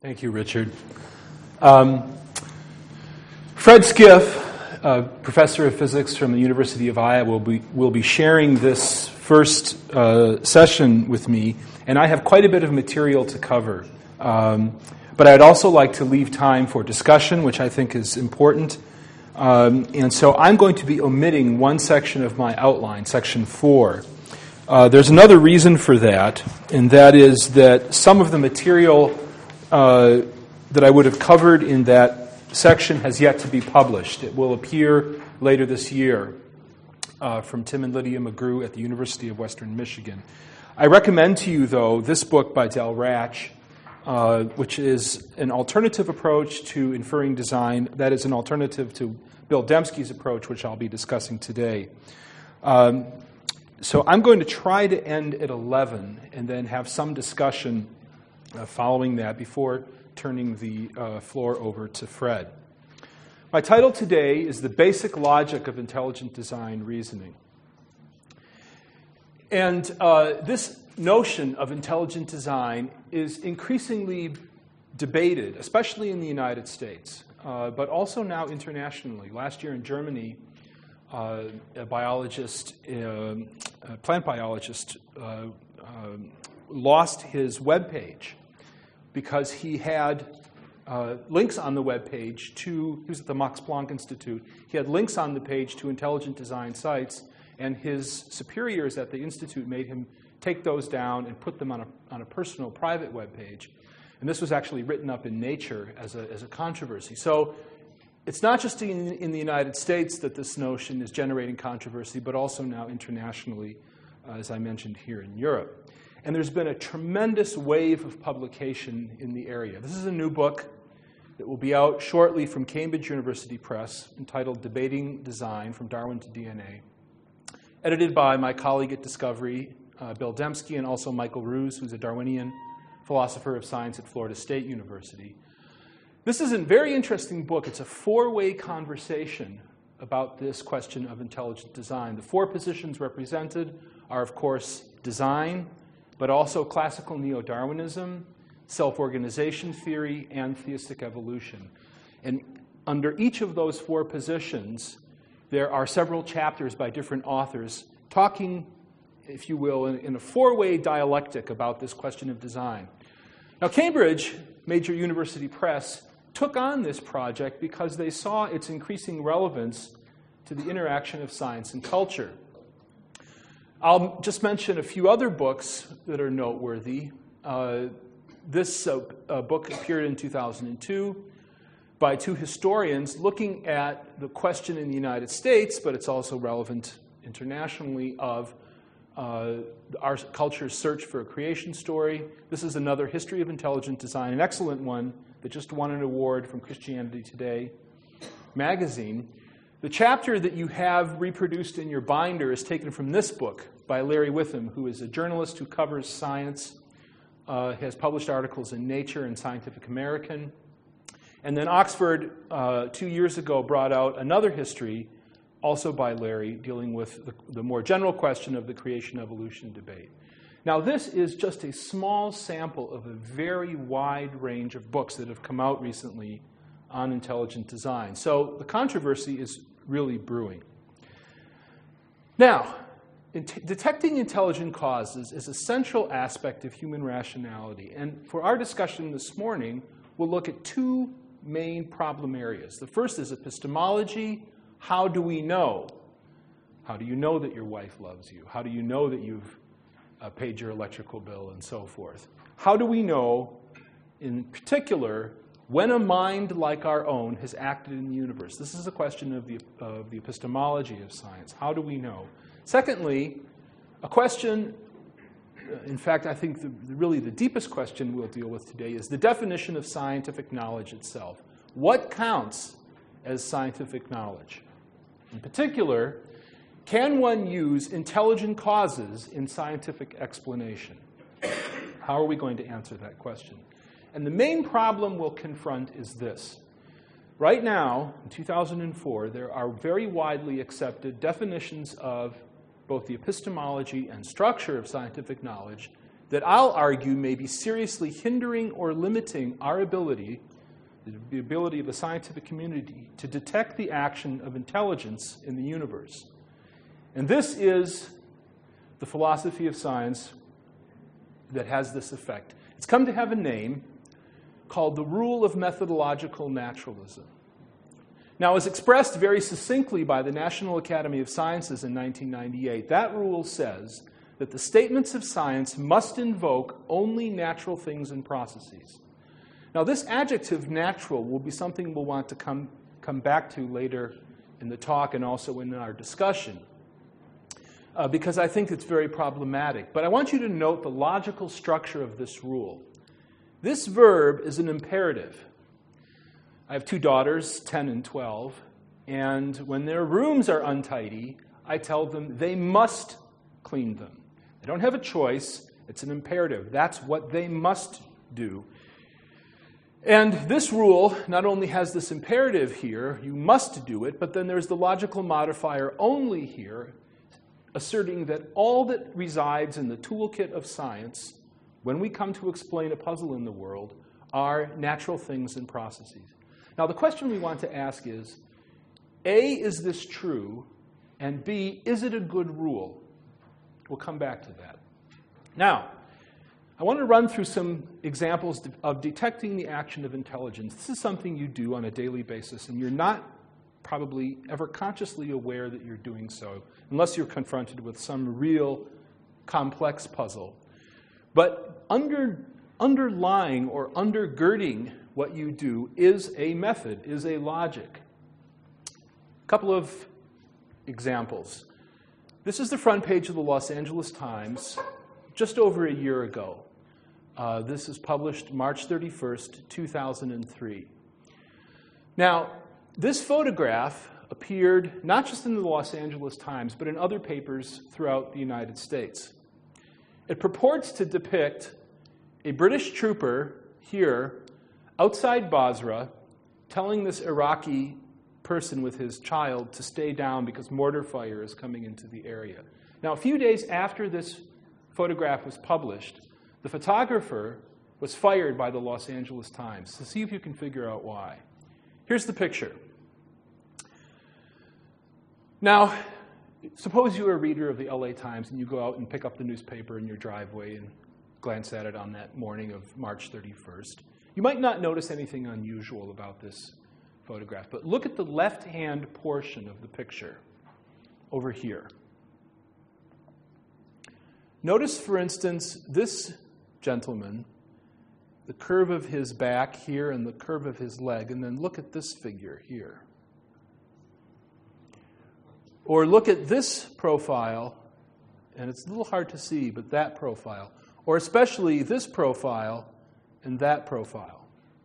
Thank you, Richard. Fred Skiff, professor of physics from the University of Iowa, will be sharing this first session with me, and I have quite a bit of material to cover. But I'd also like to leave time for discussion, which I think is important. And so I'm going to be omitting one section of my outline, section 4. There's another reason for that, and that is that some of the material that I would have covered in that section has yet to be published. It will appear later this year from Tim and Lydia McGrew at the University of Western Michigan. I recommend to you, though, this book by Del Ratch, which is an alternative approach to inferring design. That is an alternative to Bill Dembski's approach, which I'll be discussing today. So I'm going to try to end at 11 and then have some discussion following that before turning the floor over to Fred. My title today is The Basic Logic of Intelligent Design Reasoning. And this notion of intelligent design is increasingly debated, especially in the United States, but also now internationally. Last year in Germany, a biologist, plant biologist, lost his web page because he had links on the web page to, he was at the Max Planck Institute, he had links on the page to intelligent design sites, and his superiors at the Institute made him take those down and put them on a personal, private web page. And this was actually written up in Nature as a controversy. So it's not just in the United States that this notion is generating controversy, but also now internationally, as I mentioned, here in Europe. And there's been a tremendous wave of publication in the area. This is a new book that will be out shortly from Cambridge University Press, entitled Debating Design, From Darwin to DNA, edited by my colleague at Discovery, Bill Dembski, and also Michael Ruse, who's a Darwinian philosopher of science at Florida State University. This is a very interesting book. It's a four-way conversation about this question of intelligent design. The four positions represented are, of course, design, but also classical neo-Darwinism, self-organization theory, and theistic evolution. And under each of those four positions, there are several chapters by different authors talking, if you will, in a four-way dialectic about this question of design. Now, Cambridge, major university press, took on this project because they saw its increasing relevance to the interaction of science and culture. I'll just mention a few other books that are noteworthy. This book appeared in 2002 by two historians looking at the question in the United States, but it's also relevant internationally, of our culture's search for a creation story. This is another History of Intelligent Design, an excellent one that just won an award from Christianity Today magazine. The chapter that you have reproduced in your binder is taken from this book by Larry Witham, who is a journalist who covers science, has published articles in Nature and Scientific American. And then Oxford, 2 years ago, brought out another history, also by Larry, dealing with the more general question of the creation-evolution debate. Now, this is just a small sample of a very wide range of books that have come out recently on intelligent design. So the controversy is really brewing. Now, detecting intelligent causes is a central aspect of human rationality. And for our discussion this morning, we'll look at two main problem areas. The first is epistemology. How do we know? How do you know that your wife loves you? How do you know that you've paid your electrical bill, and so forth? How do we know, in particular, when a mind like our own has acted in the universe? This is a question of the epistemology of science. How do we know? Secondly, a question, in fact, I think really the deepest question we'll deal with today is the definition of scientific knowledge itself. What counts as scientific knowledge? In particular, can one use intelligent causes in scientific explanation? How are we going to answer that question? And the main problem we'll confront is this. Right now, in 2004, there are very widely accepted definitions of both the epistemology and structure of scientific knowledge that I'll argue may be seriously hindering or limiting our ability, the ability of the scientific community, to detect the action of intelligence in the universe. And this is the philosophy of science that has this effect. It's come to have a name called the rule of methodological naturalism. Now, as expressed very succinctly by the National Academy of Sciences in 1998, that rule says that the statements of science must invoke only natural things and processes. Now, this adjective, natural, will be something we'll want to come back to later in the talk and also in our discussion, because I think it's very problematic. But I want you to note the logical structure of this rule. This verb is an imperative. I have two daughters, 10 and 12, and when their rooms are untidy, I tell them they must clean them. They don't have a choice. It's an imperative. That's what they must do. And this rule not only has this imperative here, you must do it, but then there's the logical modifier only here, asserting that all that resides in the toolkit of science, when we come to explain a puzzle in the world, are natural things and processes. Now, the question we want to ask is, A, is this true? And B, is it a good rule? We'll come back to that. Now, I want to run through some examples of detecting the action of intelligence. This is something you do on a daily basis, and you're not probably ever consciously aware that you're doing so, unless you're confronted with some real complex puzzle. But underlying or undergirding what you do is a method, is a logic. A couple of examples. This is the front page of the Los Angeles Times just over a year ago. This is published March 31st, 2003. Now, this photograph appeared not just in the Los Angeles Times, but in other papers throughout the United States. It purports to depict a British trooper here outside Basra telling this Iraqi person with his child to stay down because mortar fire is coming into the area. Now, a few days after this photograph was published, the photographer was fired by the Los Angeles Times. So see if you can figure out why. Here's the picture. Now, suppose you're a reader of the LA Times and you go out and pick up the newspaper in your driveway and glance at it on that morning of March 31st. You might not notice anything unusual about this photograph, but look at the left-hand portion of the picture over here. Notice, for instance, this gentleman, the curve of his back here and the curve of his leg, and then look at this figure here. Or look at this profile, and it's a little hard to see, but that profile. Or especially this profile and that profile.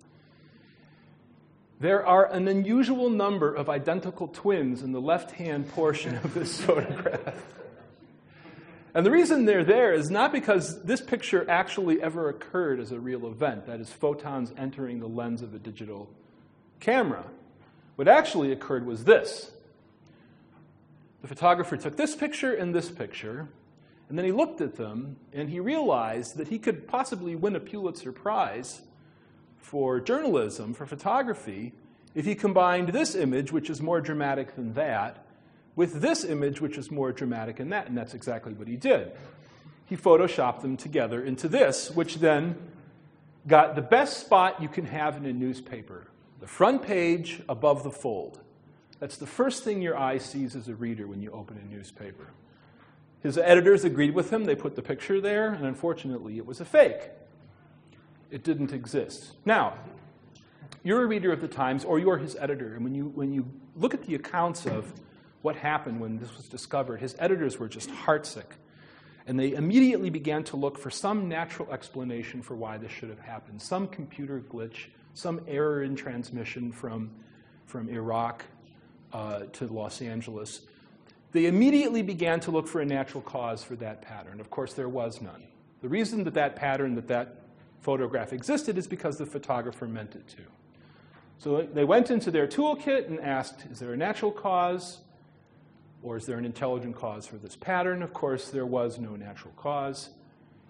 There are an unusual number of identical twins in the left-hand portion of this photograph. And the reason they're there is not because this picture actually ever occurred as a real event, that is, photons entering the lens of a digital camera. What actually occurred was this. The photographer took this picture and this picture, and then he looked at them, and he realized that he could possibly win a Pulitzer Prize for journalism, for photography, if he combined this image, which is more dramatic than that, with this image, which is more dramatic than that, and that's exactly what he did. He photoshopped them together into this, which then got the best spot you can have in a newspaper, the front page above the fold. That's the first thing your eye sees as a reader when you open a newspaper. His editors agreed with him. They put the picture there, and unfortunately, it was a fake. It didn't exist. Now, you're a reader of the Times, or you're his editor, and when you look at the accounts of what happened when this was discovered, his editors were just heartsick, and they immediately began to look for some natural explanation for why this should have happened, some computer glitch, some error in transmission from Iraq to Los Angeles. They immediately began to look for a natural cause for that pattern. Of course, there was none. The reason that pattern, that photograph existed is because the photographer meant it to. So they went into their toolkit and asked, is there a natural cause, or is there an intelligent cause for this pattern? Of course, there was no natural cause.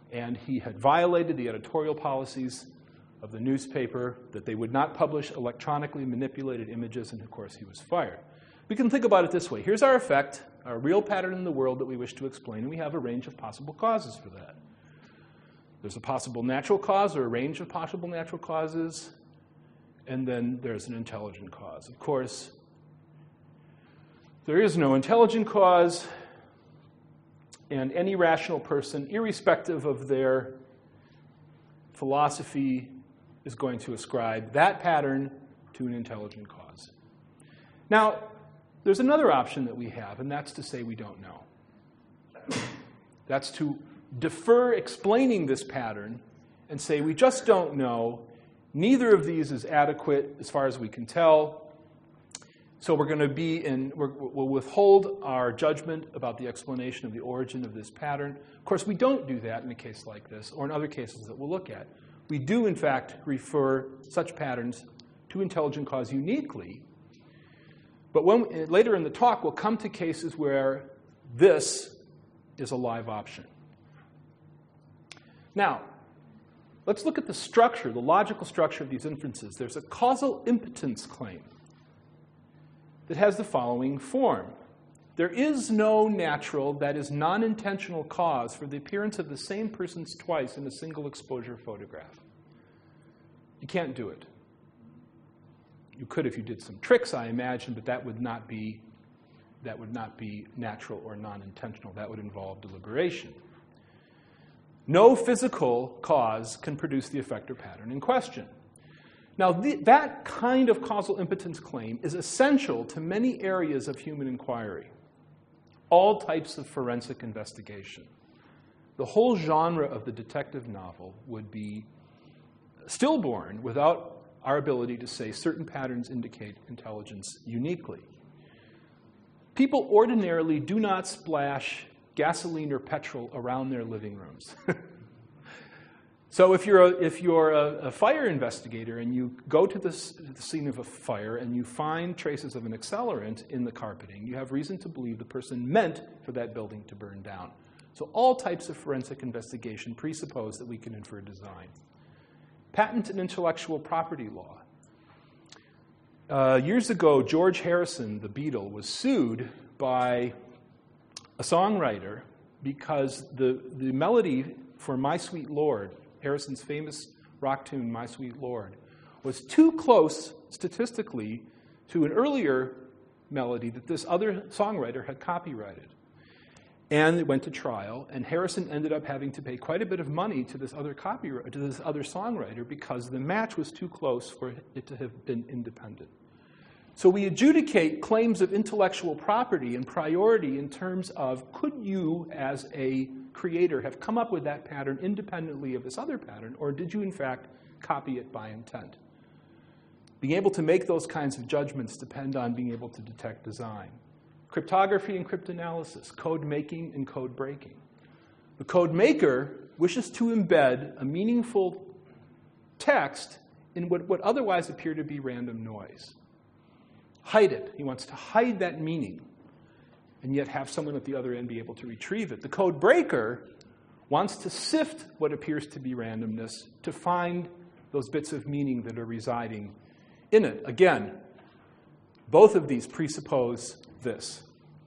and he had violated the editorial policies of the newspaper that they would not publish electronically manipulated images, and of course he was fired. We can think about it this way. Here's our effect, our real pattern in the world that we wish to explain, and we have a range of possible causes for that. There's a possible natural cause or a range of possible natural causes, and then there's an intelligent cause. Of course, there is no intelligent cause, and any rational person, irrespective of their philosophy, is going to ascribe that pattern to an intelligent cause. Now, there's another option that we have, and that's to say we don't know. That's to defer explaining this pattern and say we just don't know. Neither of these is adequate as far as we can tell. So we're going to we'll withhold our judgment about the explanation of the origin of this pattern. Of course, we don't do that in a case like this, or in other cases that we'll look at. We do, in fact, refer such patterns to intelligent cause uniquely. But later in the talk, we'll come to cases where this is a live option. Now, let's look at the structure, the logical structure of these inferences. There's a causal impotence claim that has the following form. There is no natural, that is non-intentional cause for the appearance of the same persons twice in a single exposure photograph. You can't do it. You could if you did some tricks, I imagine, but that would not be natural or non-intentional. That would involve deliberation. No physical cause can produce the effect or pattern in question. Now, that kind of causal impotence claim is essential to many areas of human inquiry, all types of forensic investigation. The whole genre of the detective novel would be stillborn without our ability to say certain patterns indicate intelligence uniquely. People ordinarily do not splash gasoline or petrol around their living rooms. So if you're a fire investigator and you go to the scene of a fire and you find traces of an accelerant in the carpeting, you have reason to believe the person meant for that building to burn down. So all types of forensic investigation presuppose that we can infer design. Patent and intellectual property law. Years ago, George Harrison, the Beatle, was sued by a songwriter because the melody for My Sweet Lord, Harrison's famous rock tune, My Sweet Lord, was too close statistically to an earlier melody that this other songwriter had copyrighted. And it went to trial, and Harrison ended up having to pay quite a bit of money to this other songwriter because the match was too close for it to have been independent. So we adjudicate claims of intellectual property and priority in terms of, could you, as a creator, have come up with that pattern independently of this other pattern, or did you, in fact, copy it by intent? Being able to make those kinds of judgments depend on being able to detect design. Cryptography and cryptanalysis, code making and code breaking. The code maker wishes to embed a meaningful text in what would otherwise appear to be random noise. Hide it. He wants to hide that meaning and yet have someone at the other end be able to retrieve it. The code breaker wants to sift what appears to be randomness to find those bits of meaning that are residing in it. Again, both of these presuppose this.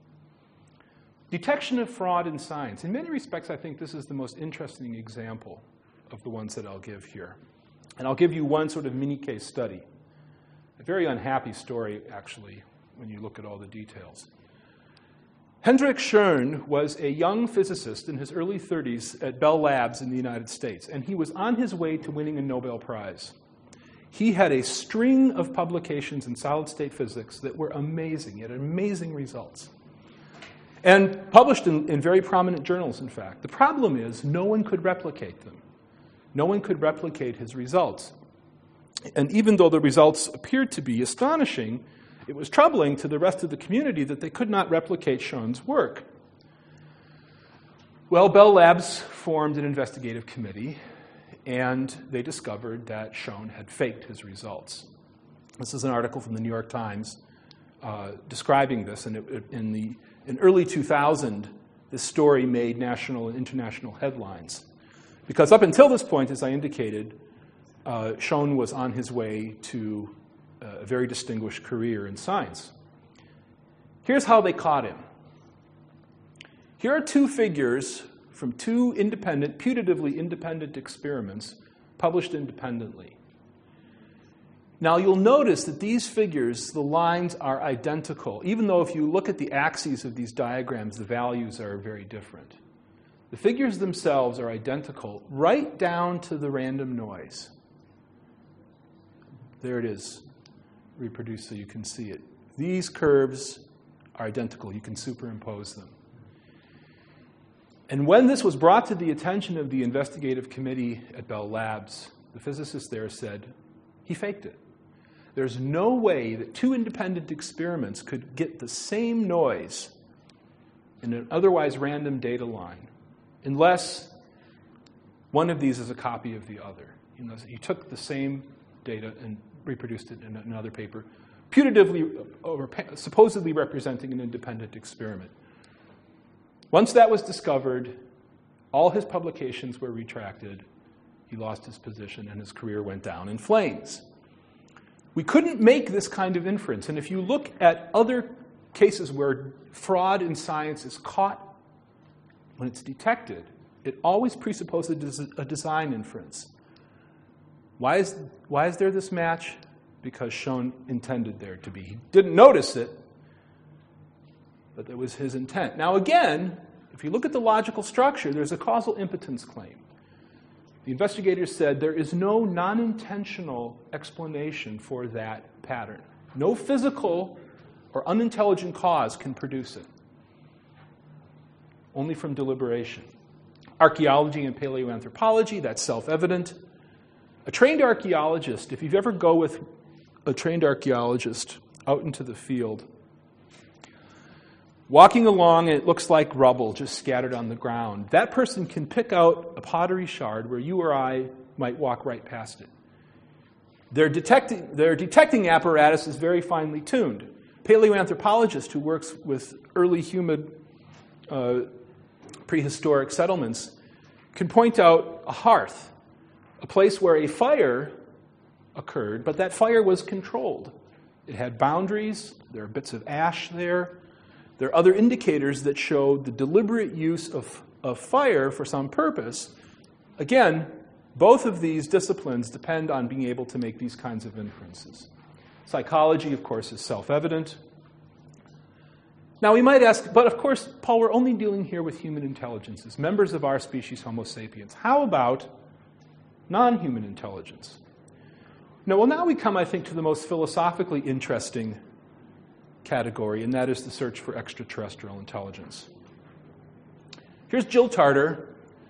Detection of fraud in science. In many respects, I think this is the most interesting example of the ones that I'll give here. And I'll give you one sort of mini case study. A very unhappy story, actually, when you look at all the details. Hendrik Schoen was a young physicist in his early 30s at Bell Labs in the United States, and he was on his way to winning a Nobel Prize. He had a string of publications in solid-state physics that were amazing. He had amazing results. And published in very prominent journals, in fact. The problem is no one could replicate them. No one could replicate his results. And even though the results appeared to be astonishing, it was troubling to the rest of the community that they could not replicate Schoen's work. Well, Bell Labs formed an investigative committee, and they discovered that Schoen had faked his results. This is an article from the New York Times describing this. And in early 2000, this story made national and international headlines. Because up until this point, as I indicated, Schoen was on his way to a very distinguished career in science. Here's how they caught him. Here are two figures from two putatively independent experiments published independently. Now, you'll notice that these figures, the lines are identical, even though if you look at the axes of these diagrams, the values are very different. The figures themselves are identical, right down to the random noise. There it is, reproduced so you can see it. These curves are identical. You can superimpose them. And when this was brought to the attention of the investigative committee at Bell Labs, the physicist there said, he faked it. There's no way that two independent experiments could get the same noise in an otherwise random data line unless one of these is a copy of the other. He took the same data and reproduced it in another paper, putatively or supposedly representing an independent experiment. Once that was discovered, all his publications were retracted. He lost his position and his career went down in flames. We couldn't make this kind of inference. And if you look at other cases where fraud in science is caught, when it's detected, it always presupposes a design inference. Why is there this match? Because Schoen intended there to be. He didn't notice it, but that was his intent. Now again, if you look at the logical structure, there's a causal impotence claim. The investigators said there is no non-intentional explanation for that pattern. No physical or unintelligent cause can produce it. Only from deliberation. Archaeology and paleoanthropology, that's self-evident. A trained archaeologist, if you've ever go with a trained archaeologist out into the field, walking along, and it looks like rubble just scattered on the ground. That person can pick out a pottery shard where you or I might walk right past it. Their detecting apparatus is very finely tuned. Paleoanthropologist who works with early human prehistoric settlements can point out a hearth, a place where a fire occurred, but that fire was controlled. It had boundaries. There are bits of ash there. There are other indicators that show the deliberate use of fire for some purpose. Again, both of these disciplines depend on being able to make these kinds of inferences. Psychology, of course, is self-evident. Now, we might ask, but of course, Paul, we're only dealing here with human intelligences, members of our species, Homo sapiens. How about non-human intelligence? Now we come, I think, to the most philosophically interesting category, and that is the search for extraterrestrial intelligence. Here's Jill Tarter,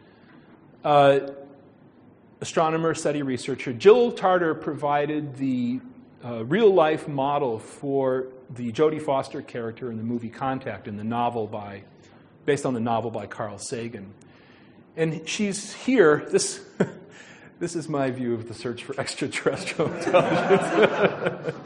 astronomer, SETI researcher. Jill Tarter provided the real-life model for the Jodie Foster character in the movie Contact, in the novel based on the novel by Carl Sagan. And she's here. This is my view of the search for extraterrestrial intelligence.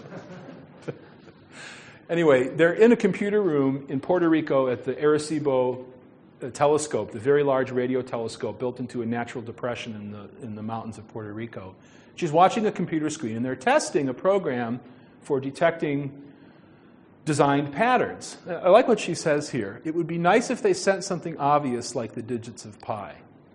Anyway, they're in a computer room in Puerto Rico at the Arecibo telescope, the very large radio telescope built into a natural depression in the mountains of Puerto Rico. She's watching a computer screen, and they're testing a program for detecting designed patterns. I like what she says here. It would be nice if they sent something obvious like the digits of pi.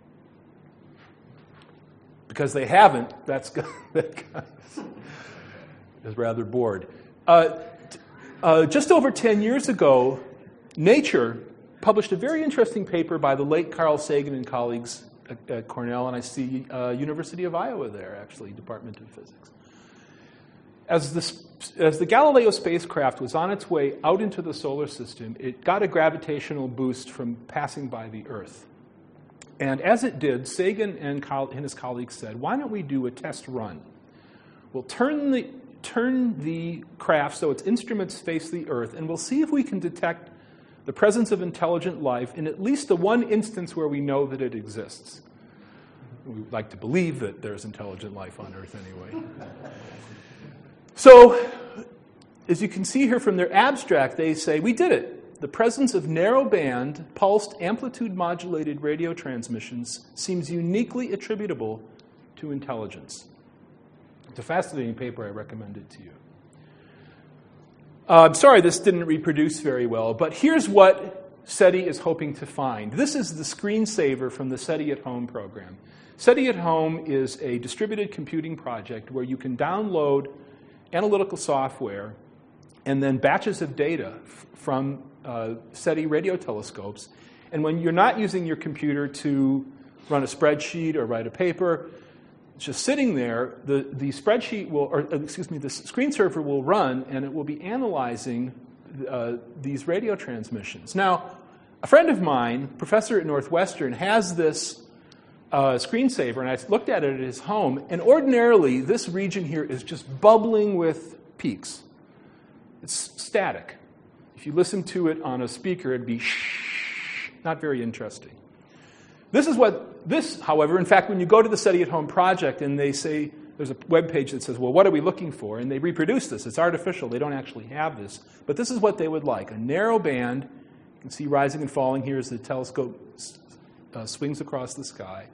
Because they haven't, that guy is rather bored. Just over 10 years ago, Nature published a very interesting paper by the late Carl Sagan and colleagues at Cornell, and I see University of Iowa there, actually, Department of Physics. As the Galileo spacecraft was on its way out into the solar system, it got a gravitational boost from passing by the Earth. And as it did, Sagan and his colleagues said, why don't we do a test run? We'll turn the craft so its instruments face the Earth, and we'll see if we can detect the presence of intelligent life in at least the one instance where we know that it exists. We like to believe that there's intelligent life on Earth anyway. So, as you can see here from their abstract, they say, we did it. the presence of narrow-band, pulsed, amplitude-modulated radio transmissions seems uniquely attributable to intelligence. It's a fascinating paper. I recommend it to you. I'm sorry this didn't reproduce very well, but here's what SETI is hoping to find. This is the screensaver from the SETI at Home program. SETI at Home is a distributed computing project where you can download analytical software and then batches of data from SETI radio telescopes. And when you're not using your computer to run a spreadsheet or write a paper, it's just sitting there, the spreadsheet will, or excuse me, the screensaver will run, and it will be analyzing these radio transmissions. Now, a friend of mine, professor at Northwestern, has this screensaver, and I looked at it at his home, and ordinarily this region here is just bubbling with peaks. It's static. If you listen to it on a speaker, it'd be shh, not very interesting. This, however, in fact, when you go to the SETI at Home project and they say, there's a web page that says, well, what are we looking for? And they reproduce this. It's artificial. They don't actually have this. But this is what they would like. A narrow band. You can see rising and falling here as the telescope swings across the sky.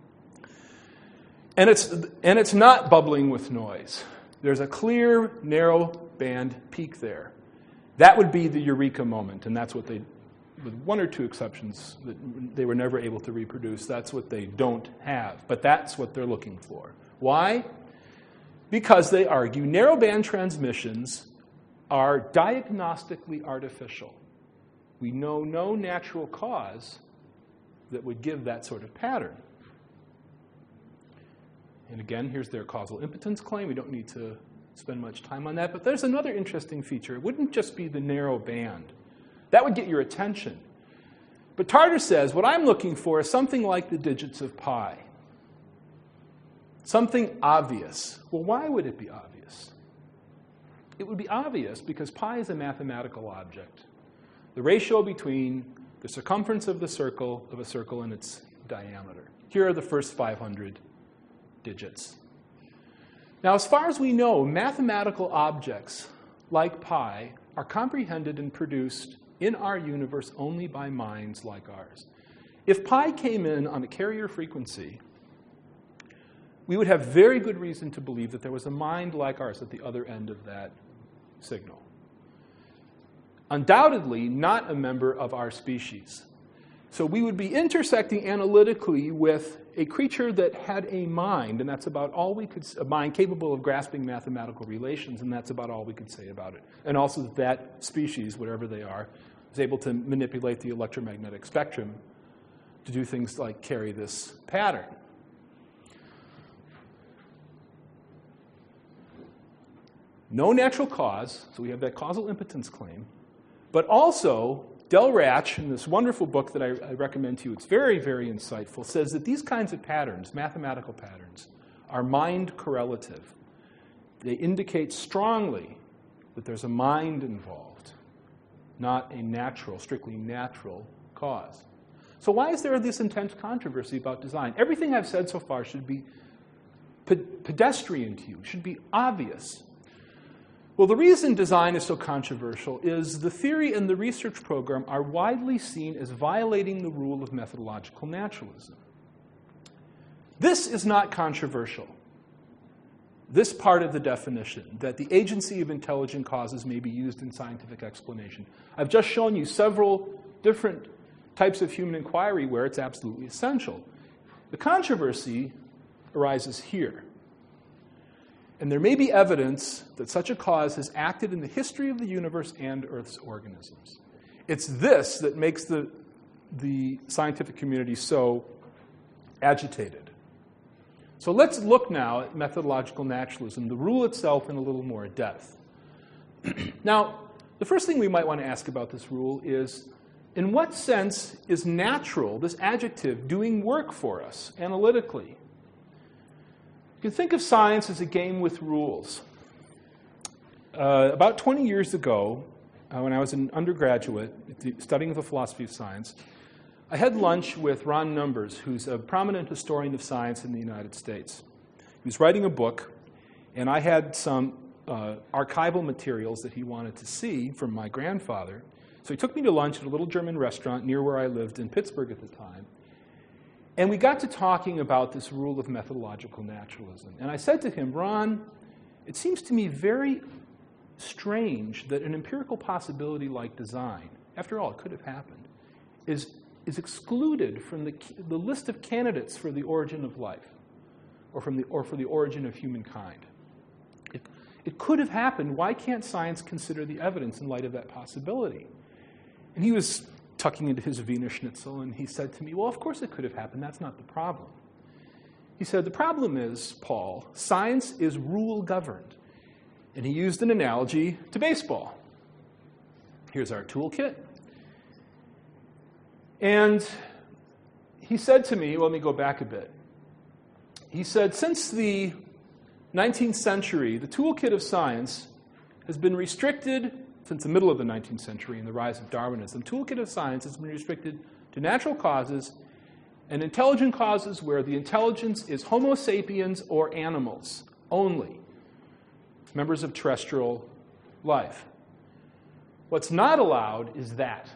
And it's not bubbling with noise. There's a clear, narrow band peak there. That would be the eureka moment, and that's what they, with one or two exceptions that they were never able to reproduce, that's what they don't have. But that's what they're looking for. Why? Because they argue narrowband transmissions are diagnostically artificial. We know no natural cause that would give that sort of pattern. And again, here's their causal impotence claim. We don't need to spend much time on that. But there's another interesting feature. It wouldn't just be the narrow band. That would get your attention. But Tarter says, what I'm looking for is something like the digits of pi. Something obvious. Well, why would it be obvious? It would be obvious because pi is a mathematical object. The ratio between the circumference of a circle and its diameter. Here are the first 500 digits. Now, as far as we know, mathematical objects like pi are comprehended and produced in our universe only by minds like ours. If pi came in on a carrier frequency, we would have very good reason to believe that there was a mind like ours at the other end of that signal. Undoubtedly not a member of our species. So we would be intersecting analytically with a creature that had a mind, and that's about all we could, a mind capable of grasping mathematical relations, and that's about all we could say about it. And also that that species, whatever they are, is able to manipulate the electromagnetic spectrum to do things like carry this pattern. No natural cause, so we have that causal impotence claim, but also Del Ratch, in this wonderful book that I recommend to you, it's very, very insightful, says that these kinds of patterns, mathematical patterns, are mind correlative. They indicate strongly that there's a mind involved, not a natural, strictly natural cause. So why is there this intense controversy about design? Everything I've said so far should be pedestrian to you, should be obvious. Well, the reason design is so controversial is the theory and the research program are widely seen as violating the rule of methodological naturalism. This is not controversial. This part of the definition, that the agency of intelligent causes may be used in scientific explanation. I've just shown you several different types of human inquiry where it's absolutely essential. The controversy arises here. And there may be evidence that such a cause has acted in the history of the universe and Earth's organisms. It's this that makes the scientific community so agitated. So let's look now at methodological naturalism, the rule itself in a little more depth. Now, the first thing we might want to ask about this rule is, in what sense is natural, this adjective, doing work for us analytically? You can think of science as a game with rules. About 20 years ago, when I was an undergraduate studying the philosophy of science, I had lunch with Ron Numbers, who's a prominent historian of science in the United States. He was writing a book, and I had some archival materials that he wanted to see from my grandfather. So he took me to lunch at a little German restaurant near where I lived in Pittsburgh at the time. And we got to talking about this rule of methodological naturalism. And I said to him, Ron, it seems to me very strange that an empirical possibility like design, after all, it could have happened, is excluded from the list of candidates for the origin of life, or for the origin of humankind. It could have happened. Why can't science consider the evidence in light of that possibility? And he was tucking into his Wiener Schnitzel, and he said to me, well, of course it could have happened. That's not the problem. He said, the problem is, Paul, science is rule-governed. And he used an analogy to baseball. Here's our toolkit. And he said to me, well, let me go back a bit. He said, since the 19th century, the toolkit of science has been restricted, since the middle of the 19th century and the rise of Darwinism, the toolkit of science has been restricted to natural causes and intelligent causes where the intelligence is Homo sapiens or animals only, members of terrestrial life. What's not allowed is that.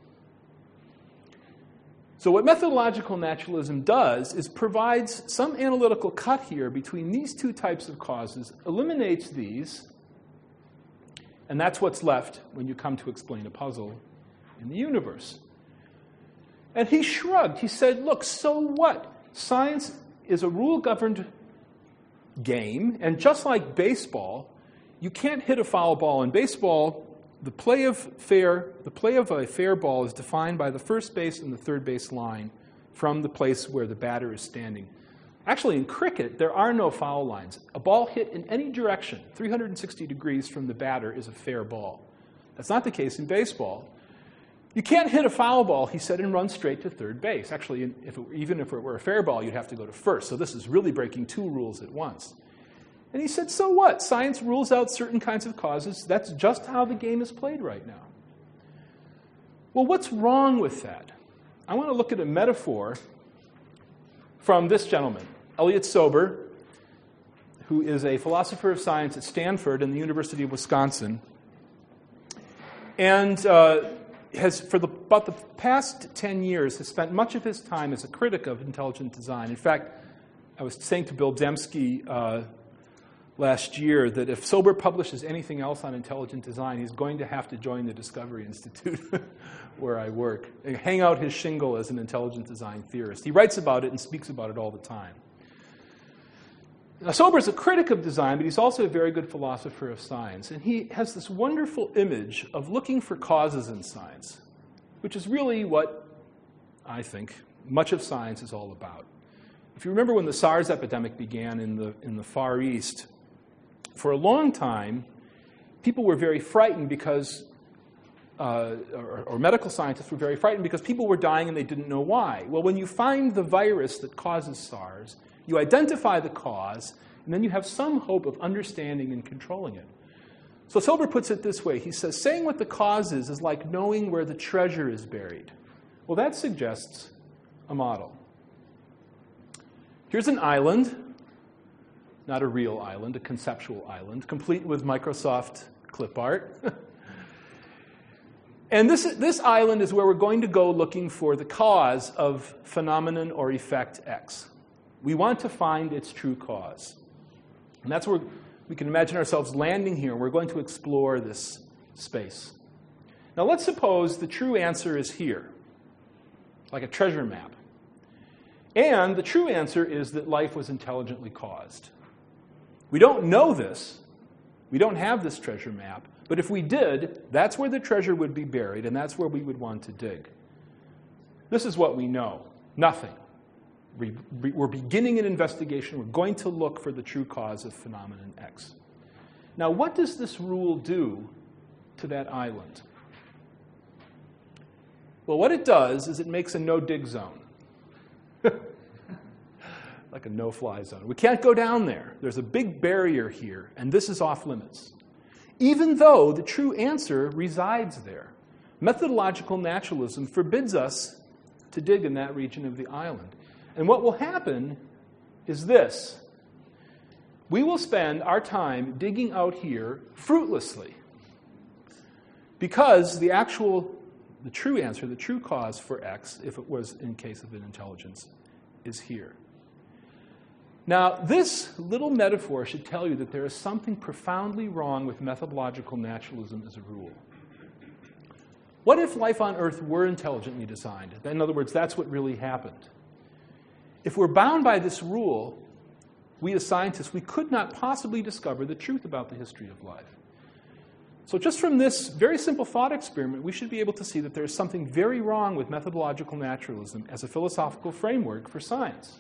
So what methodological naturalism does is provides some analytical cut here between these two types of causes, eliminates these, and that's what's left when you come to explain a puzzle in the universe. And he shrugged. He said, look, so what? Science is a rule-governed game, and just like baseball, you can't hit a foul ball. In baseball, the play of a fair ball is defined by the first base and the third base line from the place where the batter is standing. Actually, in cricket, there are no foul lines. A ball hit in any direction, 360 degrees from the batter, is a fair ball. That's not the case in baseball. You can't hit a foul ball, he said, and run straight to third base. Actually, even if it were a fair ball, you'd have to go to first. So this is really breaking two rules at once. And he said, so what? Science rules out certain kinds of causes. That's just how the game is played right now. Well, what's wrong with that? I want to look at a metaphor from this gentleman, Elliot Sober, who is a philosopher of science at Stanford and the University of Wisconsin, and has, for about the past 10 years, has spent much of his time as a critic of intelligent design. In fact, I was saying to Bill Dembski last year that if Sober publishes anything else on intelligent design, he's going to have to join the Discovery Institute where I work and hang out his shingle as an intelligent design theorist. He writes about it and speaks about it all the time. Now, Sober's a critic of design, but he's also a very good philosopher of science. And he has this wonderful image of looking for causes in science, which is really what I think much of science is all about. If you remember when the SARS epidemic began in the Far East, for a long time, people were very frightened because, or medical scientists were very frightened because people were dying and they didn't know why. Well, when you find the virus that causes SARS, you identify the cause, and then you have some hope of understanding and controlling it. So Sober puts it this way. He says, saying what the cause is like knowing where the treasure is buried. Well, that suggests a model. Here's an island. Not a real island, a conceptual island, complete with Microsoft clip art. And this island is where we're going to go looking for the cause of phenomenon or effect X. We want to find its true cause. And that's where we can imagine ourselves landing here, and we're going to explore this space. Now let's suppose the true answer is here, like a treasure map. And the true answer is that life was intelligently caused. We don't know this. We don't have this treasure map. But if we did, that's where the treasure would be buried, and that's where we would want to dig. This is what we know. Nothing. We're beginning an investigation. We're going to look for the true cause of phenomenon X. Now, what does this rule do to that island? Well, what it does is it makes a no-dig zone. Like a no-fly zone. We can't go down there. There's a big barrier here, and this is off limits. Even though the true answer resides there. Methodological naturalism forbids us to dig in that region of the island. And what will happen is this. We will spend our time digging out here fruitlessly because the actual the true answer, the true cause for X, if it was in case of an intelligence, is here. Now, this little metaphor should tell you that there is something profoundly wrong with methodological naturalism as a rule. What if life on Earth were intelligently designed? In other words, that's what really happened. If we're bound by this rule, we as scientists, we could not possibly discover the truth about the history of life. So just from this very simple thought experiment, we should be able to see that there is something very wrong with methodological naturalism as a philosophical framework for science.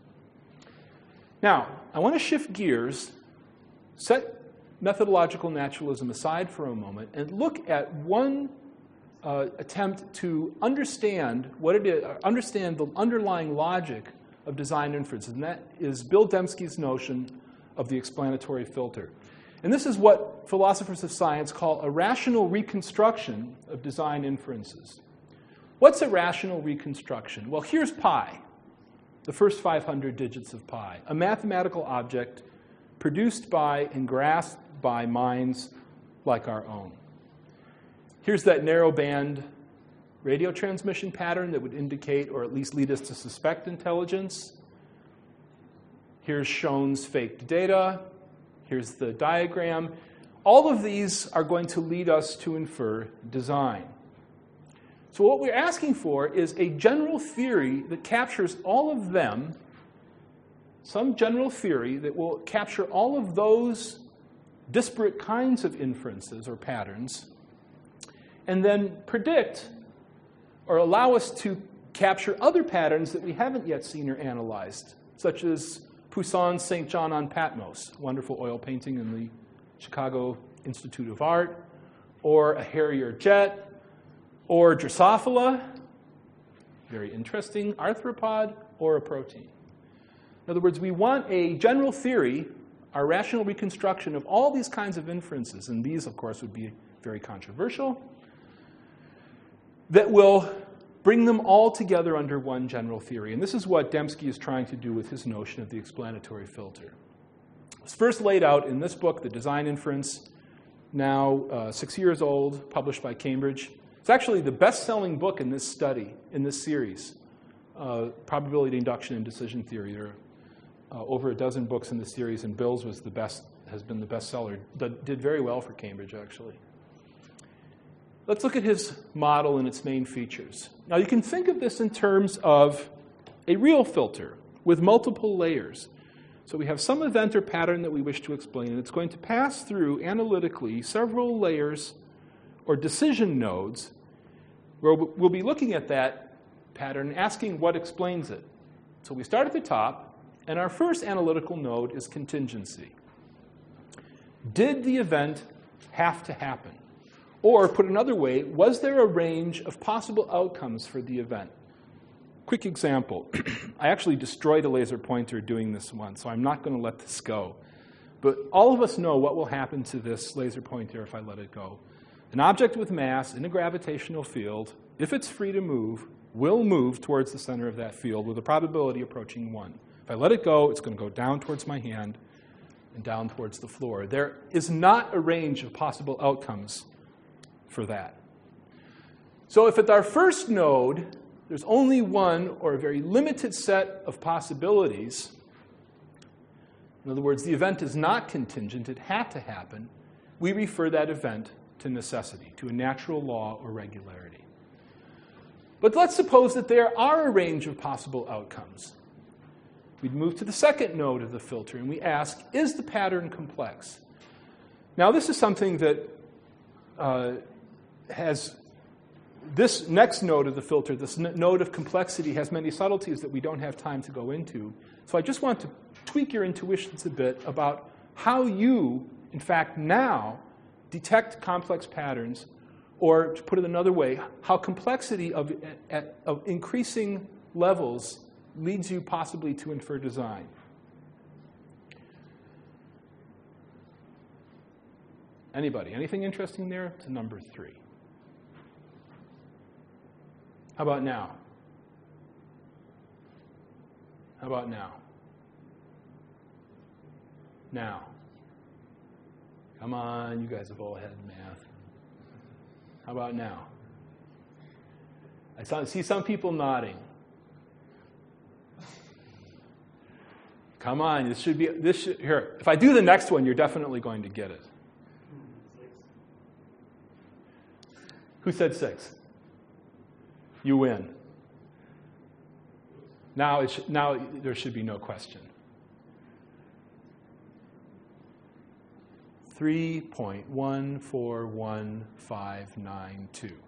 Now, I want to shift gears, set methodological naturalism aside for a moment, and look at one attempt to understand what it is, understand the underlying logic of design inferences, and that is Bill Dembski's notion of the explanatory filter. And this is what philosophers of science call a rational reconstruction of design inferences. What's a rational reconstruction? Well, here's pi, the first 500 digits of pi, a mathematical object produced by and grasped by minds like our own. Here's that narrow band radio transmission pattern that would indicate or at least lead us to suspect intelligence. Here's Schoen's faked data. Here's the diagram. All of these are going to lead us to infer design. So what we're asking for is a general theory that captures all of them, some general theory that will capture all of those disparate kinds of inferences or patterns, and then predict or allow us to capture other patterns that we haven't yet seen or analyzed, such as Poussin's St. John on Patmos, wonderful oil painting in the Chicago Institute of Art, or a Harrier jet, or Drosophila, very interesting, arthropod, or a protein. In other words, we want a general theory, our rational reconstruction of all these kinds of inferences, and these, of course, would be very controversial, that will bring them all together under one general theory. And this is what Dembski is trying to do with his notion of the explanatory filter. It's first laid out in this book, The Design Inference, now 6 years old, published by Cambridge. It's actually the best-selling book in this study, in this series, Probability Induction and Decision Theory. There are over a dozen books in the series, and Bill's was the best, has been the bestseller. Did very well for Cambridge, actually. Let's look at his model and its main features. Now, you can think of this in terms of a real filter with multiple layers. So we have some event or pattern that we wish to explain, and it's going to pass through, analytically, several layers or decision nodes where we'll be looking at that pattern and asking what explains it. So we start at the top, and our first analytical node is contingency. Did the event have to happen? Or, put another way, was there a range of possible outcomes for the event? Quick example. I actually destroyed a laser pointer doing this once, so I'm not going to let this go. But all of us know what will happen to this laser pointer if I let it go. An object with mass in a gravitational field, if it's free to move, will move towards the center of that field with a probability approaching 1. If I let it go, it's going to go down towards my hand and down towards the floor. There is not a range of possible outcomes for that. So if at our first node, there's only one or a very limited set of possibilities, in other words, the event is not contingent, it had to happen, we refer that event to necessity, to a natural law or regularity. But let's suppose that there are a range of possible outcomes. We'd move to the second node of the filter, and we ask, is the pattern complex? Now, this is something that has this next node of the filter, this node of complexity, has many subtleties that we don't have time to go into. So I just want to tweak your intuitions a bit about how you, in fact, now detect complex patterns, or to put it another way, how complexity of increasing levels leads you possibly to infer design. Anybody? Anything interesting there? To number 3. How about now? How about now? Now. Come on, you guys have all had math. How about now? I see some people nodding. Come on, here. If I do the next one, you're definitely going to get it. 6. Who said 6? You win. Now there should be no question. 3.141592.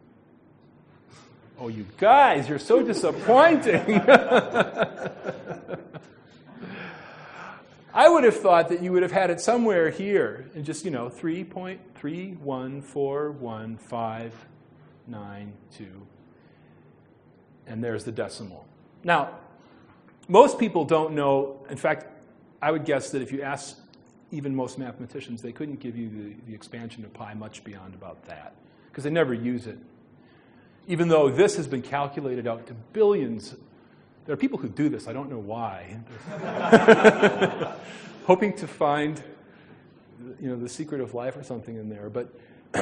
Oh, you guys, you're so disappointing. I would have thought that you would have had it somewhere here, and just, 3.3141592. And there's the decimal. Now, most people don't know. In fact, I would guess that if you ask even most mathematicians, they couldn't give you the expansion of pi much beyond about that, because they never use it. Even though this has been calculated out to billions. There are people who do this. I don't know why. Hoping to find, the secret of life or something in there. But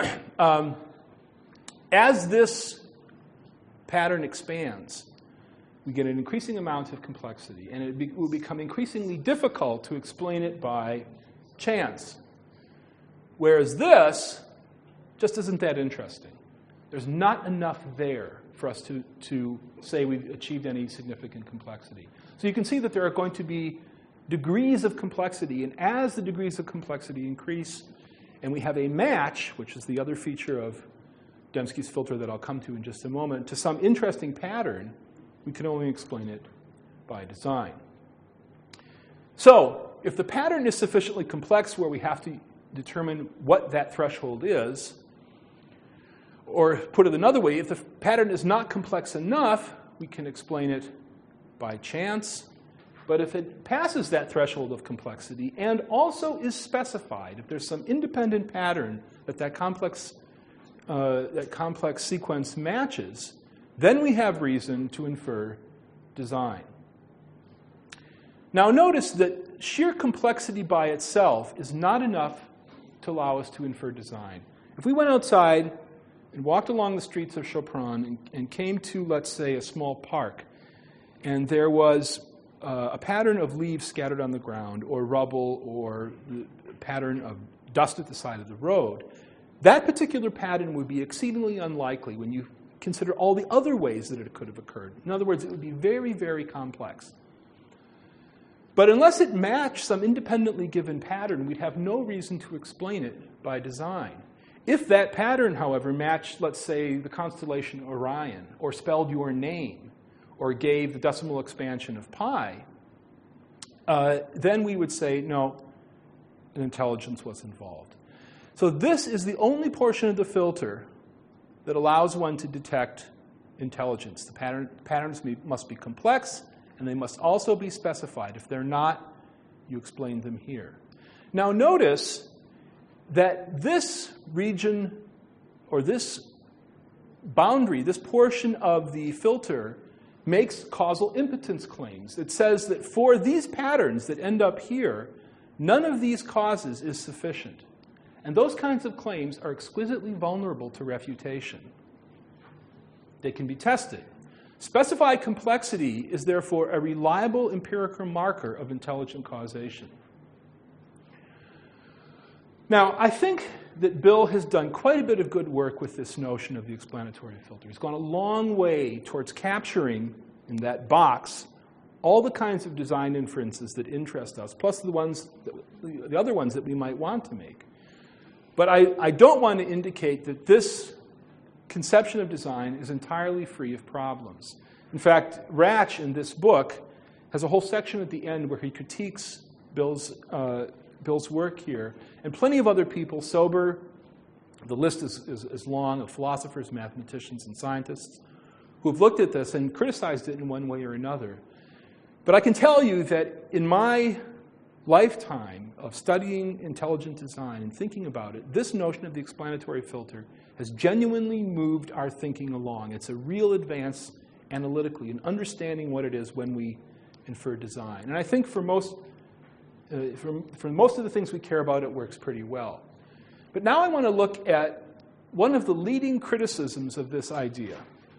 as this pattern expands, we get an increasing amount of complexity, and it will become increasingly difficult to explain it by chance. Whereas this just isn't that interesting. There's not enough there for us to say we've achieved any significant complexity. So you can see that there are going to be degrees of complexity, and as the degrees of complexity increase, and we have a match, which is the other feature of Dembski's filter that I'll come to in just a moment, to some interesting pattern, we can only explain it by design. So if the pattern is sufficiently complex where we have to determine what that threshold is, or put it another way, if the pattern is not complex enough, we can explain it by chance. But if it passes that threshold of complexity and also is specified, if there's some independent pattern that complex sequence matches, then we have reason to infer design. Now notice that sheer complexity by itself is not enough to allow us to infer design. If we went outside and walked along the streets of Sopron and came to, let's say, a small park, and there was a pattern of leaves scattered on the ground, or rubble, or a pattern of dust at the side of the road, that particular pattern would be exceedingly unlikely when you consider all the other ways that it could have occurred. In other words, it would be very, very complex. But unless it matched some independently given pattern, we'd have no reason to explain it by design. If that pattern, however, matched, let's say, the constellation Orion, or spelled your name, or gave the decimal expansion of pi, then we would say, no, an intelligence was involved. So this is the only portion of the filter that allows one to detect intelligence. The patterns must be complex, and they must also be specified. If they're not, you explain them here. Now notice that this region, or this boundary, this portion of the filter, makes causal impotence claims. It says that for these patterns that end up here, none of these causes is sufficient. And those kinds of claims are exquisitely vulnerable to refutation. They can be tested. Specified complexity is therefore a reliable empirical marker of intelligent causation. Now, I think that Bill has done quite a bit of good work with this notion of the explanatory filter. He's gone a long way towards capturing in that box all the kinds of design inferences that interest us, plus the other ones that we might want to make. But I don't want to indicate that this conception of design is entirely free of problems. In fact, Ratch in this book has a whole section at the end where he critiques Bill's work here, and plenty of other people, Sober, the list is long, of philosophers, mathematicians, and scientists who have looked at this and criticized it in one way or another. But I can tell you that in my lifetime of studying intelligent design and thinking about it, this notion of the explanatory filter has genuinely moved our thinking along. It's a real advance analytically in understanding what it is when we infer design. And I think for most of the things we care about, it works pretty well. But now I want to look at one of the leading criticisms of this idea.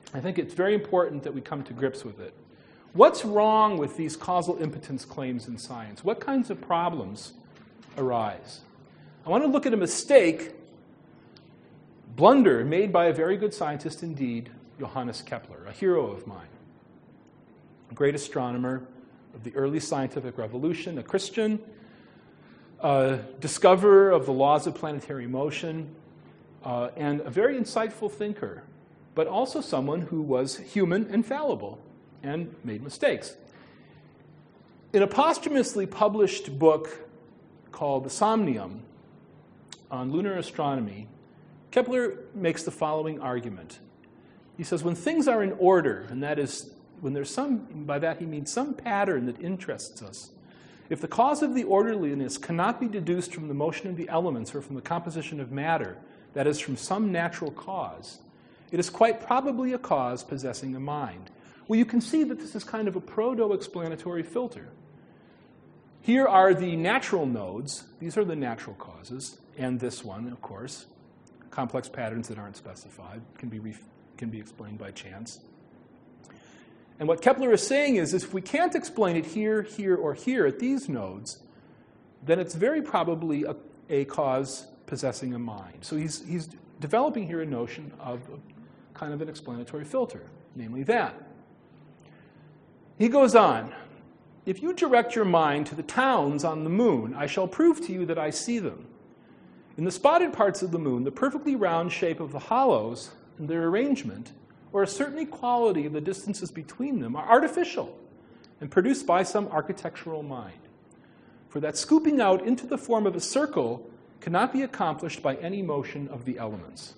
I think it's very important that we come to grips with it. What's wrong with these causal impotence claims in science? What kinds of problems arise? I want to look at a mistake, blunder, made by a very good scientist indeed, Johannes Kepler, a hero of mine, a great astronomer of the early scientific revolution, a Christian, discoverer of the laws of planetary motion, and a very insightful thinker, but also someone who was human and fallible and made mistakes. In a posthumously published book called The Somnium on lunar astronomy, Kepler makes the following argument. He says, when things are in order, and that is, when there's some, by that he means some pattern that interests us, if the cause of the orderliness cannot be deduced from the motion of the elements or from the composition of matter, that is, from some natural cause, it is quite probably a cause possessing a mind. Well, you can see that this is kind of a proto-explanatory filter. Here are the natural nodes. These are the natural causes. And this one, of course, complex patterns that aren't specified, can be explained by chance. And what Kepler is saying is if we can't explain it here, here, or here at these nodes, then it's very probably a cause possessing a mind. So he's developing here a notion of kind of an explanatory filter, namely that. He goes on, if you direct your mind to the towns on the moon, I shall prove to you that I see them. In the spotted parts of the moon, the perfectly round shape of the hollows and their arrangement, or a certain equality of the distances between them, are artificial and produced by some architectural mind. For that scooping out into the form of a circle cannot be accomplished by any motion of the elements.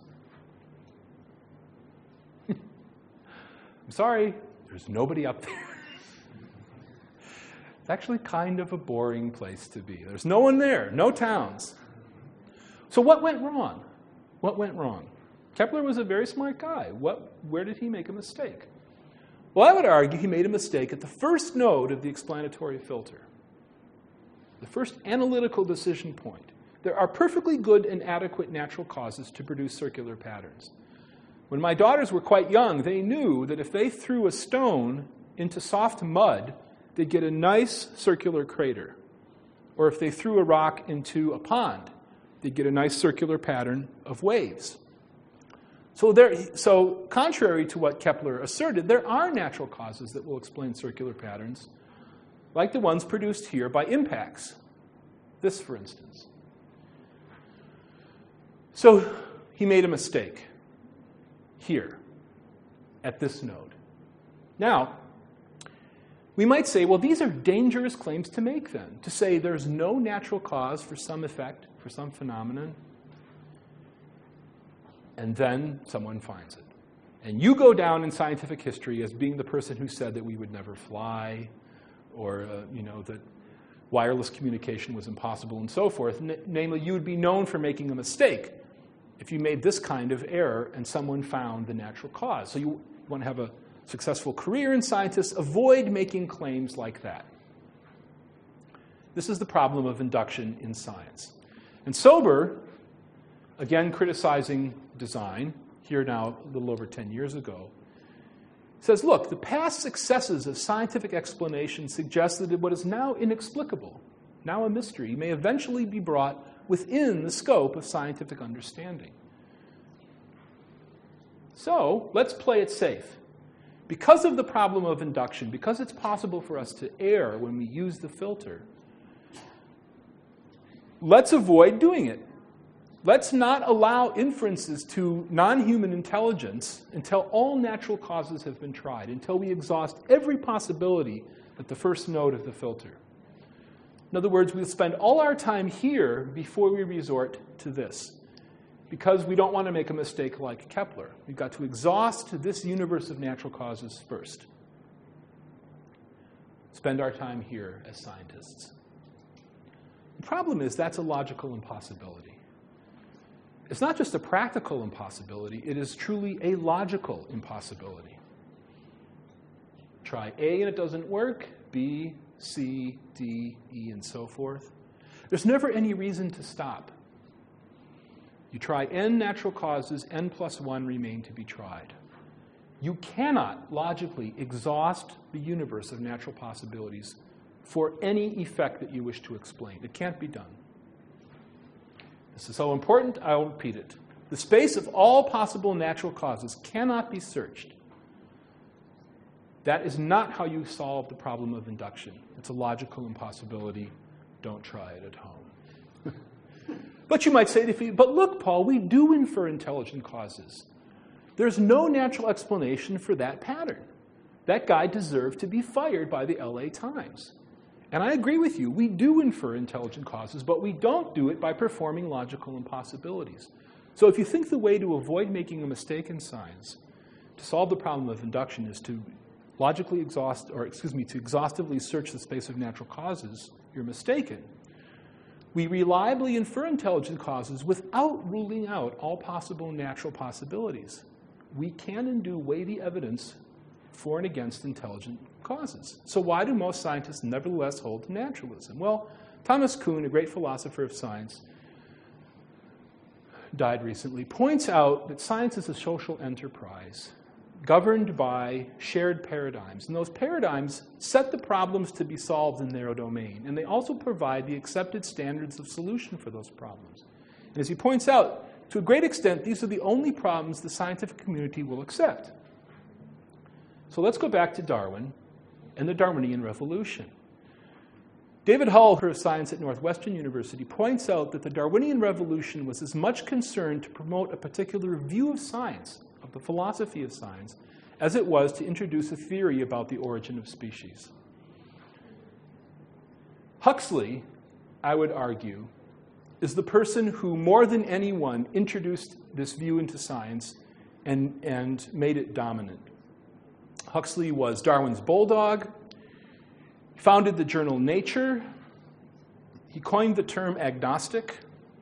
I'm sorry, there's nobody up there. It's actually kind of a boring place to be. There's no one there, no towns. So what went wrong? What went wrong? Kepler was a very smart guy. Where did he make a mistake? Well, I would argue he made a mistake at the first node of the explanatory filter, the first analytical decision point. There are perfectly good and adequate natural causes to produce circular patterns. When my daughters were quite young, they knew that if they threw a stone into soft mud, they'd get a nice circular crater. Or if they threw a rock into a pond, they'd get a nice circular pattern of waves. So contrary to what Kepler asserted, there are natural causes that will explain circular patterns, like the ones produced here by impacts. This, for instance. So he made a mistake here, at this node. Now, we might say, well, these are dangerous claims to make then, to say there's no natural cause for some effect, for some phenomenon, and then someone finds it. And you go down in scientific history as being the person who said that we would never fly, or that wireless communication was impossible, and so forth. Namely, you would be known for making a mistake if you made this kind of error and someone found the natural cause. So you want to have a successful career in scientists, avoid making claims like that. This is the problem of induction in science. And Sober, again criticizing design, here now a little over 10 years ago, says, look, the past successes of scientific explanation suggest that what is now inexplicable, now a mystery, may eventually be brought within the scope of scientific understanding. So let's play it safe. Because of the problem of induction, because it's possible for us to err when we use the filter, let's avoid doing it. Let's not allow inferences to non-human intelligence until all natural causes have been tried, until we exhaust every possibility at the first node of the filter. In other words, we'll spend all our time here before we resort to this, because we don't want to make a mistake like Kepler. We've got to exhaust this universe of natural causes first. Spend our time here as scientists. The problem is that's a logical impossibility. It's not just a practical impossibility, it is truly a logical impossibility. Try A and it doesn't work, B, C, D, E, and so forth. There's never any reason to stop. You try n natural causes, n plus 1 remain to be tried. You cannot logically exhaust the universe of natural possibilities for any effect that you wish to explain. It can't be done. This is so important, I will repeat it. The space of all possible natural causes cannot be searched. That is not how you solve the problem of induction. It's a logical impossibility. Don't try it at home. But you might say, but look, Paul, we do infer intelligent causes. There's no natural explanation for that pattern. That guy deserved to be fired by the LA Times. And I agree with you. We do infer intelligent causes, but we don't do it by performing logical impossibilities. So if you think the way to avoid making a mistake in science, to solve the problem of induction, is to logically to exhaustively search the space of natural causes, you're mistaken. We reliably infer intelligent causes without ruling out all possible natural possibilities. We can and do weigh the evidence for and against intelligent causes. So why do most scientists nevertheless hold to naturalism? Well, Thomas Kuhn, a great philosopher of science, died recently, points out that science is a social enterprise governed by shared paradigms. And those paradigms set the problems to be solved in their domain. And they also provide the accepted standards of solution for those problems. And as he points out, to a great extent, these are the only problems the scientific community will accept. So let's go back to Darwin and the Darwinian Revolution. David Hull, professor of science at Northwestern University, points out that the Darwinian Revolution was as much concerned to promote a particular view of science, of the philosophy of science, as it was to introduce a theory about the origin of species. Huxley, I would argue, is the person who more than anyone introduced this view into science and made it dominant. Huxley was Darwin's bulldog. He founded the journal Nature. He coined the term agnostic.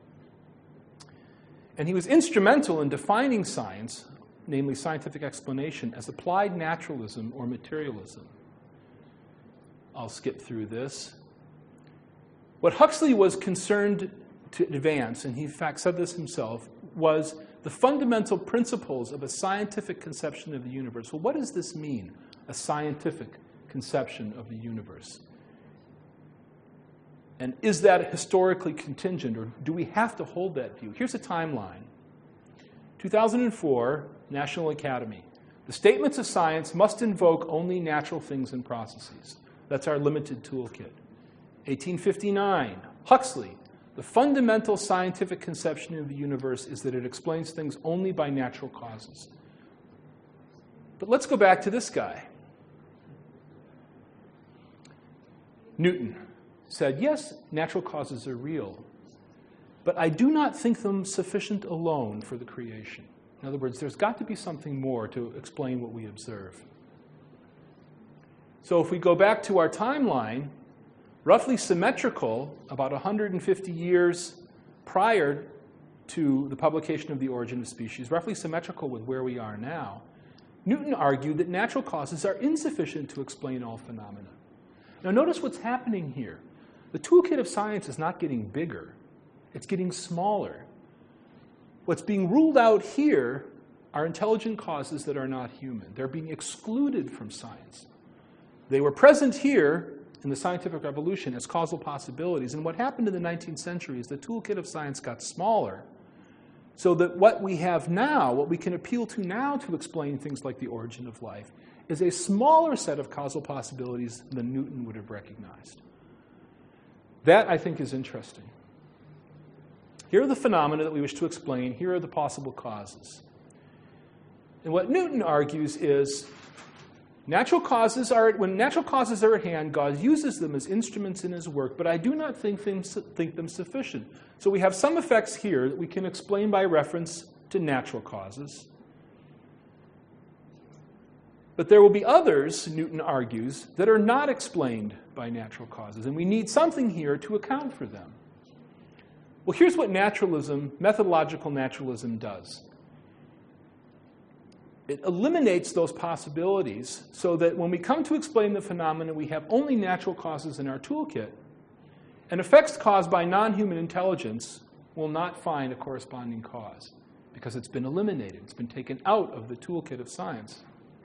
And he was instrumental in defining science, namely scientific explanation, as applied naturalism or materialism. I'll skip through this. What Huxley was concerned to advance, and he in fact said this himself, was the fundamental principles of a scientific conception of the universe. Well, what does this mean, a scientific conception of the universe? And is that historically contingent, or do we have to hold that view? Here's a timeline. 2004, National Academy. The statements of science must invoke only natural things and processes. That's our limited toolkit. 1859, Huxley. The fundamental scientific conception of the universe is that it explains things only by natural causes. But let's go back to this guy. Newton said, yes, natural causes are real, but I do not think them sufficient alone for the creation. In other words, there's got to be something more to explain what we observe. So if we go back to our timeline, roughly symmetrical, about 150 years prior to the publication of The Origin of Species, roughly symmetrical with where we are now, Newton argued that natural causes are insufficient to explain all phenomena. Now notice what's happening here. The toolkit of science is not getting bigger. It's getting smaller. What's being ruled out here are intelligent causes that are not human. They're being excluded from science. They were present here in the scientific revolution as causal possibilities. And what happened in the 19th century is the toolkit of science got smaller, so that what we have now, what we can appeal to now to explain things like the origin of life, is a smaller set of causal possibilities than Newton would have recognized. That, I think, is interesting. Here are the phenomena that we wish to explain. Here are the possible causes. And what Newton argues is when natural causes are at hand, God uses them as instruments in his work, but I do not think them sufficient. So we have some effects here that we can explain by reference to natural causes. But there will be others, Newton argues, that are not explained by natural causes, and we need something here to account for them. Well, here's what naturalism, methodological naturalism, does. It eliminates those possibilities so that when we come to explain the phenomena, we have only natural causes in our toolkit, and effects caused by non-human intelligence will not find a corresponding cause because it's been eliminated. It's been taken out of the toolkit of science.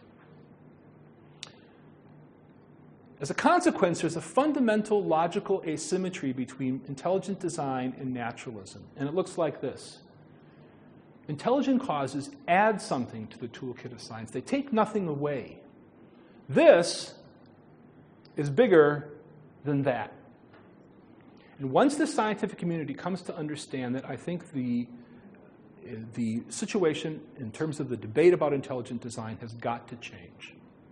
As a consequence, there's a fundamental logical asymmetry between intelligent design and naturalism. And it looks like this. Intelligent causes add something to the toolkit of science. They take nothing away. This is bigger than that. And once the scientific community comes to understand that, I think the situation in terms of the debate about intelligent design has got to change.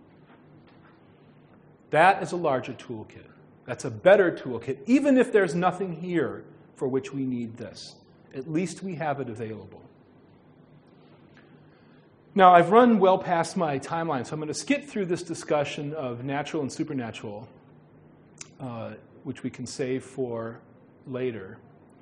That is a larger toolkit. That's a better toolkit, even if there's nothing here for which we need this. At least we have it available. Now, I've run well past my timeline, so I'm going to skip through this discussion of natural and supernatural, which we can save for later.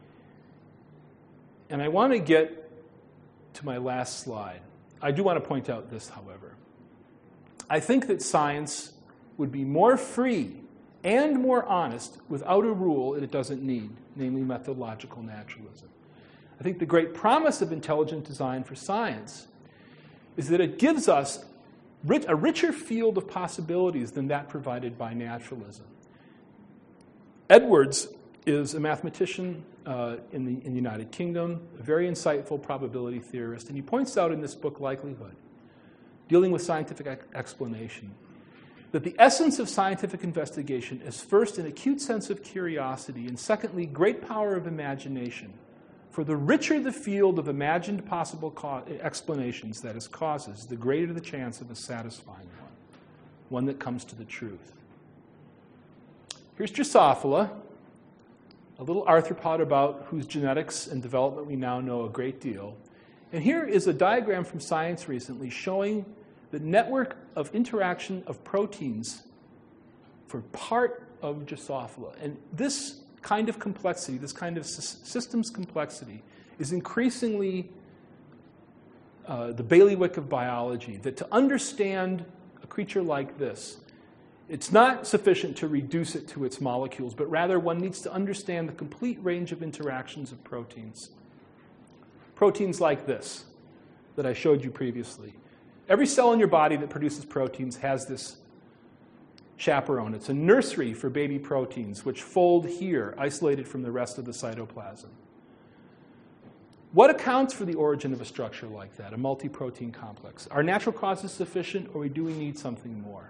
And I want to get to my last slide. I do want to point out this, however. I think that science would be more free and more honest without a rule it doesn't need, namely methodological naturalism. I think the great promise of intelligent design for science is that it gives us a richer field of possibilities than that provided by naturalism. Edwards is a mathematician in the United Kingdom, a very insightful probability theorist, and he points out in this book, Likelihood, dealing with scientific explanation, that the essence of scientific investigation is first an acute sense of curiosity, and secondly, great power of imagination. For the richer the field of imagined possible explanations, that is, causes, the greater the chance of a satisfying one that comes to the truth. Here's Drosophila, a little arthropod about whose genetics and development we now know a great deal. And here is a diagram from Science recently showing the network of interaction of proteins for part of Drosophila. And this kind of complexity, this kind of systems complexity, is increasingly the bailiwick of biology, that to understand a creature like this, it's not sufficient to reduce it to its molecules, but rather one needs to understand the complete range of interactions of proteins. Proteins like this that I showed you previously. Every cell in your body that produces proteins has this chaperone. It's a nursery for baby proteins, which fold here, isolated from the rest of the cytoplasm. What accounts for the origin of a structure like that, a multi-protein complex? Are natural causes sufficient, or do we need something more?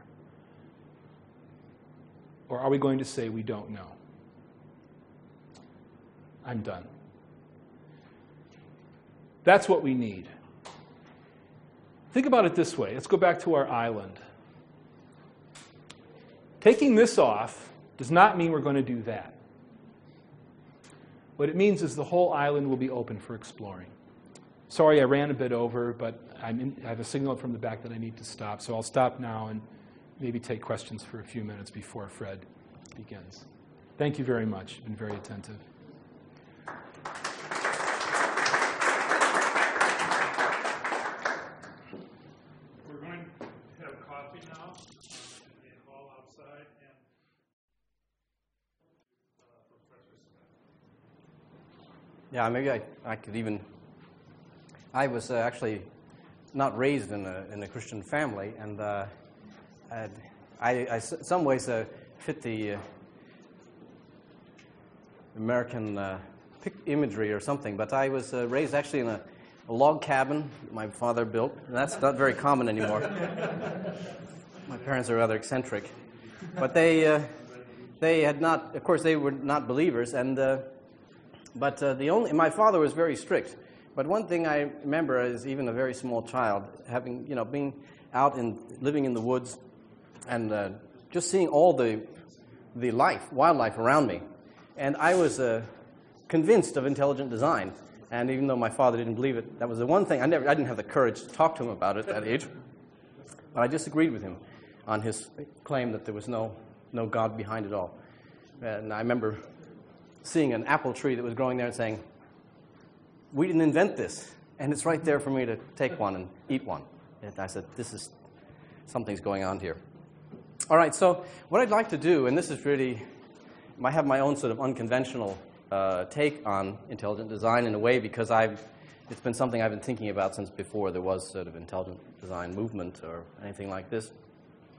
Or are we going to say we don't know? I'm done. That's what we need. Think about it this way. Let's go back to our island. Taking this off does not mean we're going to do that. What it means is the whole island will be open for exploring. Sorry, I ran a bit over, but I have a signal from the back that I need to stop, so I'll stop now and maybe take questions for a few minutes before Fred begins. Thank you very much. You've been very attentive. We're going to have coffee now in the hall outside. And yeah, maybe I could even. I was actually not raised in a Christian family, and I in some ways fit the American imagery or something. But I was raised actually in a log cabin my father built, and that's not very common anymore. My parents are rather eccentric, but they had not. Of course, they were not believers, and but my father was very strict. But one thing I remember as even a very small child, having being out and living in the woods, and just seeing all the wildlife around me, and I was convinced of intelligent design. And even though my father didn't believe it, that was the one thing I didn't have the courage to talk to him about it at that age. But I disagreed with him on his claim that there was no God behind it all. And I remember seeing an apple tree that was growing there and saying, "We didn't invent this, and it's right there for me to take one and eat one." And I said, something's going on here. All right, so what I'd like to do, and this is really, I have my own sort of unconventional take on intelligent design in a way, because it's been something I've been thinking about since before there was sort of intelligent design movement or anything like this.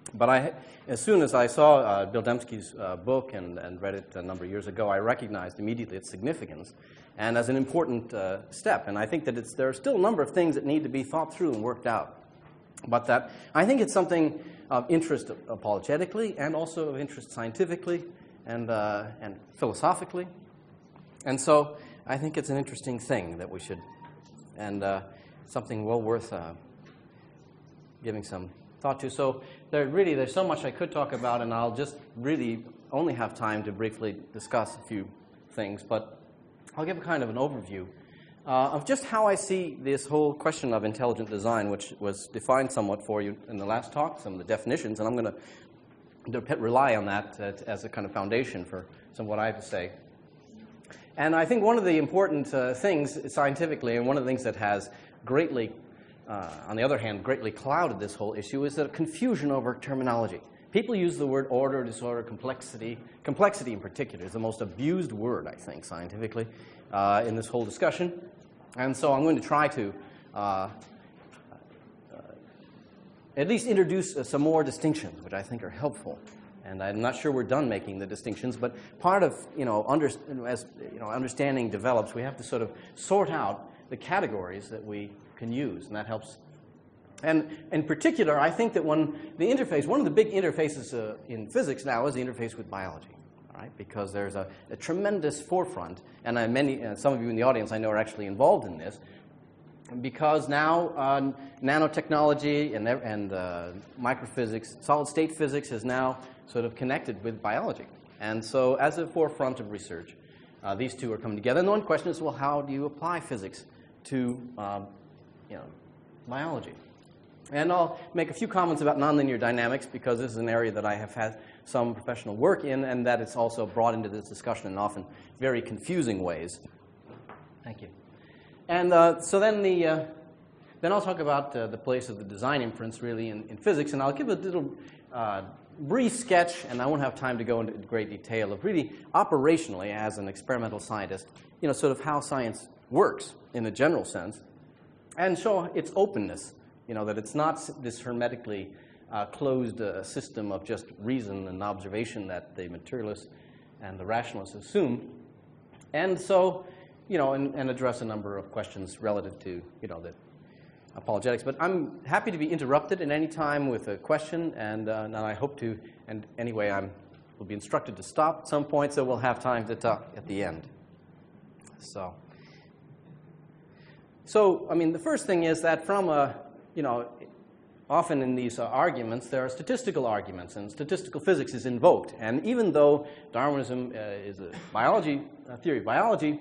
But as soon as I saw Bill Dembski's book and read it a number of years ago, I recognized immediately its significance and as an important step. And I think that there are still a number of things that need to be thought through and worked out. But that I think it's something of interest apologetically and also of interest scientifically and philosophically. And so I think it's an interesting thing that we should, and something well worth giving some thought to. So there's so much I could talk about, and I'll just really only have time to briefly discuss a few things, but I'll give a kind of an overview of just how I see this whole question of intelligent design, which was defined somewhat for you in the last talk, some of the definitions, and I'm going to rely on that as a kind of foundation for some of what I have to say. And I think one of the important things scientifically, and one of the things that has greatly, on the other hand, greatly clouded this whole issue is the confusion over terminology. People use the word order, disorder, complexity. Complexity in particular is the most abused word, I think, scientifically, in this whole discussion. And so I'm going to try to at least introduce some more distinctions, which I think are helpful. And I'm not sure we're done making the distinctions, but part of, as understanding develops, we have to sort of sort out the categories that we can use, and that helps. And in particular, I think that one of the big interfaces in physics now is the interface with biology, all right? Because there's a tremendous forefront, and some of you in the audience I know are actually involved in this, because now nanotechnology and microphysics, solid-state physics is now sort of connected with biology. And so as a forefront of research, these two are coming together. And the one question is, well, how do you apply physics to biology? And I'll make a few comments about nonlinear dynamics, because this is an area that I have had some professional work in, and that it's also brought into this discussion in often very confusing ways. Thank you. And so then I'll talk about the place of the design inference really in physics, and I'll give a little brief sketch, and I won't have time to go into great detail of really operationally as an experimental scientist, sort of how science works in a general sense, and show its openness, that it's not this hermetically closed system of just reason and observation that the materialists and the rationalists assume. And so, and address a number of questions relative to, the apologetics. But I'm happy to be interrupted at any time with a question, and I hope to, and anyway, will be instructed to stop at some point, so we'll have time to talk at the end. So I mean, the first thing is that from often in these arguments, there are statistical arguments, and statistical physics is invoked. And even though Darwinism is a theory of biology,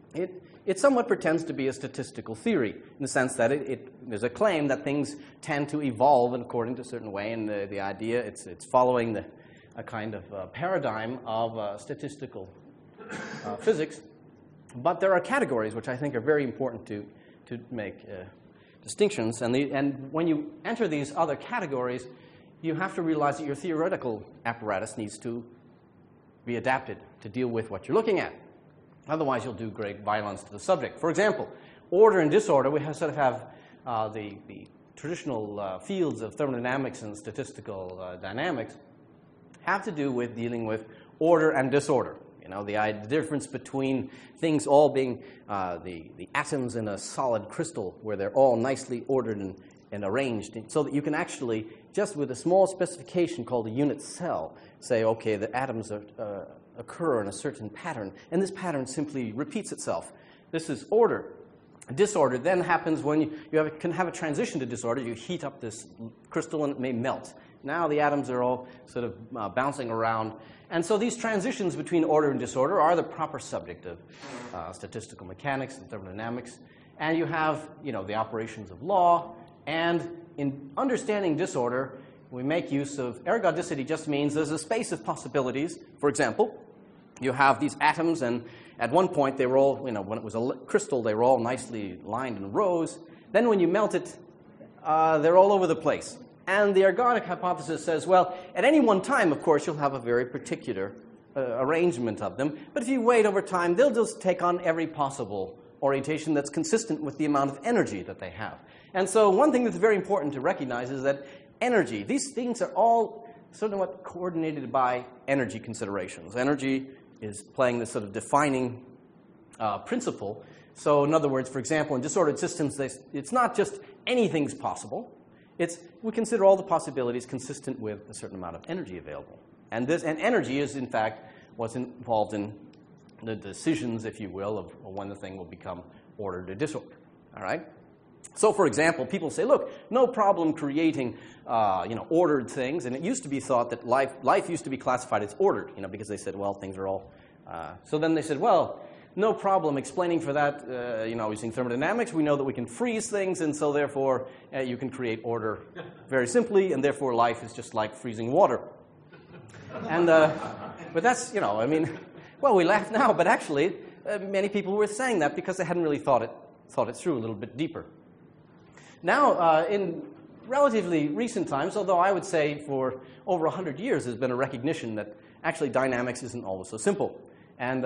it somewhat pretends to be a statistical theory in the sense that there's a claim that things tend to evolve according to a certain way, and the idea it's following a kind of paradigm of statistical physics. But there are categories which I think are very important to make distinctions, and when you enter these other categories, you have to realize that your theoretical apparatus needs to be adapted to deal with what you're looking at. Otherwise, you'll do great violence to the subject. For example, order and disorder, we sort of have the traditional fields of thermodynamics and statistical dynamics have to do with dealing with order and disorder. The difference between things all being the atoms in a solid crystal where they're all nicely ordered and arranged, so that you can actually, just with a small specification called a unit cell, say, okay, the atoms occur in a certain pattern, and this pattern simply repeats itself. This is order. Disorder then happens when you can have a transition to disorder. You heat up this crystal and it may melt. Now the atoms are all sort of bouncing around. And so these transitions between order and disorder are the proper subject of statistical mechanics and thermodynamics. And you have, the operations of law. And in understanding disorder, we make use of ergodicity. Just means there's a space of possibilities. For example, you have these atoms, and at one point they were all, when it was a crystal, they were all nicely lined in rows. Then when you melt it, they're all over the place. And the ergodic hypothesis says, well, at any one time, of course, you'll have a very particular arrangement of them. But if you wait over time, they'll just take on every possible orientation that's consistent with the amount of energy that they have. And so one thing that's very important to recognize is that energy. These things are all somewhat coordinated by energy considerations. Energy is playing this sort of defining principle. So in other words, for example, in disordered systems, it's not just anything's possible. We consider all the possibilities consistent with a certain amount of energy available. And energy is, in fact, what's involved in the decisions, if you will, of when the thing will become ordered or disordered. All right? So, for example, people say, look, no problem creating ordered things. And it used to be thought that life used to be classified as ordered, because they said, well, things are all... So then they said, well, no problem explaining for that, using thermodynamics. We know that we can freeze things, and so therefore you can create order very simply, and therefore life is just like freezing water. And but that's, well, we laugh now, but actually many people were saying that because they hadn't really thought it through a little bit deeper. Now, in relatively recent times, although I would say for over 100 years, there's been a recognition that actually dynamics isn't always so simple. And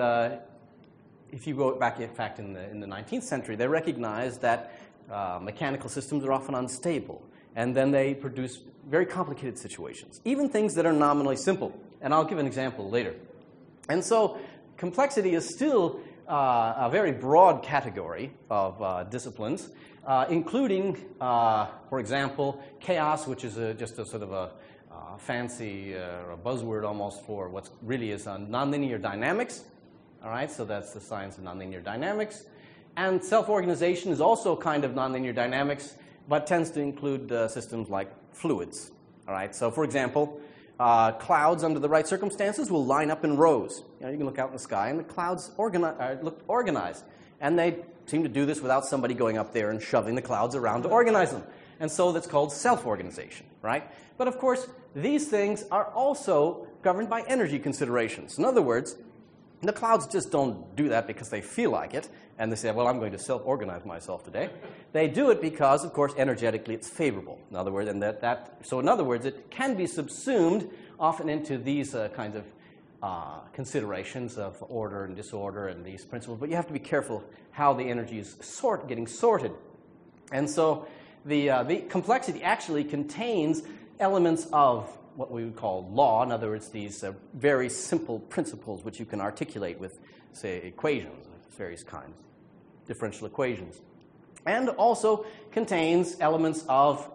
if you go back, in fact, in the 19th century, they recognized that mechanical systems are often unstable, and then they produce very complicated situations, even things that are nominally simple. And I'll give an example later. And so complexity is still a very broad category of disciplines, including, for example, chaos, which is just a sort of a fancy or a buzzword almost for what really is nonlinear dynamics. All right, so that's the science of nonlinear dynamics. And self-organization is also kind of nonlinear dynamics, but tends to include systems like fluids. All right, so for example, clouds under the right circumstances will line up in rows. You can look out in the sky and the clouds look organized. And they seem to do this without somebody going up there and shoving the clouds around to organize them. And so that's called self-organization, right? But of course, these things are also governed by energy considerations. In other words, the clouds just don't do that because they feel like it, and they say, well, I'm going to self-organize myself today. They do it because, of course, energetically it's favorable. In other words, so in other words, it can be subsumed often into these kinds of considerations of order and disorder and these principles, but you have to be careful how the energy is getting sorted. And so the complexity actually contains elements of what we would call law. In other words, these very simple principles which you can articulate with, say, equations of various kinds, differential equations. And also contains elements of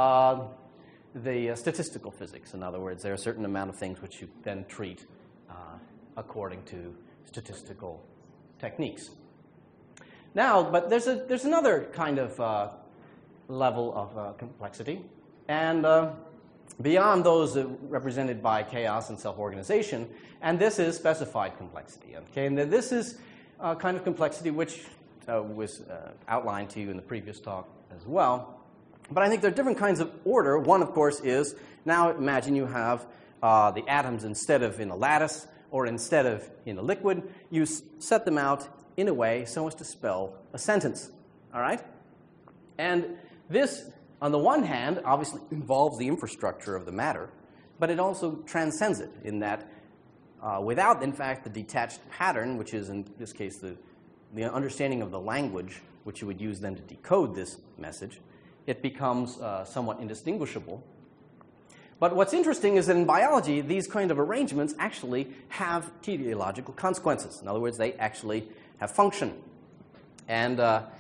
the statistical physics. In other words, there are a certain amount of things which you then treat according to statistical techniques. Now, but there's another kind of level of complexity, and beyond those represented by chaos and self-organization, and this is specified complexity. Okay, and this is a kind of complexity which was outlined to you in the previous talk as well. But I think there are different kinds of order. One, of course, is now imagine you have the atoms instead of in a lattice or instead of in a liquid, you set them out in a way so as to spell a sentence. All right? And this, on the one hand, obviously involves the infrastructure of the matter, but it also transcends it in that without, in fact, the detached pattern, which is in this case the understanding of the language which you would use then to decode this message, it becomes somewhat indistinguishable. But what's interesting is that in biology, these kind of arrangements actually have teleological consequences. In other words, they actually have function. And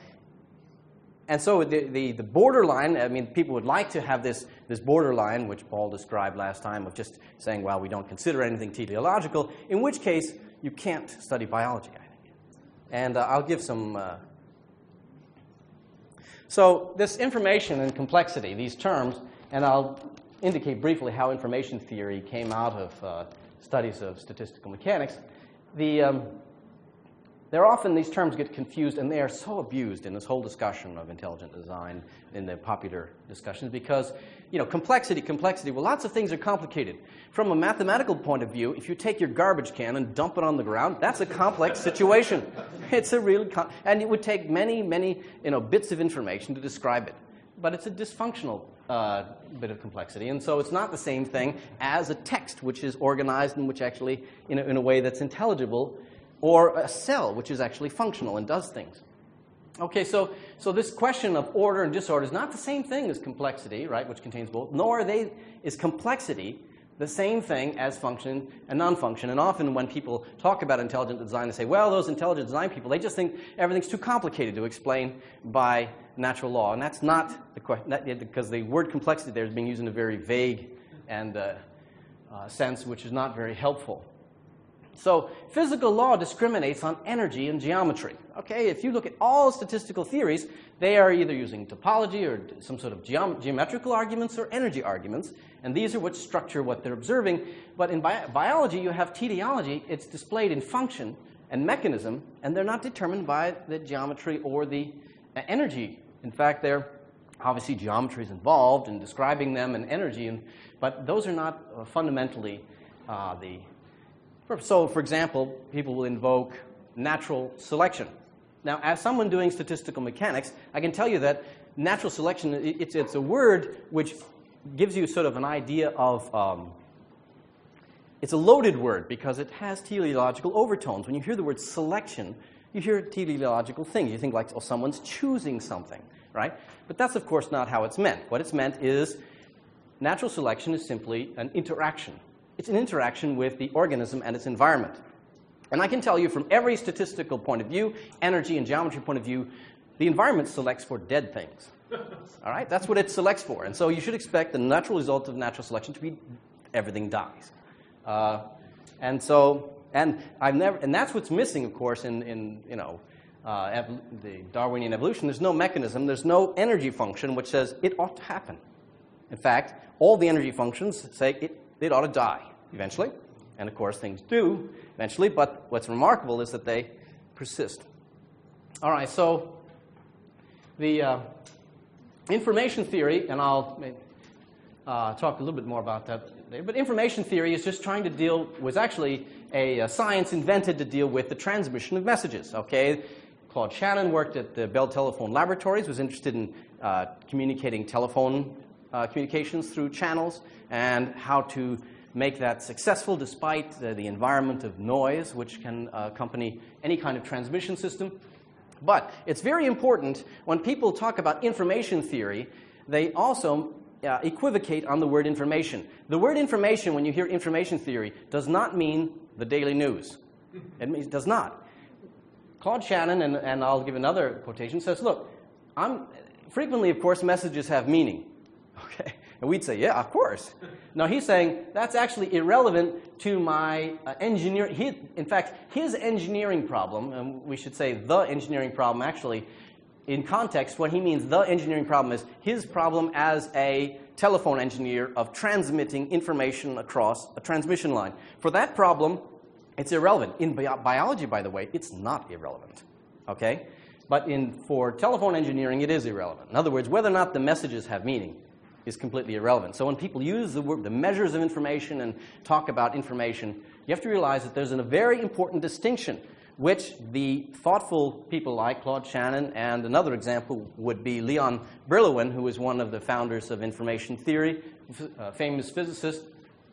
so the borderline, I mean, people would like to have this borderline, which Paul described last time, of just saying, well, we don't consider anything teleological, in which case you can't study biology, I think. And I'll give some... So this information and complexity, these terms, and I'll indicate briefly how information theory came out of studies of statistical mechanics. There often these terms get confused, and they are so abused in this whole discussion of intelligent design in the popular discussions because, complexity, well, lots of things are complicated. From a mathematical point of view, if you take your garbage can and dump it on the ground, that's a complex situation. It's a really, and it would take many, bits of information to describe it. But it's a dysfunctional bit of complexity, and so it's not the same thing as a text which is organized and which actually, in a way that's intelligible, or a cell which is actually functional and does things. Okay, so this question of order and disorder is not the same thing as complexity, right, which contains both, nor is complexity the same thing as function and non-function. And often when people talk about intelligent design, they say, well, those intelligent design people, they just think everything's too complicated to explain by natural law. And that's not the question, because the word complexity there is being used in a very vague and sense, which is not very helpful. So physical law discriminates on energy and geometry. Okay, if you look at all statistical theories, they are either using topology or some sort of geometrical arguments or energy arguments, and these are what structure what they're observing. But in biology, you have teleology. It's displayed in function and mechanism, and they're not determined by the geometry or the energy. In fact, obviously geometry is involved in describing them and energy, but those are not fundamentally the... So, for example, people will invoke natural selection. Now, as someone doing statistical mechanics, I can tell you that natural selection, it's a word which gives you sort of an idea of, it's a loaded word because it has teleological overtones. When you hear the word selection, you hear teleological things. You think like, oh, someone's choosing something, right? But that's, of course, not how it's meant. What it's meant is natural selection is simply an interaction. It's an interaction with the organism and its environment. And I can tell you from every statistical point of view, energy and geometry point of view, the environment selects for dead things. All right? That's what it selects for. And so you should expect the natural result of natural selection to be everything dies. And that's what's missing, of course, in the Darwinian evolution. There's no mechanism, there's no energy function which says it ought to happen. In fact, all the energy functions say it ought to die eventually. And of course, things do eventually, but what's remarkable is that they persist. All right, so the information theory, and I'll talk a little bit more about that later, but information theory is just trying to was actually a science invented to deal with the transmission of messages, okay? Claude Shannon worked at the Bell Telephone Laboratories, was interested in communicating telephone communications through channels and how to make that successful despite the environment of noise which can accompany any kind of transmission system. But it's very important when people talk about information theory, they also equivocate on the word information. The word information, when you hear information theory, does not mean the Daily News. It does not. Claude Shannon, and I'll give another quotation, says, look, frequently, of course, messages have meaning. Okay? And we'd say, yeah, of course. Now, he's saying that's actually irrelevant to my engineering. In fact, his engineering problem, and we should say the engineering problem actually, in context, what he means the engineering problem is his problem as a telephone engineer of transmitting information across a transmission line. For that problem, it's irrelevant. In biology, by the way, it's not irrelevant. Okay? But for telephone engineering, it is irrelevant. In other words, whether or not the messages have meaning is completely irrelevant. So when people use the measures of information and talk about information, you have to realize that there's a very important distinction, which the thoughtful people like Claude Shannon, and another example would be Leon Brillouin, who is one of the founders of information theory, a famous physicist,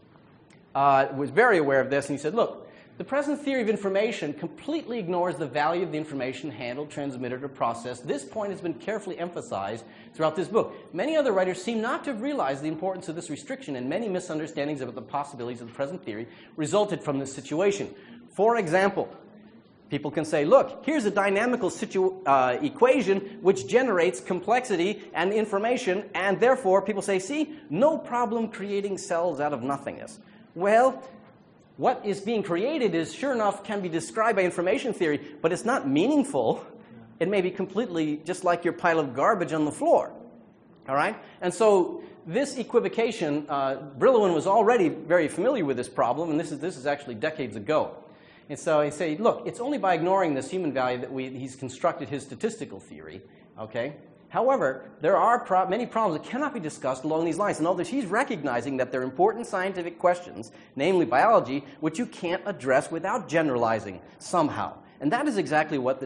was very aware of this, and he said, look, the present theory of information completely ignores the value of the information handled, transmitted, or processed. This point has been carefully emphasized throughout this book. Many other writers seem not to have realized the importance of this restriction, and many misunderstandings about the possibilities of the present theory resulted from this situation. For example, people can say, look, here's a dynamical equation which generates complexity and information, and therefore people say, see, no problem creating cells out of nothingness. Well, what is being created is, sure enough, can be described by information theory, but it's not meaningful. It may be completely just like your pile of garbage on the floor. All right? And so this equivocation, Brillouin was already very familiar with this problem, and this is actually decades ago. And so he said, look, it's only by ignoring this human value that he's constructed his statistical theory. Okay? However, there are many problems that cannot be discussed along these lines. And although he's recognizing that there are important scientific questions, namely biology, which you can't address without generalizing somehow. And that is exactly what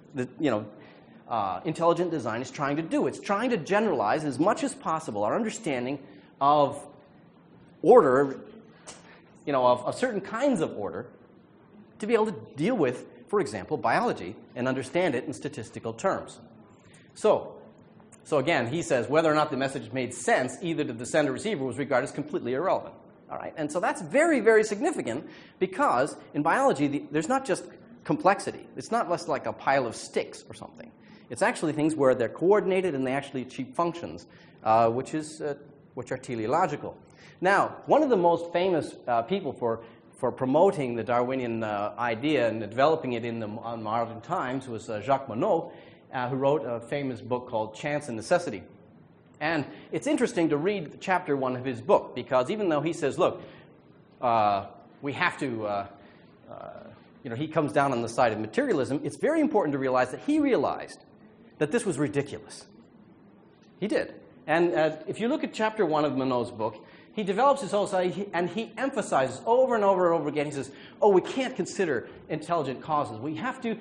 intelligent design is trying to do. It's trying to generalize as much as possible our understanding of order, of certain kinds of order, to be able to deal with for example, biology, and understand it in statistical terms. So again, he says whether or not the message made sense either to the sender or receiver was regarded as completely irrelevant. All right? And so that's very, very significant because in biology, there's not just complexity. It's not less like a pile of sticks or something. It's actually things where they're coordinated and they actually achieve functions, which are teleological. Now, one of the most famous people for promoting the Darwinian idea and developing it in the modern times was Jacques Monod, who wrote a famous book called Chance and Necessity. And it's interesting to read chapter 1 of his book, because even though he says, look, we have to, he comes down on the side of materialism, it's very important to realize that he realized that this was ridiculous. He did. And if you look at chapter 1 of Monod's book, he develops his whole side, and he emphasizes over and over and over again, he says, oh, we can't consider intelligent causes. We have to,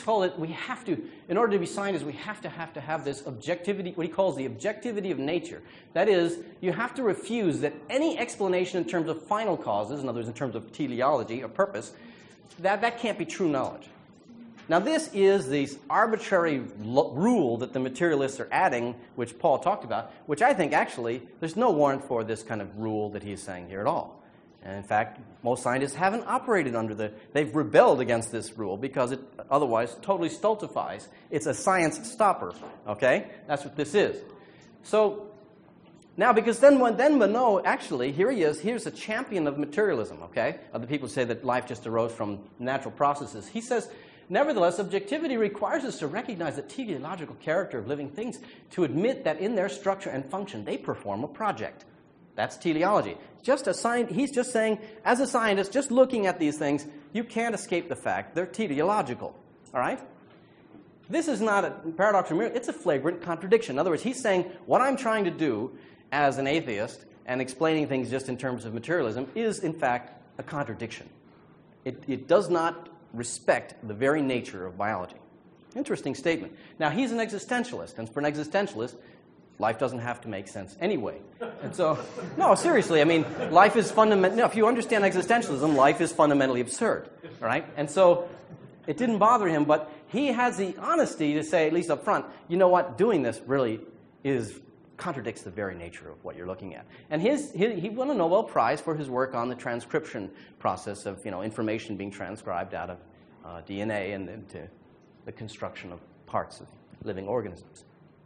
in order to be scientists, we have to have this objectivity, what he calls the objectivity of nature. That is, you have to refuse that any explanation in terms of final causes, in other words, in terms of teleology or purpose, that can't be true knowledge. Now, this is the arbitrary rule that the materialists are adding, which Paul talked about, which I think actually there's no warrant for this kind of rule that he's saying here at all. And in fact, most scientists haven't operated under they've rebelled against this rule because it otherwise totally stultifies. It's a science stopper, okay? That's what this is. So, now, because then Monod, actually, here he is, here's a champion of materialism, okay? Of the people who say that life just arose from natural processes. He says, nevertheless, objectivity requires us to recognize the teleological character of living things, to admit that in their structure and function, they perform a project. That's teleology. He's just saying, as a scientist, just looking at these things, you can't escape the fact they're teleological. All right? This is not a paradox or miracle. It's a flagrant contradiction. In other words, he's saying, what I'm trying to do as an atheist and explaining things just in terms of materialism is, in fact, a contradiction. It does not respect the very nature of biology. Interesting statement. Now, he's an existentialist, and for an existentialist, life doesn't have to make sense anyway. And so, no, seriously, I mean, life is fundamental. If you understand existentialism, life is fundamentally absurd, right? And so, it didn't bother him, but he has the honesty to say, at least up front, you know what, doing this really contradicts the very nature of what you're looking at. And he won a Nobel Prize for his work on the transcription process of information being transcribed out of DNA and into the construction of parts of living organisms.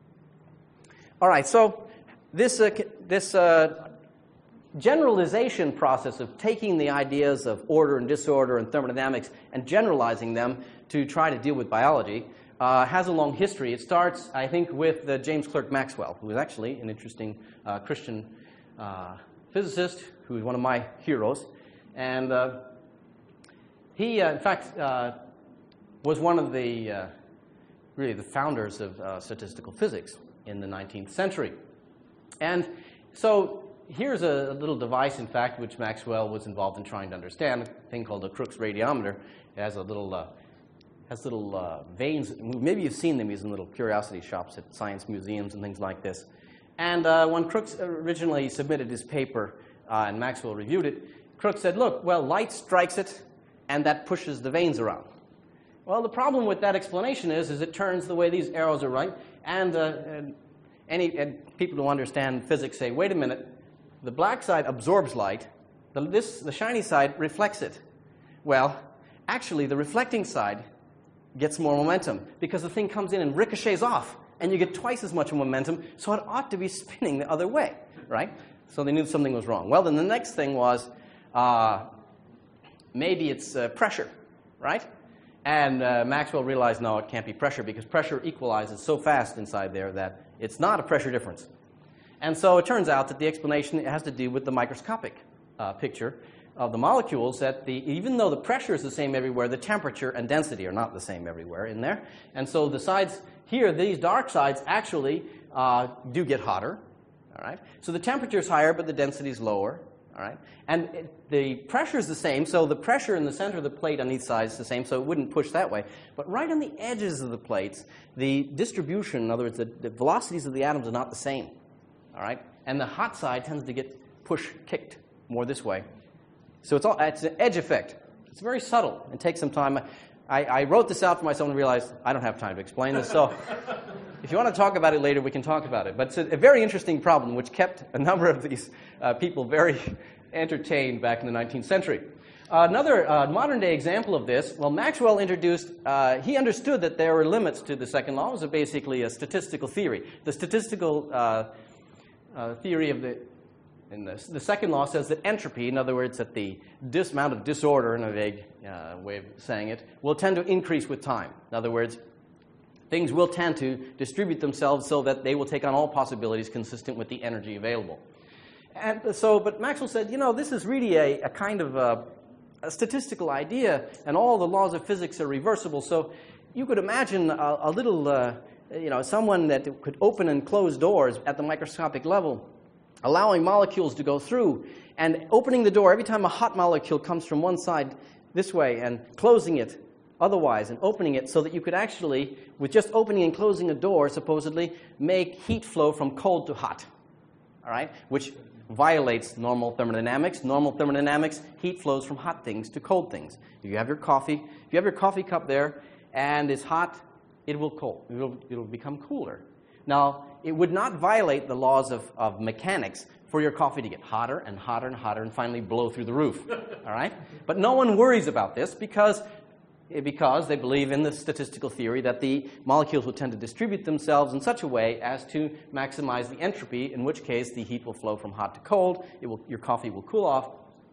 All right, so this generalization process of taking the ideas of order and disorder and thermodynamics and generalizing them to try to deal with biology has a long history. It starts, I think, with James Clerk Maxwell, who is actually an interesting Christian physicist who is one of my heroes. And he, in fact, was one of the founders of statistical physics in the 19th century. And so here's a little device, in fact, which Maxwell was involved in trying to understand, a thing called a Crookes radiometer. It has little vanes. Maybe you've seen them used in little curiosity shops at science museums and things like this. And when Crookes originally submitted his paper and Maxwell reviewed it, Crookes said, look, well, light strikes it, and that pushes the vanes around. Well, the problem with that explanation is it turns the way these arrows are right, and people who understand physics say, wait a minute, the black side absorbs light, the shiny side reflects it. Well, actually, the reflecting side gets more momentum because the thing comes in and ricochets off, and you get twice as much momentum, so it ought to be spinning the other way, right? So they knew something was wrong. Well, then the next thing was maybe it's pressure, right? And Maxwell realized, no, it can't be pressure because pressure equalizes so fast inside there that it's not a pressure difference. And so it turns out that the explanation has to do with the microscopic picture of the molecules, that even though the pressure is the same everywhere, the temperature and density are not the same everywhere in there. And so the sides here, these dark sides actually do get hotter. All right? So the temperature is higher, but the density is lower. All right? And the pressure is the same, so the pressure in the center of the plate on each side is the same, so it wouldn't push that way. But right on the edges of the plates, the distribution, in other words, the velocities of the atoms are not the same. All right? And the hot side tends to get kicked more this way. So it's an edge effect. It's very subtle. It takes some time. I wrote this out for myself and realized I don't have time to explain this. So if you want to talk about it later, we can talk about it. But it's a very interesting problem which kept a number of these people very entertained back in the 19th century. Another modern-day example of this, well, Maxwell introduced, he understood that there were limits to the second law. It was basically a statistical theory. The statistical theory of the second law says that entropy, in other words, that the amount of disorder, in a vague way of saying it, will tend to increase with time. In other words, things will tend to distribute themselves so that they will take on all possibilities consistent with the energy available. And so, but Maxwell said, you know, this is really a kind of a statistical idea, and all the laws of physics are reversible. So you could imagine a little, someone that could open and close doors at the microscopic level, allowing molecules to go through, and opening the door every time a hot molecule comes from one side this way, and closing it otherwise, and opening it so that you could actually, with just opening and closing a door, supposedly, make heat flow from cold to hot, all right, which violates normal thermodynamics. Normal thermodynamics, heat flows from hot things to cold things. If you have your coffee cup there, and it's hot, it will cool. It'll become cooler. Now, it would not violate the laws of mechanics for your coffee to get hotter and hotter and hotter and finally blow through the roof, all right? But no one worries about this because they believe in the statistical theory that the molecules will tend to distribute themselves in such a way as to maximize the entropy, in which case the heat will flow from hot to cold, your coffee will cool off.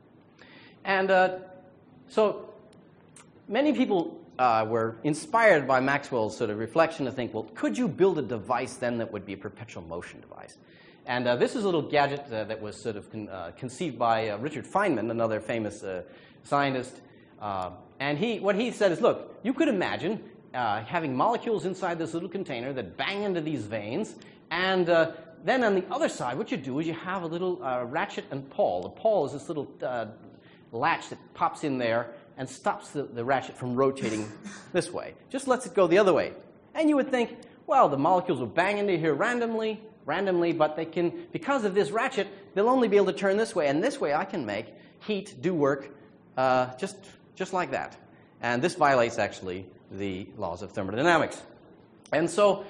And so many people were inspired by Maxwell's sort of reflection to think, well, could you build a device then that would be a perpetual motion device? And this is a little gadget that was sort of conceived by Richard Feynman, another famous scientist. And what he said is, look, you could imagine having molecules inside this little container that bang into these vanes, and then on the other side, what you do is you have a little ratchet and pawl. The pawl is this little latch that pops in there and stops the ratchet from rotating this way. Just lets it go the other way. And you would think, well, the molecules will bang into here randomly, but they can, because of this ratchet, they'll only be able to turn this way, and this way I can make heat do work just like that. And this violates, actually, the laws of thermodynamics. And so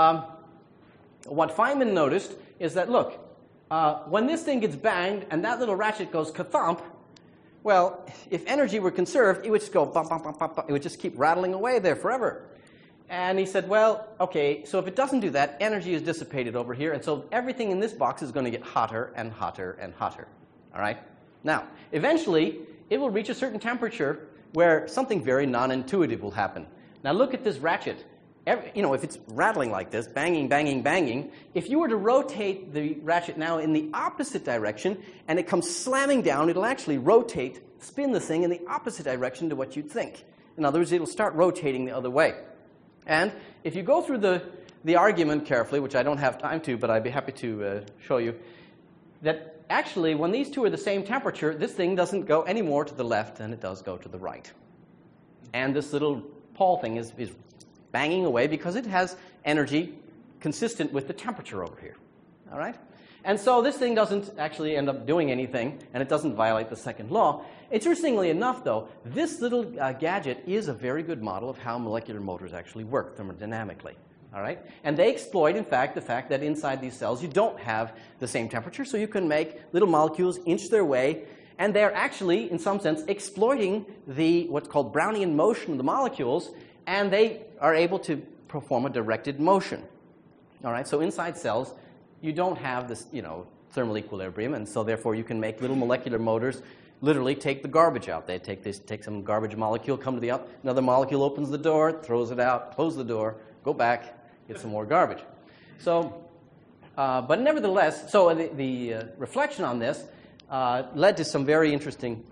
what Feynman noticed is that, look, when this thing gets banged and that little ratchet goes ka-thump, well, if energy were conserved, it would just go bump, bump, bump, bump, bump. It would just keep rattling away there forever. And he said, well, okay, so if it doesn't do that, energy is dissipated over here, and so everything in this box is going to get hotter and hotter and hotter. All right? Now, eventually, it will reach a certain temperature where something very non-intuitive will happen. Now, look at this ratchet. If it's rattling like this, banging, banging, banging, if you were to rotate the ratchet now in the opposite direction and it comes slamming down, it'll actually spin the thing in the opposite direction to what you'd think. In other words, it'll start rotating the other way. And if you go through the argument carefully, which I don't have time to, but I'd be happy to show you, that actually when these two are the same temperature, this thing doesn't go any more to the left than it does go to the right. And this little pawl thing is banging away because it has energy consistent with the temperature over here. All right? And so this thing doesn't actually end up doing anything, and it doesn't violate the second law. Interestingly enough, though, this little gadget is a very good model of how molecular motors actually work thermodynamically. All right? And they exploit, in fact, the fact that inside these cells you don't have the same temperature, so you can make little molecules inch their way, and they're actually, in some sense, exploiting what's called Brownian motion of the molecules, and they are able to perform a directed motion. All right? So inside cells, you don't have this, thermal equilibrium, and so therefore you can make little molecular motors literally take the garbage out. They take some garbage molecule, come to the out, another molecule opens the door, throws it out, close the door, go back, get some more garbage. So, but nevertheless, so the reflection on this led to some very interesting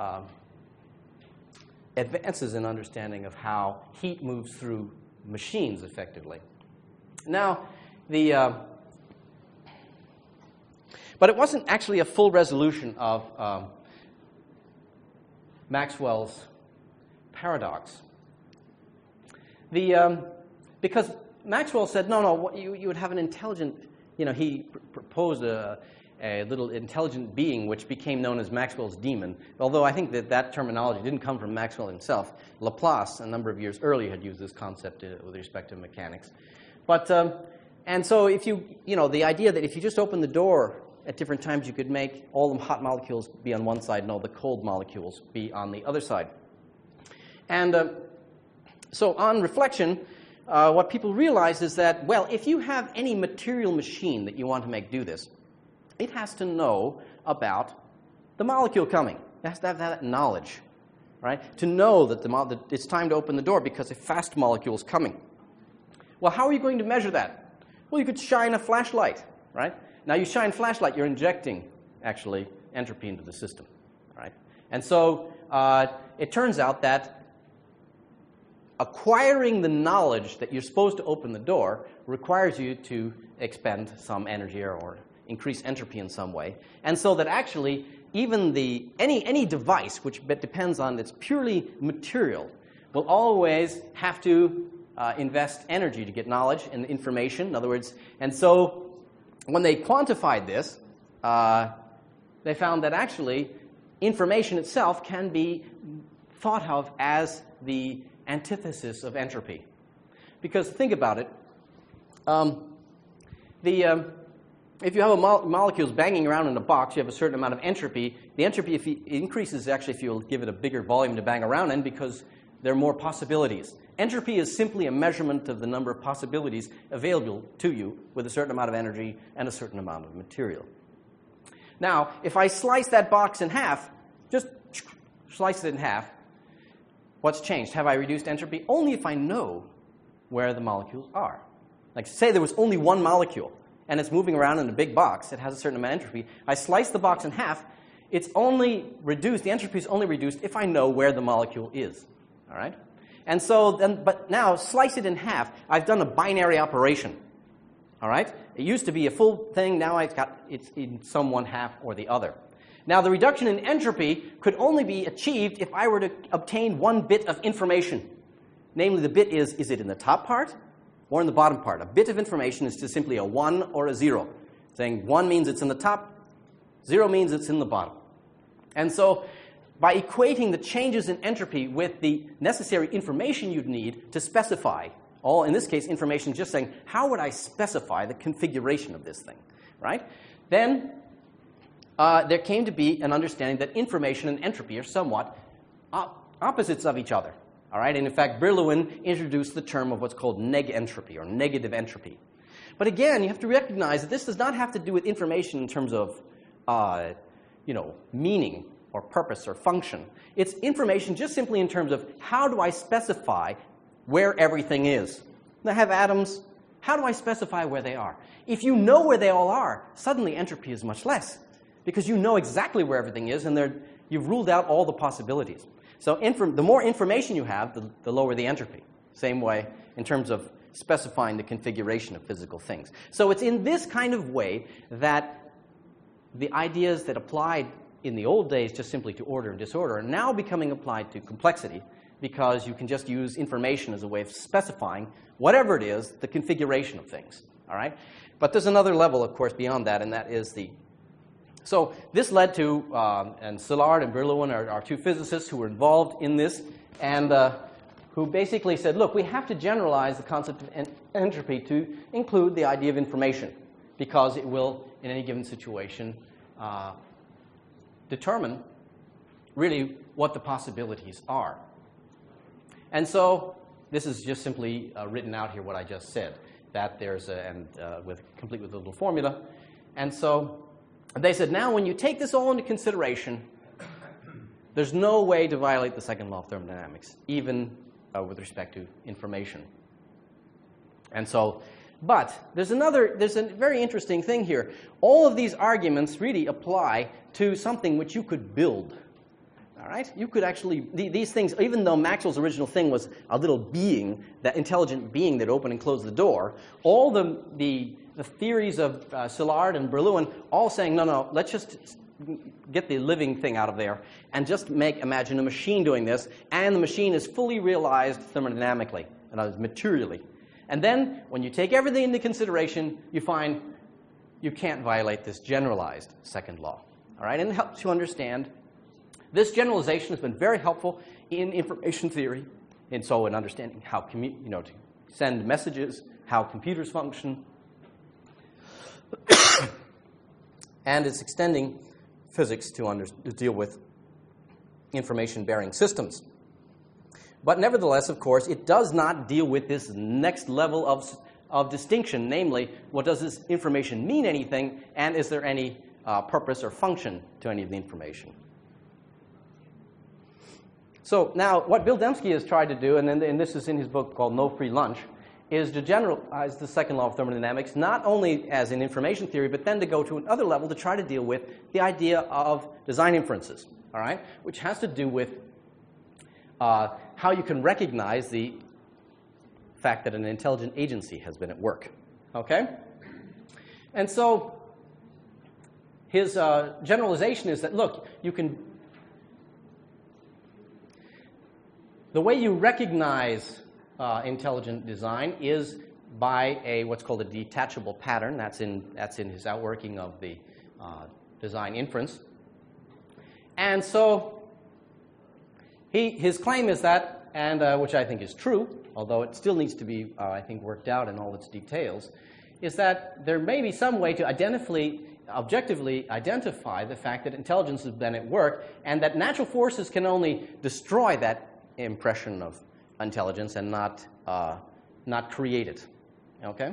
advances in understanding of how heat moves through machines effectively. Now, but it wasn't actually a full resolution of Maxwell's paradox. Because Maxwell said, no, you would have an intelligent, he proposed a little intelligent being which became known as Maxwell's demon, although I think that terminology didn't come from Maxwell himself. Laplace, a number of years earlier, had used this concept with respect to mechanics. But, and so if the idea that if you just open the door at different times, you could make all the hot molecules be on one side and all the cold molecules be on the other side. And so on reflection, what people realize is that, well, if you have any material machine that you want to make do this, it has to know about the molecule coming. It has to have that knowledge, right? To know that it's time to open the door because a fast molecule is coming. Well, how are you going to measure that? Well, you could shine a flashlight, right? Now, you shine flashlight, you're injecting, actually, entropy into the system, right? And so it turns out that acquiring the knowledge that you're supposed to open the door requires you to expend some energy or increase entropy in some way. And so that actually even any device which depends on its purely material will always have to invest energy to get knowledge and information. In other words, and so when they quantified this, they found that actually information itself can be thought of as the antithesis of entropy. Because think about it, if you have molecules banging around in a box, you have a certain amount of entropy. The entropy increases actually if you'll give it a bigger volume to bang around in because there are more possibilities. Entropy is simply a measurement of the number of possibilities available to you with a certain amount of energy and a certain amount of material. Now, if I slice that box in half, just slice it in half, what's changed? Have I reduced entropy? Only if I know where the molecules are. Like, say there was only one molecule, and it's moving around in a big box. It has a certain amount of entropy. I slice the box in half. It's only reduced, the entropy is only reduced if I know where the molecule is. All right? And so then, but now slice it in half. I've done a binary operation. All right? It used to be a full thing. Now it's in some one half or the other. Now, the reduction in entropy could only be achieved if I were to obtain one bit of information. Namely, the bit is it in the top part or in the bottom part? A bit of information is just simply a 1 or a 0. Saying 1 means it's in the top, 0 means it's in the bottom. And so by equating the changes in entropy with the necessary information you'd need to specify, all in this case information just saying, how would I specify the configuration of this thing, right? Then there came to be an understanding that information and entropy are somewhat opposites of each other. All right? And in fact, Brillouin introduced the term of what's called neg-entropy, or negative entropy. But again, you have to recognize that this does not have to do with information in terms of meaning or purpose or function. It's information just simply in terms of how do I specify where everything is. I have atoms. How do I specify where they are? If you know where they all are, suddenly entropy is much less because you know exactly where everything is and you've ruled out all the possibilities. So the more information you have, the lower the entropy. Same way in terms of specifying the configuration of physical things. So it's in this kind of way that the ideas that applied in the old days just simply to order and disorder are now becoming applied to complexity because you can just use information as a way of specifying whatever it is, the configuration of things. All right? But there's another level, of course, beyond that, and that is So this led to, and Szilard and Brillouin are two physicists who were involved in this, and who basically said, look, we have to generalize the concept of entropy to include the idea of information, because it will, in any given situation, determine really what the possibilities are. And so this is just simply written out here what I just said, that there's complete with a little formula. And so they said, now when you take this all into consideration, there's no way to violate the second law of thermodynamics, even with respect to information. And so, but there's a very interesting thing here. All of these arguments really apply to something which you could build. All right? You could actually, these things, even though Maxwell's original thing was a little being, that intelligent being that opened and closed the door, all the theories of Szilard and Brillouin all saying, no, let's just get the living thing out of there and just imagine a machine doing this, and the machine is fully realized thermodynamically, and materially. And then, when you take everything into consideration, you find you can't violate this generalized second law. All right? And it helps you understand. This generalization has been very helpful in information theory, and so in understanding how to send messages, how computers function, and it's extending physics to deal with information-bearing systems. But nevertheless, of course, it does not deal with this next level of distinction, namely, what does this information mean anything, and is there any purpose or function to any of the information? So now, what Bill Dembski has tried to do, and this is in his book called No Free Lunch, is to generalize the second law of thermodynamics, not only as in information theory, but then to go to another level to try to deal with the idea of design inferences, all right, which has to do with how you can recognize the fact that an intelligent agency has been at work, okay? And so his generalization is that, look, the way you recognize intelligent design is by what's called a detachable pattern. That's in his outworking of the design inference. And so his claim is that, and which I think is true, although it still needs to be, I think, worked out in all its details, is that there may be some way to objectively identify the fact that intelligence has been at work, and that natural forces can only destroy that impression of intelligence and not create it. Okay?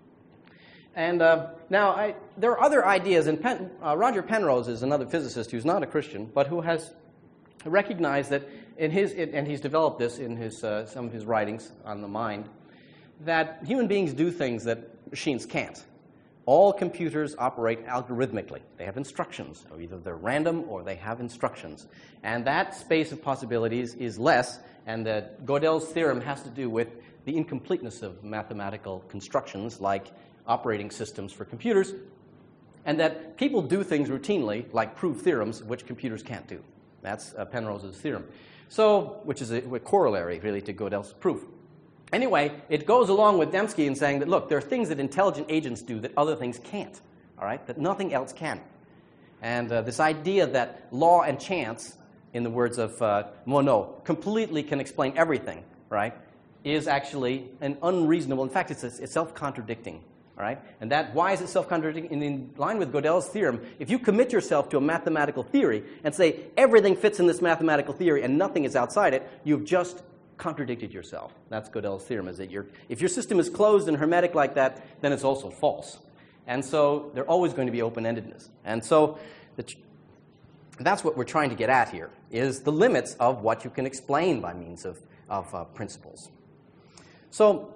And now there are other ideas, and Roger Penrose is another physicist who's not a Christian, but who has recognized that and he's developed this in some of his writings on the mind, that human beings do things that machines can't. All computers operate algorithmically. They have instructions. So either they're random or they have instructions. And that space of possibilities is less, and Gödel's theorem has to do with the incompleteness of mathematical constructions like operating systems for computers, and that people do things routinely, like prove theorems, which computers can't do. That's Penrose's theorem. So, which is a corollary, really, to Gödel's proof. Anyway, it goes along with Dembski in saying that, look, there are things that intelligent agents do that other things can't, all right, that nothing else can. And this idea that law and chance, in the words of Monod, completely can explain everything, right, is actually an unreasonable, in fact, it's self-contradicting, all right? And why is it self-contradicting? In line with Gödel's theorem, if you commit yourself to a mathematical theory and say everything fits in this mathematical theory and nothing is outside it, you've just contradicted yourself. That's Gödel's theorem, is that if your system is closed and hermetic like that, then it's also false. And so there's always going to be open-endedness. And so that's what we're trying to get at here, is the limits of what you can explain by means of principles. So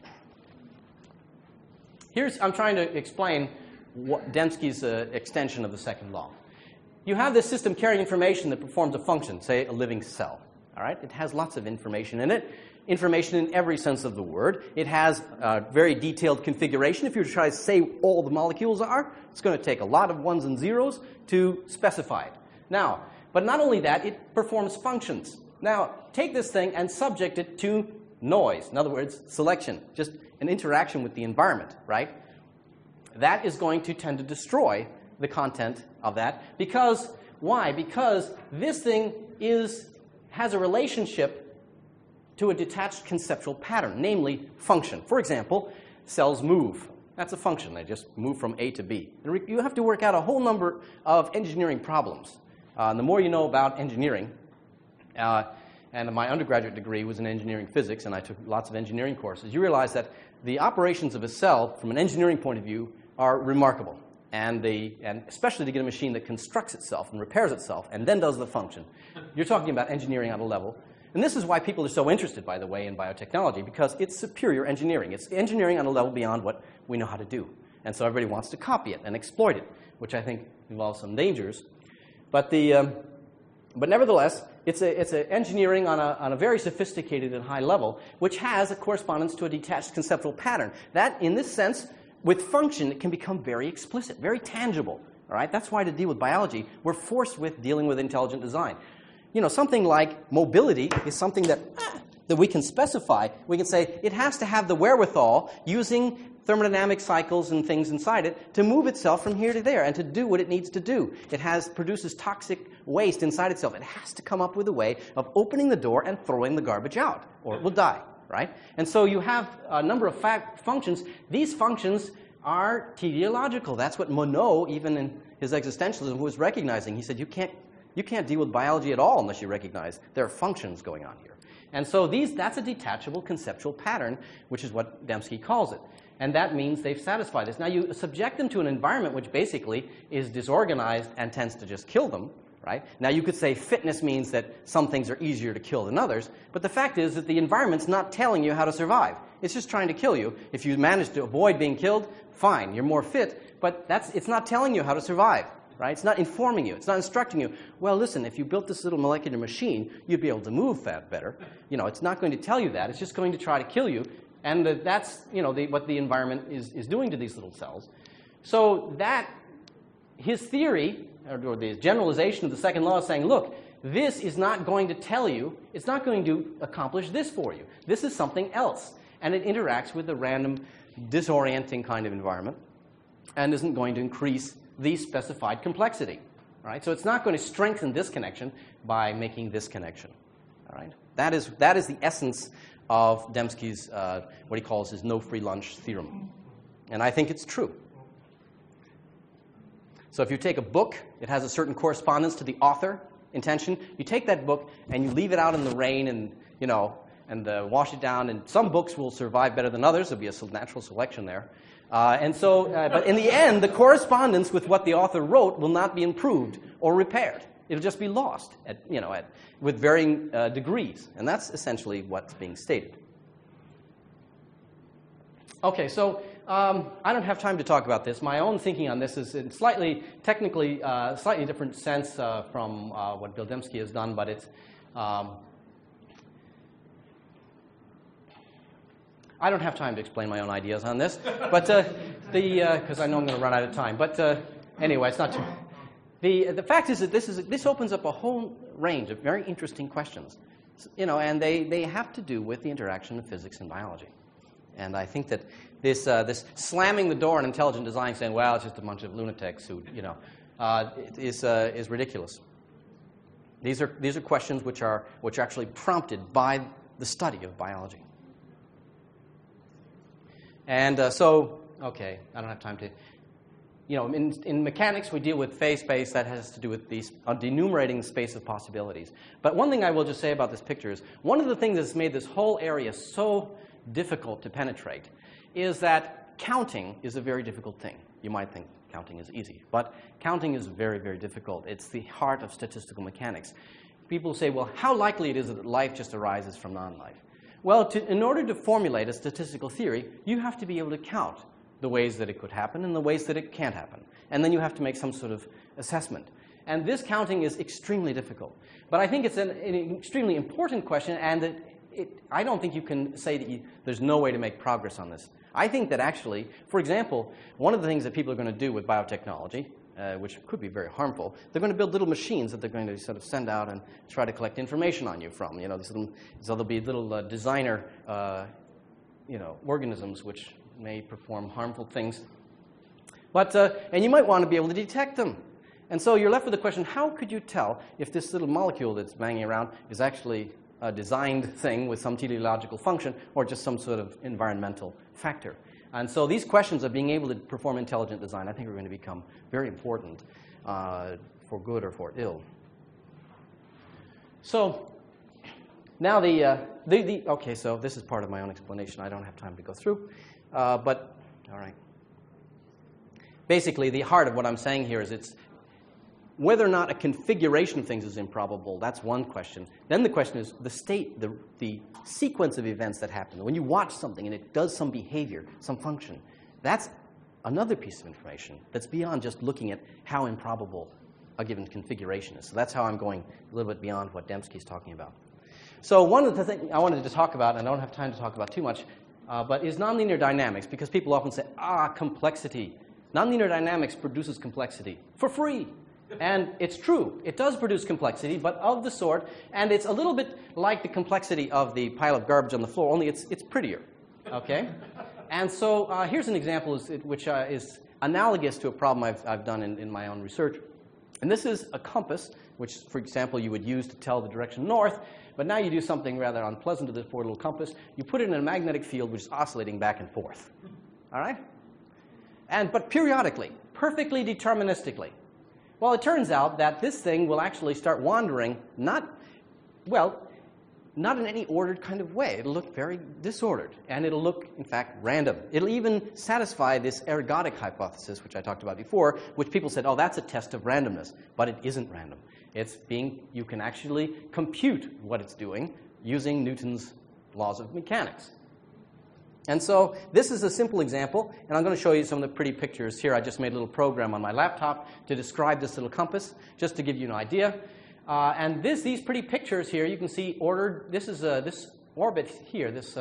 I'm trying to explain what Dembski's extension of the second law. You have this system carrying information that performs a function, say a living cell. All right? It has lots of information in it, information in every sense of the word. It has very detailed configuration. If you were to try to say all the molecules are, it's going to take a lot of ones and zeros to specify it. Now, but not only that, it performs functions. Now, take this thing and subject it to noise. In other words, selection, just an interaction with the environment, right? That is going to tend to destroy the content of that. Because, why? Because this thing has a relationship to a detached conceptual pattern, namely function. For example, cells move. That's a function. They just move from A to B. And you have to work out a whole number of engineering problems. And the more you know about engineering, and my undergraduate degree was in engineering physics, and I took lots of engineering courses, you realize that the operations of a cell, from an engineering point of view, are remarkable. And especially to get a machine that constructs itself and repairs itself and then does the function. You're talking about engineering on a level. And this is why people are so interested, by the way, in biotechnology, because it's superior engineering. It's engineering on a level beyond what we know how to do. And so everybody wants to copy it and exploit it, which I think involves some dangers. But nevertheless, it's engineering on a very sophisticated and high level, which has a correspondence to a detached conceptual pattern. That, in this sense, with function, it can become very explicit, very tangible. All right? That's why to deal with biology, we're forced with dealing with intelligent design. You know, something like mobility is something that that we can specify. We can say it has to have the wherewithal, using thermodynamic cycles and things inside it, to move itself from here to there and to do what it needs to do. It produces toxic waste inside itself. It has to come up with a way of opening the door and throwing the garbage out, or it will die, right? And so you have a number of functions. These functions are teleological. That's what Monod, even in his existentialism, was recognizing. He said, you can't deal with biology at all unless you recognize there are functions going on here. And so that's a detachable conceptual pattern, which is what Dembski calls it. And that means they've satisfied this. Now, you subject them to an environment which basically is disorganized and tends to just kill them, right? Now, you could say fitness means that some things are easier to kill than others, but the fact is that the environment's not telling you how to survive. It's just trying to kill you. If you manage to avoid being killed, fine, you're more fit, but it's not telling you how to survive, right? It's not informing you. It's not instructing you, well, listen, if you built this little molecular machine, you'd be able to move better. It's not going to tell you that. It's just going to try to kill you. And that's what the environment is doing to these little cells. So his theory, or the generalization of the second law, is saying, look, this is not going to tell you, it's not going to accomplish this for you. This is something else. And it interacts with a random, disorienting kind of environment and isn't going to increase the specified complexity. Right? So it's not going to strengthen this connection by making this connection. All right? That is the essence of Dembski's, what he calls his no free lunch theorem. And I think it's true. So if you take a book, it has a certain correspondence to the author intention. You take that book and you leave it out in the rain and wash it down. And some books will survive better than others. There'll be a natural selection there. But in the end, the correspondence with what the author wrote will not be improved or repaired. It'll just be lost with varying degrees. And that's essentially what's being stated. Okay, so I don't have time to talk about this. My own thinking on this is in slightly different sense from what Bill Dembski has done, but it's I don't have time to explain my own ideas on this, but because I know I'm going to run out of time. But anyway, it's not too. The fact is that this opens up a whole range of very interesting questions, and they have to do with the interaction of physics and biology. And I think that this slamming the door on intelligent design, saying, "Well, it's just a bunch of lunatics who," is ridiculous. These are questions which are actually prompted by the study of biology. And okay, I don't have time to. In mechanics, we deal with phase space. That has to do with denumerating the space of possibilities. But one thing I will just say about this picture is, one of the things that's made this whole area so difficult to penetrate is that counting is a very difficult thing. You might think counting is easy, but counting is very, very difficult. It's the heart of statistical mechanics. People say, well, how likely it is that life just arises from non-life? Well, in order to formulate a statistical theory, you have to be able to count the ways that it could happen and the ways that it can't happen. And then you have to make some sort of assessment. And this counting is extremely difficult. But I think it's an extremely important question, and that I don't think you can say that there's no way to make progress on this. I think that actually, for example, one of the things that people are going to do with biotechnology, which could be very harmful, they're going to build little machines that they're going to sort of send out and try to collect information on you from. So there'll be little designer, organisms which may perform harmful things. But and you might want to be able to detect them. And so you're left with the question: how could you tell if this little molecule that's banging around is actually a designed thing with some teleological function, or just some sort of environmental factor? And so these questions of being able to perform intelligent design, I think, are going to become very important for good or for ill. So now okay, so this is part of my own explanation. I don't have time to go through, but all right. Basically, the heart of what I'm saying here is it's whether or not a configuration of things is improbable. That's one question. Then the question is the state, the sequence of events that happen. When you watch something and it does some behavior, some function, that's another piece of information that's beyond just looking at how improbable a given configuration is. So that's how I'm going a little bit beyond what Dembski's talking about. So one of the things I wanted to talk about, and I don't have time to talk about too much, but is nonlinear dynamics, because people often say, complexity. Nonlinear dynamics produces complexity for free. And it's true. It does produce complexity, but of the sort, and it's a little bit like the complexity of the pile of garbage on the floor, only it's prettier, okay? And so here's an example which is analogous to a problem I've done in my own research. And this is a compass, which, for example, you would use to tell the direction north, but now you do something rather unpleasant to this poor little compass. You put it in a magnetic field which is oscillating back and forth, all right? But periodically, perfectly deterministically. Well, it turns out that this thing will actually start wandering, not in any ordered kind of way. It'll look very disordered, and it'll look, in fact, random. It'll even satisfy this ergodic hypothesis, which I talked about before, which people said, oh, that's a test of randomness. But it isn't random. You can actually compute what it's doing using Newton's laws of mechanics. And so this is a simple example, and I'm going to show you some of the pretty pictures here. I just made a little program on my laptop to describe this little compass, just to give you an idea. And these pretty pictures here, you can see ordered. This is this orbit here, this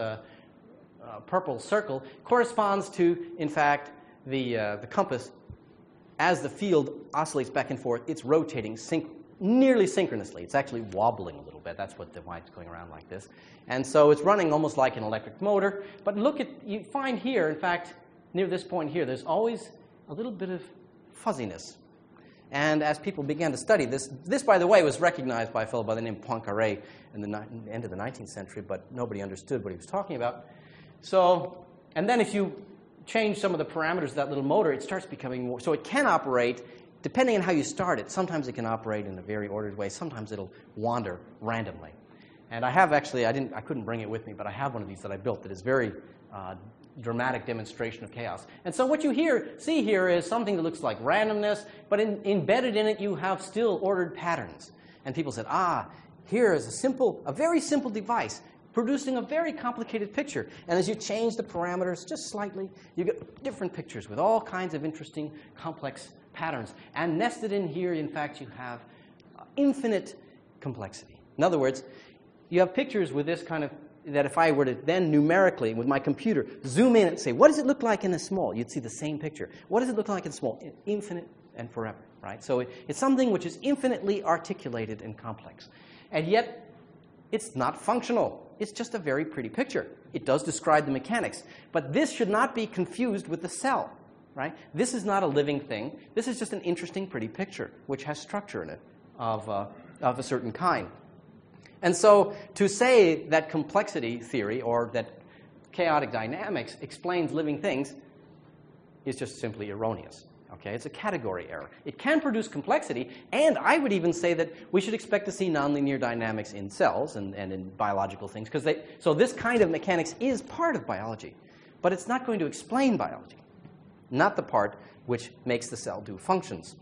purple circle, corresponds to, in fact, the compass. As the field oscillates back and forth, it's rotating nearly synchronously. It's actually wobbling a little bit. That's why it's going around like this. And so it's running almost like an electric motor. But you find here, in fact, near this point here, there's always a little bit of fuzziness. And as people began to study this, by the way, was recognized by a fellow by the name of Poincaré in the end of the 19th century, but nobody understood what he was talking about. So, and then if you change some of the parameters of that little motor, it starts becoming more, so it can operate, depending on how you start it. Sometimes it can operate in a very ordered way. Sometimes it'll wander randomly. And I have actually, I couldn't bring it with me, but I have one of these that I built that is very dramatic demonstration of chaos. And so what you see here is something that looks like randomness, but embedded in it you have still ordered patterns. And people said, here is a very simple device producing a very complicated picture. And as you change the parameters just slightly, you get different pictures with all kinds of interesting, complex patterns. And nested in here, in fact, you have infinite complexity. In other words, you have pictures with this kind of, that if I were to then numerically, with my computer, zoom in and say, what does it look like in a small? You'd see the same picture. What does it look like in small? Infinite and forever, right? So it's something which is infinitely articulated and complex. And yet, it's not functional. It's just a very pretty picture. It does describe the mechanics. But this should not be confused with the cell, right? This is not a living thing. This is just an interesting, pretty picture, which has structure in it of a certain kind. And so to say that complexity theory or that chaotic dynamics explains living things is just simply erroneous. Okay? It's a category error. It can produce complexity, and I would even say that we should expect to see nonlinear dynamics in cells and in biological things. So this kind of mechanics is part of biology, but it's not going to explain biology, not the part which makes the cell do functions.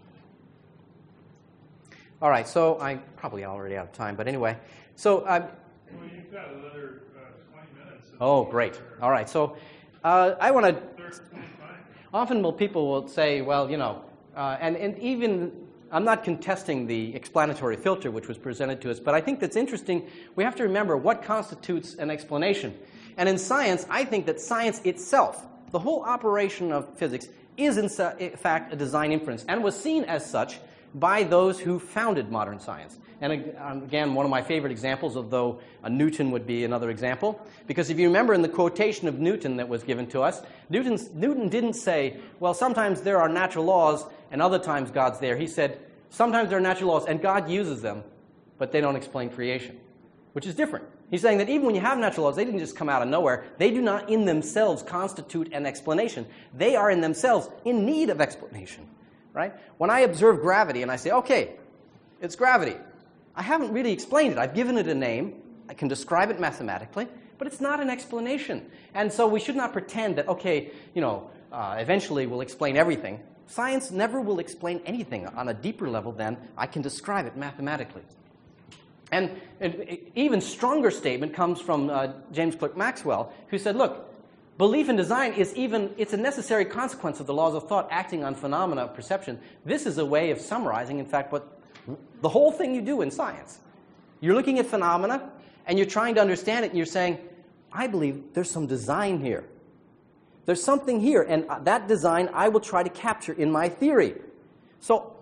All right, so I'm probably already out of time, but anyway. So well, you've got another 20 minutes. Oh, great. All right, so I want to... 25. Often people will say, well, and even I'm not contesting the explanatory filter which was presented to us, but I think that's interesting. We have to remember what constitutes an explanation. And in science, I think that science itself, the whole operation of physics, is in fact a design inference and was seen as such by those who founded modern science. And again, one of my favorite examples, although Newton would be another example, because if you remember in the quotation of Newton that was given to us, Newton didn't say, well, sometimes there are natural laws and other times God's there. He said, sometimes there are natural laws and God uses them, but they don't explain creation, which is different. He's saying that even when you have natural laws, they didn't just come out of nowhere. They do not in themselves constitute an explanation. They are in themselves in need of explanation. Right? When I observe gravity and I say, okay, it's gravity, I haven't really explained it. I've given it a name. I can describe it mathematically, but it's not an explanation. And so we should not pretend that, okay, eventually we'll explain everything. Science never will explain anything on a deeper level than I can describe it mathematically. And an even stronger statement comes from James Clerk Maxwell, who said, look, belief in design it's a necessary consequence of the laws of thought acting on phenomena of perception. This is a way of summarizing, in fact, what the whole thing you do in science. You're looking at phenomena, and you're trying to understand it, and you're saying, I believe there's some design here. There's something here, and that design I will try to capture in my theory. So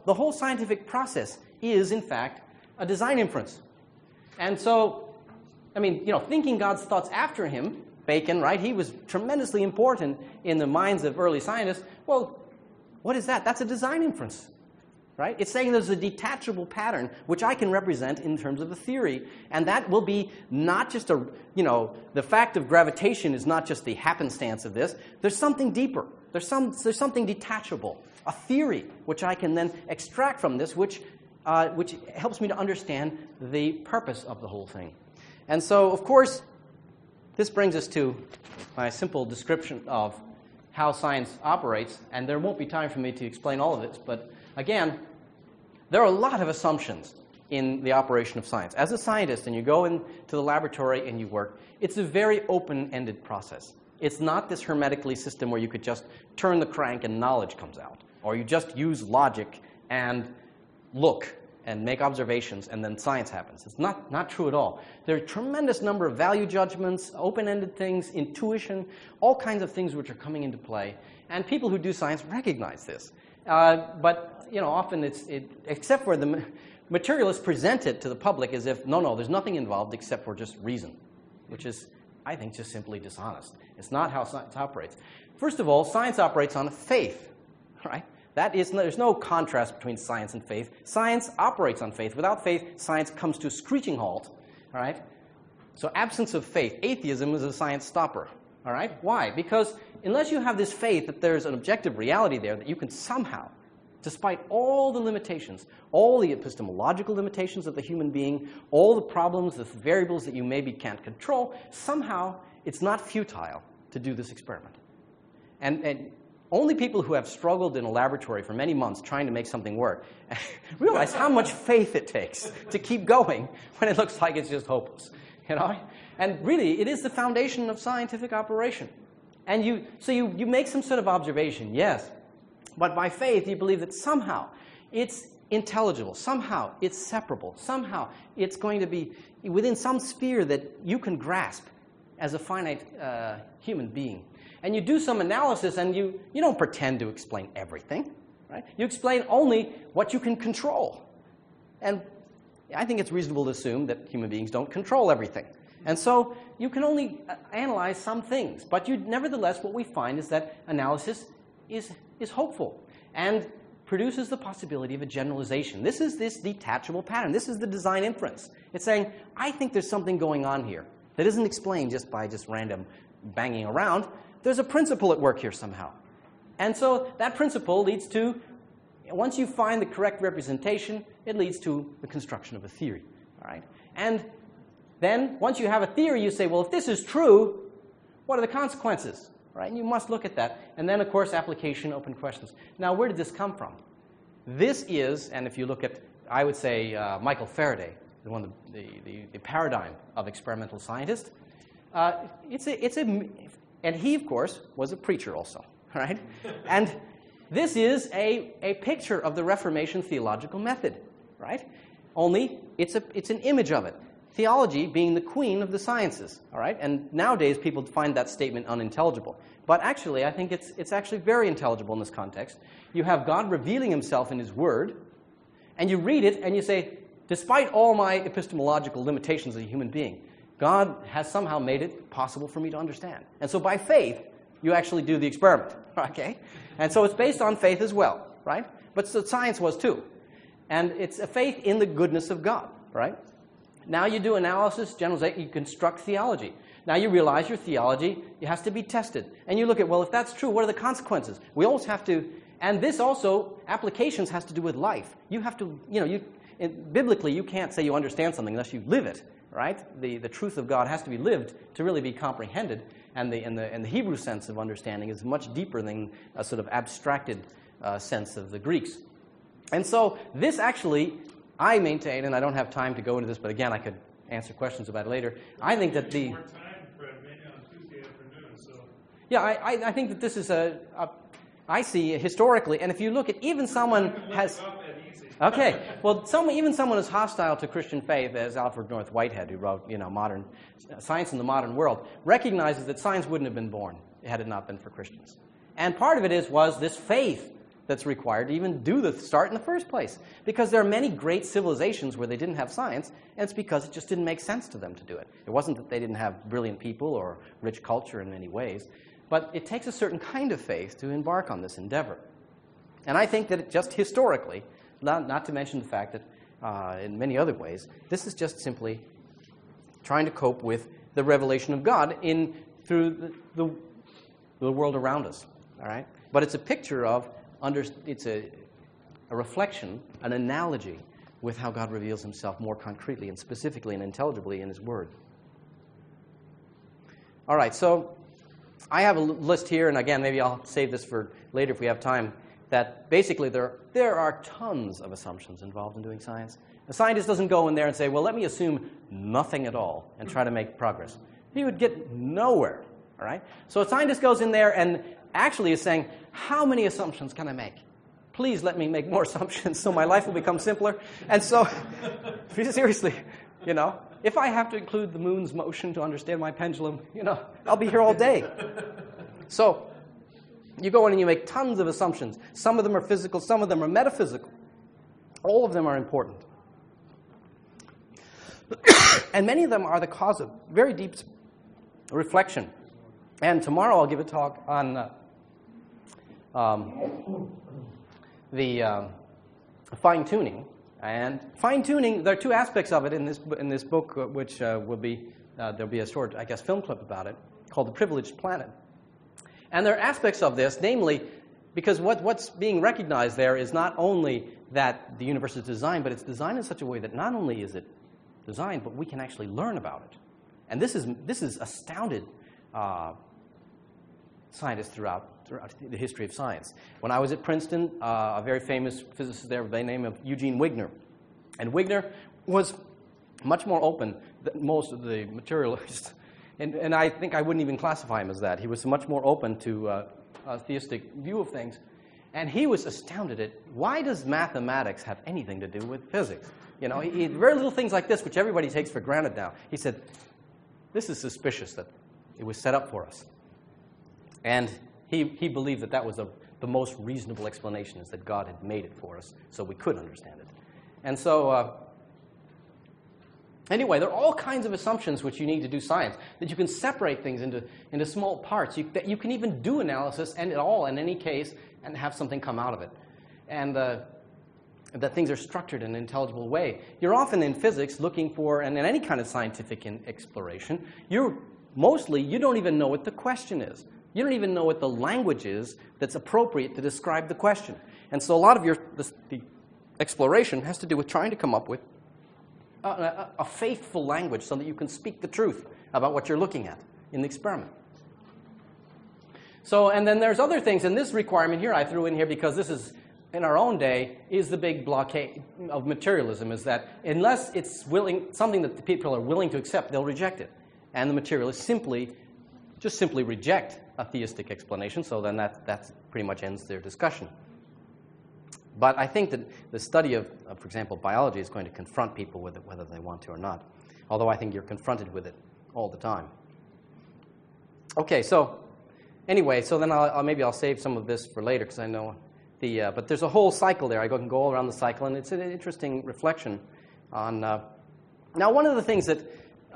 the whole scientific process is, in fact, a design inference. And so, I mean, thinking God's thoughts after him, Bacon, right? He was tremendously important in the minds of early scientists. Well, what is that? That's a design inference, right? It's saying there's a detachable pattern which I can represent in terms of a theory, and that will be not just the fact of gravitation is not just the happenstance of this. There's something deeper. There's something detachable, a theory which I can then extract from this, which helps me to understand the purpose of the whole thing. And so, of course, this brings us to my simple description of how science operates, and there won't be time for me to explain all of this, but again, there are a lot of assumptions in the operation of science. As a scientist, and you go into the laboratory and you work, it's a very open-ended process. It's not this hermetically system where you could just turn the crank and knowledge comes out, or you just use logic and look and make observations, and then science happens. It's not true at all. There are a tremendous number of value judgments, open-ended things, intuition, all kinds of things which are coming into play. And people who do science recognize this. But often except for the materialists present it to the public as if, no, there's nothing involved except for just reason, which is, I think, just simply dishonest. It's not how science operates. First of all, science operates on faith, right? There's no contrast between science and faith. Science operates on faith. Without faith, science comes to a screeching halt. All right? So absence of faith, atheism is a science stopper. All right? Why? Because unless you have this faith that there's an objective reality there that you can somehow, despite all the limitations, all the epistemological limitations of the human being, all the problems, the variables that you maybe can't control, somehow it's not futile to do this experiment. And only people who have struggled in a laboratory for many months trying to make something work realize how much faith it takes to keep going when it looks like it's just hopeless. And really, it is the foundation of scientific operation. And you make some sort of observation, yes, but by faith you believe that somehow it's intelligible, somehow it's separable, somehow it's going to be within some sphere that you can grasp as a finite human being. And you do some analysis, and you don't pretend to explain everything, right? You explain only what you can control. And I think it's reasonable to assume that human beings don't control everything. And so you can only analyze some things. But nevertheless, what we find is that analysis is hopeful and produces the possibility of a generalization. This is this detachable pattern. This is the design inference. It's saying, I think there's something going on here that isn't explained just by random banging around. There's a principle at work here somehow. And so that principle leads to, once you find the correct representation, it leads to the construction of a theory. All right? And then, once you have a theory, you say, well, if this is true, what are the consequences? Right? And you must look at that. And then, of course, application, open questions. Now, where did this come from? This is, and if you look at, I would say, Michael Faraday, the paradigm of experimental scientist, and he, of course, was a preacher also, right? And this is a picture of the Reformation theological method, right? Only it's an image of it. Theology being the queen of the sciences, all right? And nowadays people find that statement unintelligible. But actually, I think it's actually very intelligible in this context. You have God revealing himself in his word, and you read it and you say, despite all my epistemological limitations as a human being, God has somehow made it possible for me to understand. And so by faith, you actually do the experiment, okay? And so it's based on faith as well, right? But so science was too. And it's a faith in the goodness of God, right? Now you do analysis, generalization, you construct theology. Now you realize your theology, it has to be tested. And you look at, well, if that's true, what are the consequences? We always have to, and this also, applications has to do with life. You have to, biblically, you can't say you understand something unless you live it. Right? The truth of God has to be lived to really be comprehended, and the Hebrew sense of understanding is much deeper than a sort of abstracted sense of the Greeks. And so this actually, I maintain, and I don't have time to go into this, but again, I could answer questions about it later. I think that the... More time, Fred, maybe on Tuesday afternoon, so... Yeah, I think that this is I see historically, and if you look at even someone has... Okay, well, even someone as hostile to Christian faith as Alfred North Whitehead, who wrote, Modern Science in the Modern World, recognizes that science wouldn't have been born had it not been for Christians. And part of it was this faith that's required to even do the start in the first place. Because there are many great civilizations where they didn't have science, and it's because it just didn't make sense to them to do it. It wasn't that they didn't have brilliant people or rich culture in many ways, but it takes a certain kind of faith to embark on this endeavor. And I think that just historically, not to mention the fact that in many other ways, this is just simply trying to cope with the revelation of God through the world around us. All right? But it's a picture of, it's a reflection, an analogy with how God reveals himself more concretely and specifically and intelligibly in his Word. All right, so I have a list here, and again, maybe I'll save this for later if we have time, that basically there are tons of assumptions involved in doing science. A scientist doesn't go in there and say, well, let me assume nothing at all and try to make progress. He would get nowhere, all right? So a scientist goes in there and actually is saying, how many assumptions can I make? Please let me make more assumptions so my life will become simpler. And so, seriously, if I have to include the moon's motion to understand my pendulum, I'll be here all day. So you go in and you make tons of assumptions. Some of them are physical, some of them are metaphysical. All of them are important. And many of them are the cause of very deep reflection. And tomorrow I'll give a talk on the fine-tuning. And fine-tuning, there are two aspects of it in this book, which there'll be a short, film clip about it, called The Privileged Planet. And there are aspects of this, namely, because what's being recognized there is not only that the universe is designed, but it's designed in such a way that not only is it designed, but we can actually learn about it. And this is astounded scientists throughout the history of science. When I was at Princeton, a very famous physicist there by the name of Eugene Wigner. And Wigner was much more open than most of the materialists. And I think I wouldn't even classify him as that. He was much more open to a theistic view of things. And he was astounded at, why does mathematics have anything to do with physics? Very little things like this, which everybody takes for granted now. He said, this is suspicious that it was set up for us. And he believed that was the most reasonable explanation, is that God had made it for us so we could understand it. And so, anyway, there are all kinds of assumptions which you need to do science, that you can separate things into small parts, that you can even do analysis and at all in any case and have something come out of it. And that things are structured in an intelligible way. You're often in physics looking for, and in any kind of scientific exploration, you don't even know what the question is. You don't even know what the language is that's appropriate to describe the question. And so a lot of the exploration has to do with trying to come up with a faithful language so that you can speak the truth about what you're looking at in the experiment. So, and then there's other things, and this requirement here I threw in here because this is, in our own day, is the big blockade of materialism, is that unless it's something that the people are willing to accept, they'll reject it. And the materialists simply reject a theistic explanation, so then that pretty much ends their discussion. But I think that the study of, for example, biology is going to confront people with it, whether they want to or not. Although I think you're confronted with it all the time. Okay, so anyway, so then maybe I'll save some of this for later, because I know but there's a whole cycle there. I can go all around the cycle, and it's an interesting reflection on. Now, one of the things that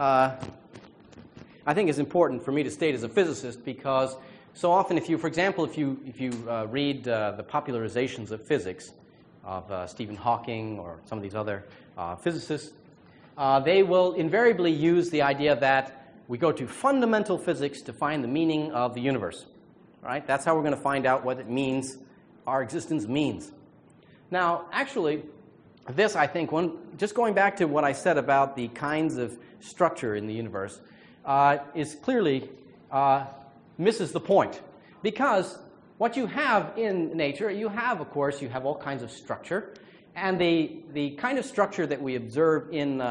I think is important for me to state as a physicist, because so often, if you read the popularizations of physics of Stephen Hawking or some of these other physicists, they will invariably use the idea that we go to fundamental physics to find the meaning of the universe. Right? That's how we're going to find out what it means, our existence means. Now, actually, this, I think, just going back to what I said about the kinds of structure in the universe, is clearly misses the point. Because what you have in nature, of course, you have all kinds of structure. And the kind of structure that we observe in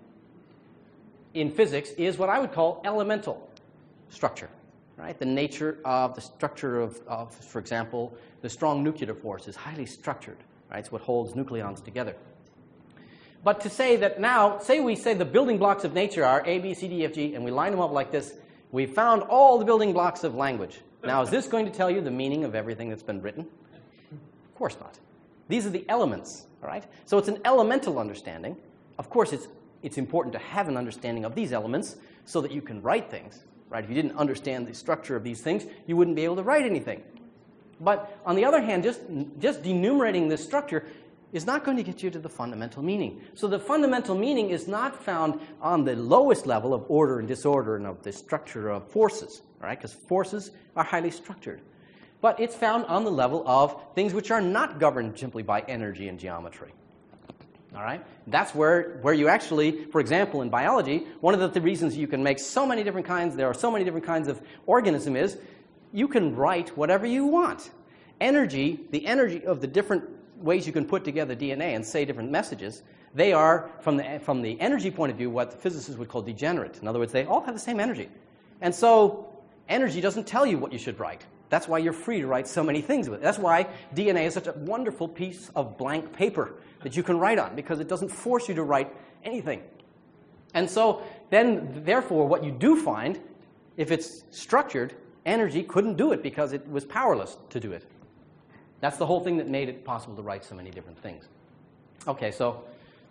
physics is what I would call elemental structure. Right? The nature of the structure of, for example, the strong nuclear force is highly structured. Right? It's what holds nucleons together. But to say that now, we say the building blocks of nature are A, B, C, D, F, G, and we line them up like this, we've found all the building blocks of language. Now, is this going to tell you the meaning of everything that's been written? Of Of course not. These are the elements, all right? So it's an elemental understanding. Of course, it's important to have an understanding of these elements so that you can write things, right? If you didn't understand the structure of these things, you wouldn't be able to write anything. But on the other hand, just enumerating this structure is not going to get you to the fundamental meaning. So the fundamental meaning is not found on the lowest level of order and disorder and of the structure of forces, right? Because forces are highly structured. But it's found on the level of things which are not governed simply by energy and geometry. All right? That's where you actually, for example, in biology, one of the reasons you can make so many different kinds, there are so many different kinds of organism is, you can write whatever you want. Energy, the energy of the different ways you can put together DNA and say different messages, they are, from the energy point of view, what the physicists would call degenerate. In other words, they all have the same energy. And so energy doesn't tell you what you should write. That's why you're free to write so many things with it. That's why DNA is such a wonderful piece of blank paper that you can write on, because it doesn't force you to write anything. And so then, therefore, what you do find, if it's structured, energy couldn't do it because it was powerless to do it. That's the whole thing that made it possible to write so many different things. Okay, so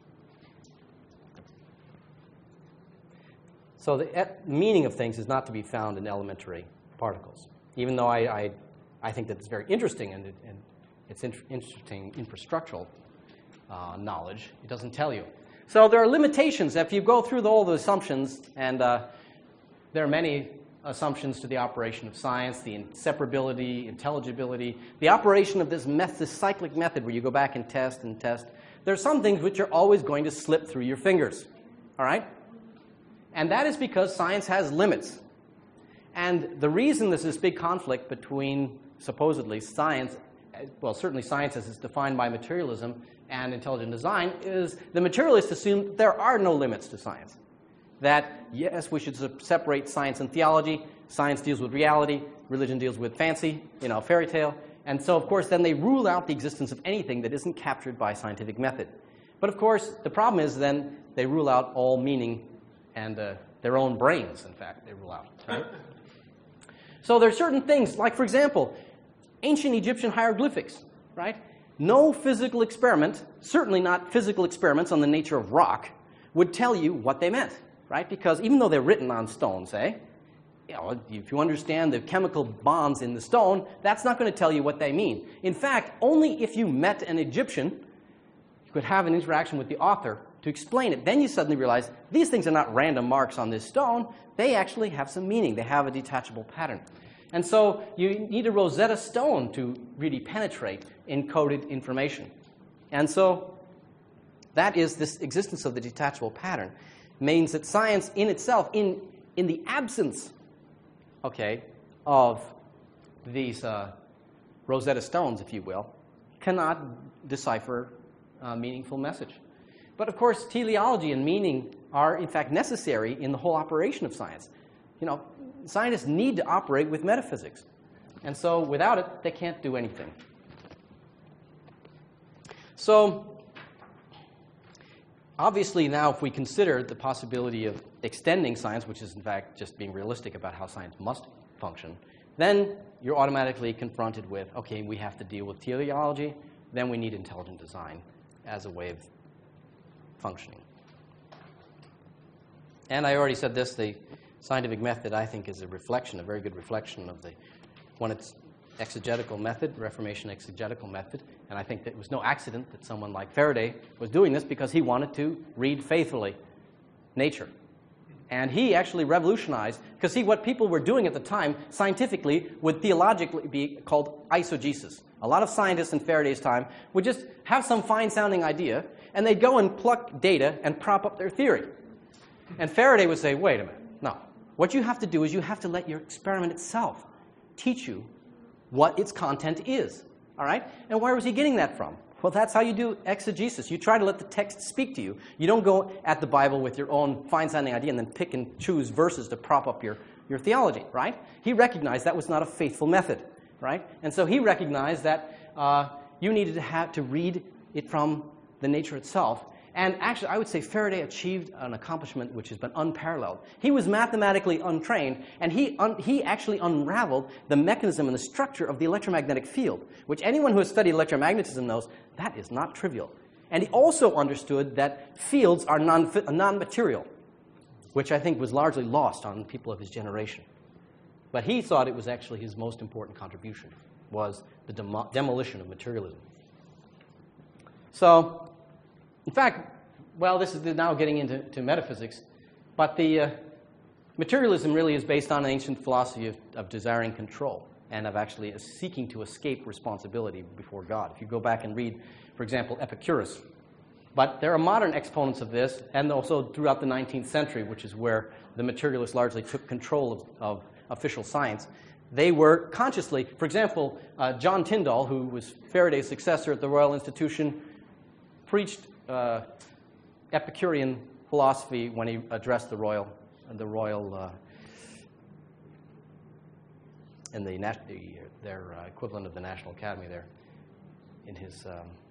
the meaning of things is not to be found in elementary particles. Even though I think that it's very interesting and it's interesting infrastructural knowledge, it doesn't tell you. So there are limitations. If you go through all the assumptions, and there are many assumptions to the operation of science, the inseparability, intelligibility, the operation of this cyclic method where you go back and test and test. There are some things which are always going to slip through your fingers, all right? And that is because science has limits. And the reason there's this big conflict between, supposedly, science, well, certainly science as it's defined by materialism and intelligent design, is the materialists assume there are no limits to science. That, yes, we should separate science and theology. Science deals with reality. Religion deals with fancy, fairy tale. And so, of course, then they rule out the existence of anything that isn't captured by scientific method. But, of course, the problem is then they rule out all meaning and their own brains, in fact, they rule out. Right? So there are certain things, like, for example, ancient Egyptian hieroglyphics, right? No physical experiment, certainly not physical experiments on the nature of rock, would tell you what they meant. Right? Because even though they're written on stone, say, if you understand the chemical bonds in the stone, that's not going to tell you what they mean. In fact, only if you met an Egyptian, you could have an interaction with the author to explain it. Then you suddenly realize these things are not random marks on this stone. They actually have some meaning. They have a detachable pattern. And so you need a Rosetta Stone to really penetrate encoded information. And so that is this existence of the detachable pattern. Means that science in itself, in the absence, of these Rosetta Stones, if you will, cannot decipher a meaningful message. But of course, teleology and meaning are in fact necessary in the whole operation of science. Scientists need to operate with metaphysics. And so without it, they can't do anything. So obviously now, if we consider the possibility of extending science, which is in fact just being realistic about how science must function, then you're automatically confronted with, okay, we have to deal with teleology, then we need intelligent design as a way of functioning. And I already said this, the scientific method, I think, is a very good reflection of its exegetical method, Reformation exegetical method, and I think that it was no accident that someone like Faraday was doing this because he wanted to read faithfully nature. And he actually revolutionized, because see, what people were doing at the time scientifically would theologically be called eisegesis. A lot of scientists in Faraday's time would just have some fine-sounding idea, and they'd go and pluck data and prop up their theory. And Faraday would say, wait a minute, no. What you have to do is you have to let your experiment itself teach you what its content is, all right? And where was he getting that from? Well, that's how you do exegesis. You try to let the text speak to you. You don't go at the Bible with your own fine-sounding idea and then pick and choose verses to prop up your theology, right? He recognized that was not a faithful method, right? And so he recognized that you needed to read it from the nature itself. And actually, I would say Faraday achieved an accomplishment which has been unparalleled. He was mathematically untrained, and he actually unraveled the mechanism and the structure of the electromagnetic field, which anyone who has studied electromagnetism knows that is not trivial. And he also understood that fields are non-material, which I think was largely lost on people of his generation. But he thought it was actually his most important contribution, was the demolition of materialism. So, in fact, well, this is now getting into metaphysics, but the materialism really is based on an ancient philosophy of desiring control and of actually seeking to escape responsibility before God. If you go back and read, for example, Epicurus. But there are modern exponents of this, and also throughout the 19th century, which is where the materialists largely took control of official science. They were consciously, for example, John Tyndall, who was Faraday's successor at the Royal Institution, preached Epicurean philosophy when he addressed their equivalent of the National Academy there in his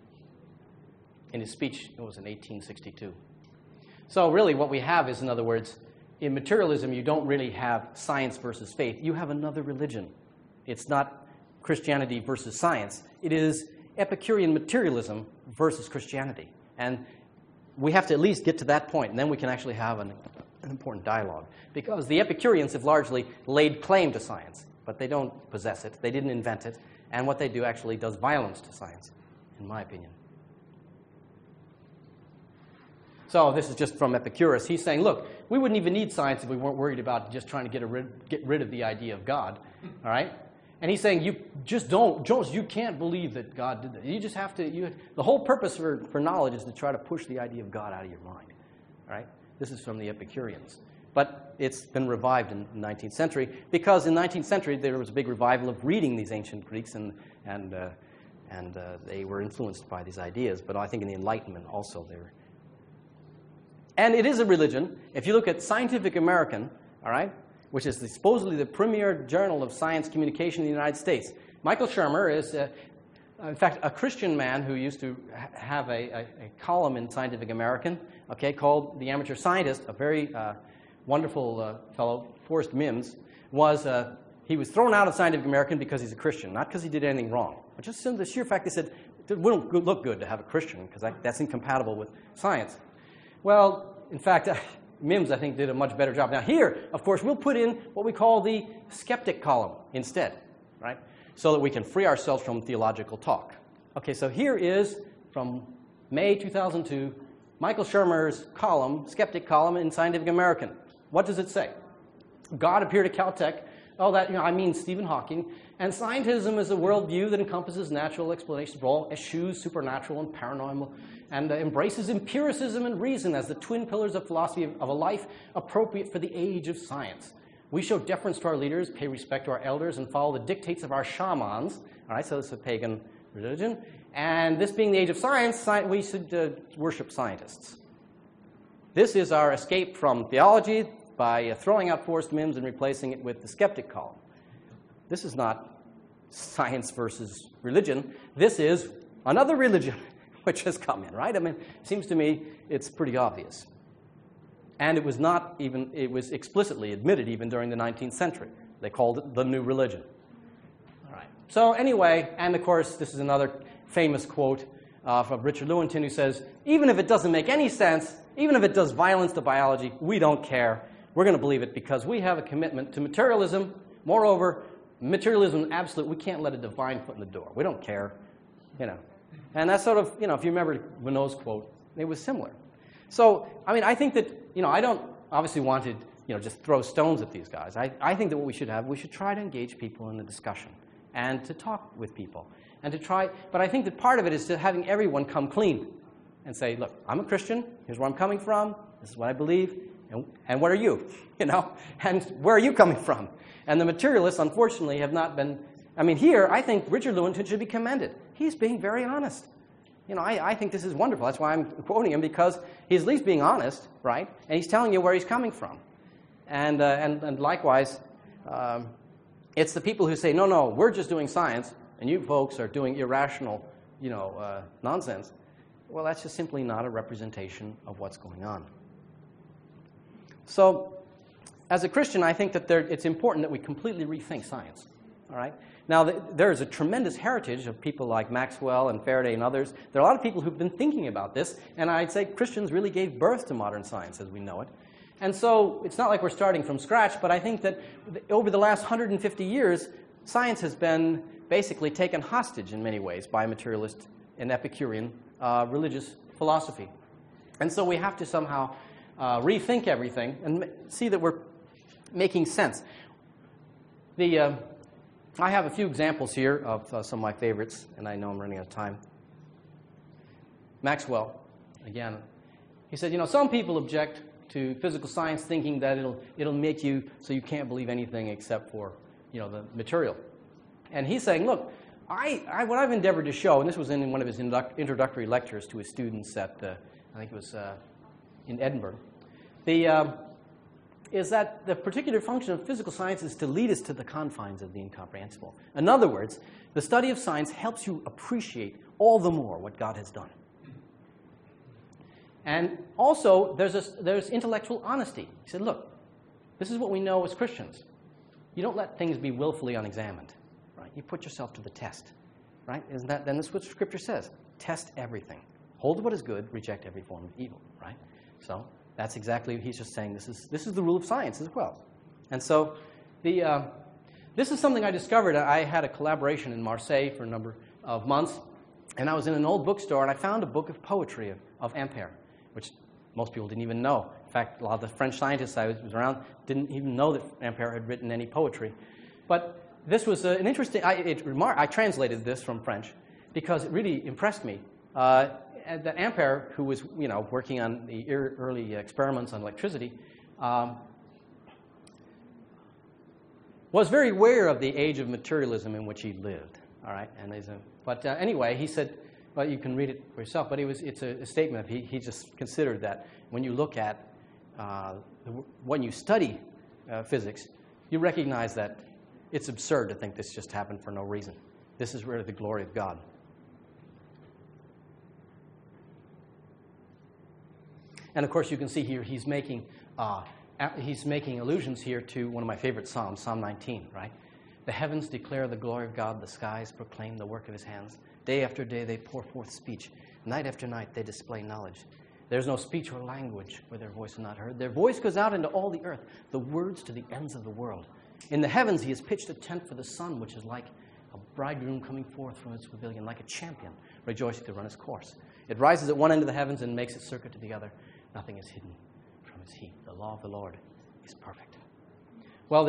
speech. It was in 1862. So really what we have is, in other words, in materialism you don't really have science versus faith. You have another religion. It's not Christianity versus science. It is Epicurean materialism versus Christianity. And we have to at least get to that point, and then we can actually have an important dialogue. Because the Epicureans have largely laid claim to science, but they don't possess it. They didn't invent it. And what they do actually does violence to science, in my opinion. So this is just from Epicurus. He's saying, look, we wouldn't even need science if we weren't worried about just trying to get rid of the idea of God. All right? And he's saying, you just don't, Jones, you can't believe that God did that. You just have to, the whole purpose for knowledge is to try to push the idea of God out of your mind. All right? This is from the Epicureans. But it's been revived in the 19th century, because in the 19th century there was a big revival of reading these ancient Greeks, and they were influenced by these ideas. But I think in the Enlightenment also they were. And it is a religion. If you look at Scientific American, all right, which is supposedly the premier journal of science communication in the United States. Michael Shermer is, in fact, a Christian man who used to have a column in Scientific American, okay, called The Amateur Scientist. A very wonderful fellow, Forrest Mims, he was thrown out of Scientific American because he's a Christian, not because he did anything wrong, but just the sheer fact they said, it wouldn't look good to have a Christian, because that's incompatible with science. Well, in fact, Mims, I think, did a much better job. Now here, of course, we'll put in what we call the skeptic column instead, right? So that we can free ourselves from theological talk. Okay, so here is, from May 2002, Michael Shermer's column, skeptic column in Scientific American. What does it say? God appeared at Caltech. Oh, I mean Stephen Hawking. And scientism is a worldview that encompasses natural explanations of all, eschews supernatural and paranormal, and embraces empiricism and reason as the twin pillars of philosophy of a life appropriate for the age of science. We show deference to our leaders, pay respect to our elders, and follow the dictates of our shamans. All right, so this is a pagan religion. And this being the age of science, we should worship scientists. This is our escape from theology by throwing out Forrest Mims and replacing it with the skeptic column. This is not science versus religion. This is another religion which has come in, right? I mean, it seems to me it's pretty obvious. And it was explicitly admitted even during the 19th century. They called it the new religion. All right. So anyway, and of course, this is another famous quote from Richard Lewontin, who says, even if it doesn't make any sense, even if it does violence to biology, we don't care. We're going to believe it because we have a commitment to materialism. Moreover, materialism is absolute. We can't let a divine foot in the door. We don't care, And that's sort of, if you remember Renault's quote, it was similar. So, I mean, I think that, I don't obviously want to, just throw stones at these guys. I think that what we should try to engage people in a discussion and to talk with people and to try, but I think that part of it is to having everyone come clean and say, look, I'm a Christian, here's where I'm coming from, this is what I believe, and what are you, and where are you coming from? And the materialists, unfortunately, have not been, here, I think Richard Lewontin should be commended. He's being very honest. I think this is wonderful. That's why I'm quoting him, because he's at least being honest, right? And he's telling you where he's coming from. And likewise, it's the people who say, no, we're just doing science, and you folks are doing irrational, nonsense. well, that's just simply not a representation of what's going on. So, as a Christian, I think that it's important that we completely rethink science. All right? Now, there is a tremendous heritage of people like Maxwell and Faraday and others. There are a lot of people who've been thinking about this, and I'd say Christians really gave birth to modern science as we know it. And so it's not like we're starting from scratch, but I think that over the last 150 years, science has been basically taken hostage in many ways by materialist and Epicurean religious philosophy. And so we have to somehow rethink everything and see that we're making sense. I have a few examples here of some of my favorites, and I know I'm running out of time. Maxwell, again, he said, some people object to physical science thinking that it'll make you so you can't believe anything except for, the material. And he's saying, look, what I've endeavored to show, and this was in one of his introductory lectures to his students at, I think it was in Edinburgh, is that the particular function of physical science is to lead us to the confines of the incomprehensible. In other words, the study of science helps you appreciate all the more what God has done. And also, there's intellectual honesty. He said, look, this is what we know as Christians. You don't let things be willfully unexamined. Right? You put yourself to the test. Right? Then that's what Scripture says. Test everything. Hold what is good, reject every form of evil. Right? So that's exactly what he's just saying. This is the rule of science as well. And so this is something I discovered. I had a collaboration in Marseille for a number of months, and I was in an old bookstore, and I found a book of poetry of Ampère, which most people didn't even know. In fact, a lot of the French scientists I was around didn't even know that Ampère had written any poetry. But this was an interesting, I translated this from French because it really impressed me. That Ampère, who was working on the early experiments on electricity, was very aware of the age of materialism in which he lived. All right, but anyway, he said, well, you can read it for yourself. But it's a statement. He just considered that when you look at when you study physics, you recognize that it's absurd to think this just happened for no reason. This is really the glory of God. And of course, you can see here he's making allusions here to one of my favorite psalms, Psalm 19, right? The heavens declare the glory of God, the skies proclaim the work of his hands. Day after day they pour forth speech. Night after night they display knowledge. There's no speech or language where their voice is not heard. Their voice goes out into all the earth, the words to the ends of the world. In the heavens he has pitched a tent for the sun, which is like a bridegroom coming forth from his pavilion, like a champion rejoicing to run his course. It rises at one end of the heavens and makes its circuit to the other. Nothing is hidden from his heat. The law of the Lord is perfect. Well,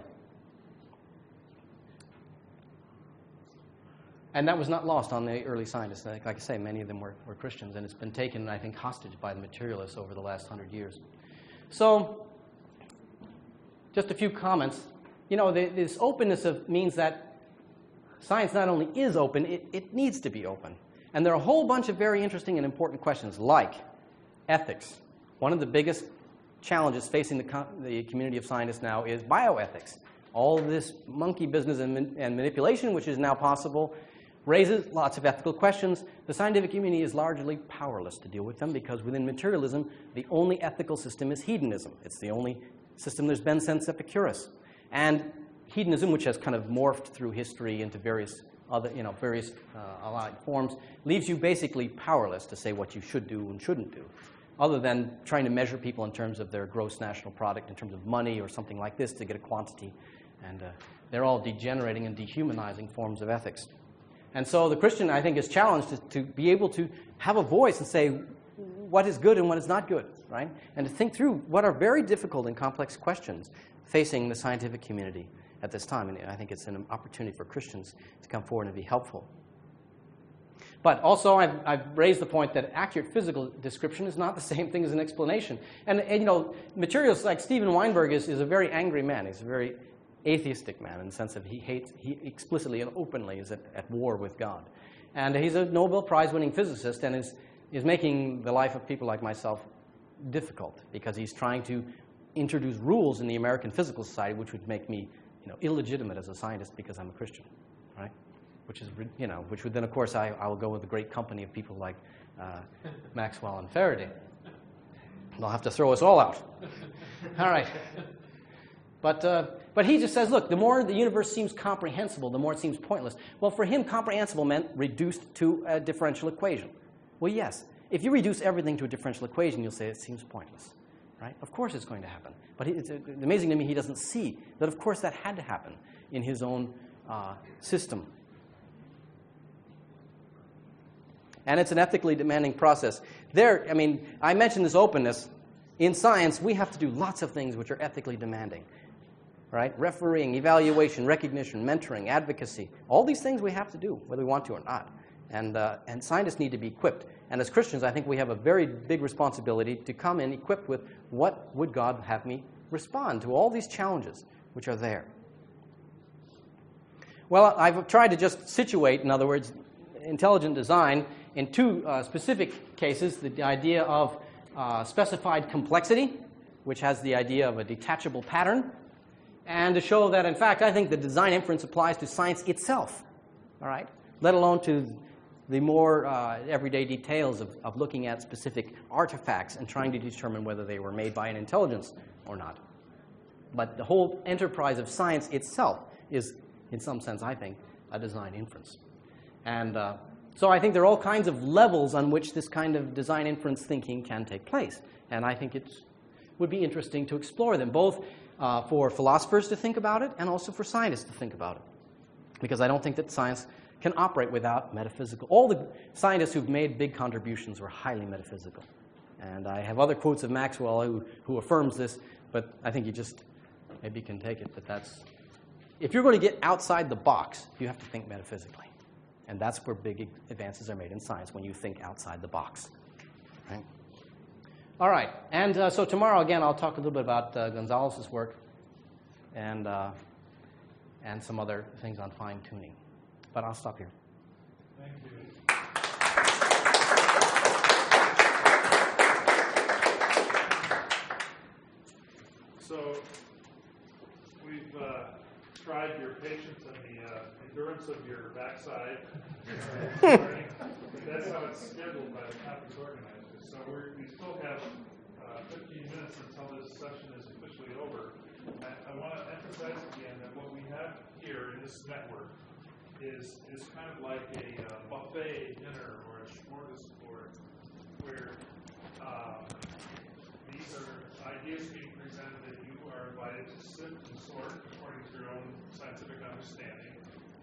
and that was not lost on the early scientists. Like I say, many of them were Christians, and it's been taken, I think, hostage by the materialists over the last 100 years. So, just a few comments. This openness means that science not only is open, it needs to be open. And there are a whole bunch of very interesting and important questions, like ethics. One of the biggest challenges facing the community of scientists now is bioethics. All this monkey business and manipulation, which is now possible, raises lots of ethical questions. The scientific community is largely powerless to deal with them because within materialism, the only ethical system is hedonism. It's the only system there's been since Epicurus. And hedonism, which has kind of morphed through history into various other, allied forms, leaves you basically powerless to say what you should do and shouldn't do, other than trying to measure people in terms of their gross national product, in terms of money or something like this to get a quantity. And they're all degenerating and dehumanizing forms of ethics. And so the Christian, I think, is challenged to be able to have a voice and say what is good and what is not good, right? And to think through what are very difficult and complex questions facing the scientific community at this time. And I think it's an opportunity for Christians to come forward and be helpful. But also, I've raised the point that accurate physical description is not the same thing as an explanation. And materialists like Steven Weinberg is a very angry man. He's a very atheistic man in the sense of he explicitly and openly is at war with God. And he's a Nobel Prize-winning physicist and is making the life of people like myself difficult because he's trying to introduce rules in the American Physical Society which would make me illegitimate as a scientist because I'm a Christian, right? which is, which would then, of course, I will go with a great company of people like Maxwell and Faraday. They'll have to throw us all out. All right. But he just says, look, the more the universe seems comprehensible, the more it seems pointless. Well, for him, comprehensible meant reduced to a differential equation. Well, yes. If you reduce everything to a differential equation, you'll say it seems pointless. Right? Of course it's going to happen. But it's amazing to me he doesn't see that, of course, that had to happen in his own system. And it's an ethically demanding process. I mentioned this openness. In science, we have to do lots of things which are ethically demanding. Right? Refereeing, evaluation, recognition, mentoring, advocacy. All these things we have to do, whether we want to or not. And scientists need to be equipped. And as Christians, I think we have a very big responsibility to come in equipped with what would God have me respond to all these challenges which are there. Well, I've tried to just situate, in other words, intelligent design in two specific cases, the idea of specified complexity, which has the idea of a detachable pattern, and to show that, in fact, I think the design inference applies to science itself, all right, let alone to the more everyday details of looking at specific artifacts and trying to determine whether they were made by an intelligence or not. But the whole enterprise of science itself is, in some sense, I think, a design inference. And so I think there are all kinds of levels on which this kind of design inference thinking can take place. And I think it would be interesting to explore them, both for philosophers to think about it and also for scientists to think about it. Because I don't think that science can operate without metaphysical. All the scientists who've made big contributions were highly metaphysical. And I have other quotes of Maxwell who affirms this, but I think you just maybe can take it that that's... If you're going to get outside the box, you have to think metaphysically. And that's where big advances are made in science, when you think outside the box. Right? All right. And so tomorrow, again, I'll talk a little bit about Gonzalez's work and some other things on fine-tuning. But I'll stop here. Thank you. So we've tried your patience and the endurance of your backside. That's how it's scheduled by the conference organizers. So we still have 15 minutes until this session is officially over. I want to emphasize again that what we have here in this network is kind of like a buffet dinner or a smorgasbord where these are ideas being presented that you are invited to sit and sort according to your own scientific understanding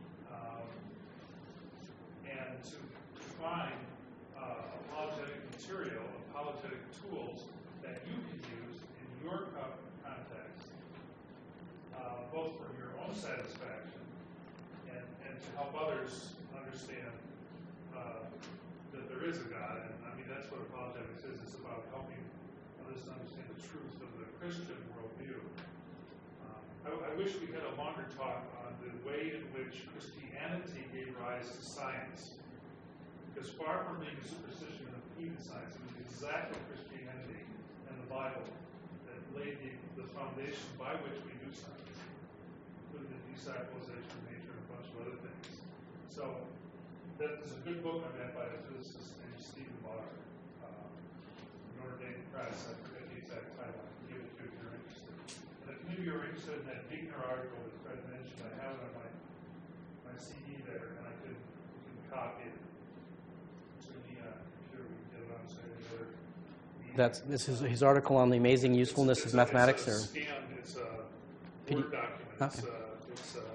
and to find apologetic material, apologetic tools that you can use in your context, both for your own satisfaction and to help others understand that there is a God. And I mean, that's what apologetics is. It's about helping others understand the truth of the Christian worldview. I wish we had a longer talk on the way in which Christianity gave rise to science. Because far from being a superstition and a science, it was exactly Christianity and the Bible that laid the foundation by which we do science, including the disciplization of nature and a bunch of other things. So there's a good book on that by a physicist named Stephen Barr, Notre Dame Press. I forget the exact title. I can give it to you if you're interested. And if any of you are interested in that Buechner article that Fred mentioned, I have it on my CD there, and we can copy it to the computer. We can get it on say This is his article on the amazing usefulness of mathematics, it's a Word document. Okay. It's a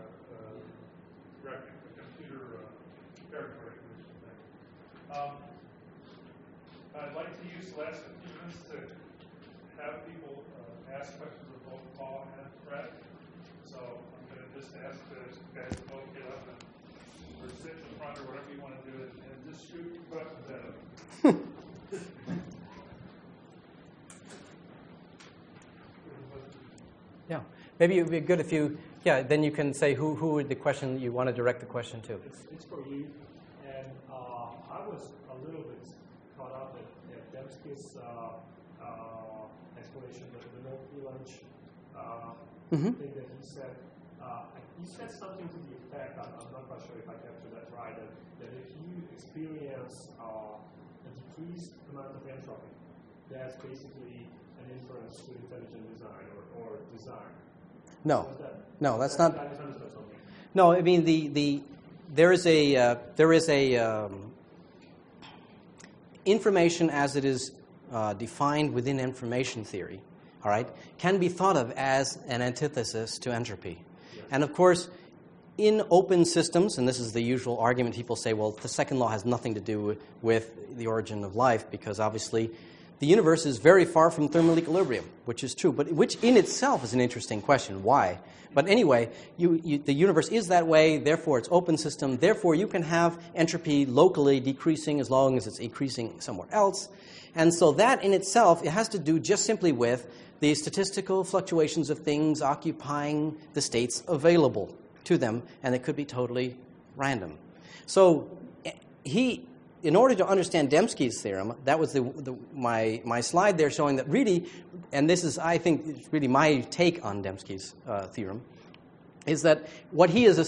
computer character recognition thing. I'd like to use the last few minutes to have people ask questions of both Paul and Fred. So I'm going to just ask you guys to both get up or sit in the front or whatever you want to do and just shoot questions at them. Yeah. Maybe it would be good if you, then you can say who would the question you want to direct the question to. It's for you. And I was a little bit caught up at Dembski's explanation of the no free lunch thing that he said. He said something to the effect, I'm not quite sure if I captured that clarify that if you experience a decreased amount of entropy, that's basically an inference to intelligent design or design. No, no, that's not. I misunderstood something. No, I mean there is a information as it is defined within information theory. All right, can be thought of as an antithesis to entropy, and of course, in open systems, and this is the usual argument, people say, well, the second law has nothing to do with the origin of life because obviously the universe is very far from thermal equilibrium, which is true, but which in itself is an interesting question. Why? But anyway, the universe is that way, therefore it's open system, therefore you can have entropy locally decreasing as long as it's increasing somewhere else. And so that in itself, it has to do just simply with the statistical fluctuations of things occupying the states available to them, and it could be totally random. So in order to understand Dembski's theorem, that was my slide there showing that really, and this is, I think, really my take on Dembski's theorem, is that what he is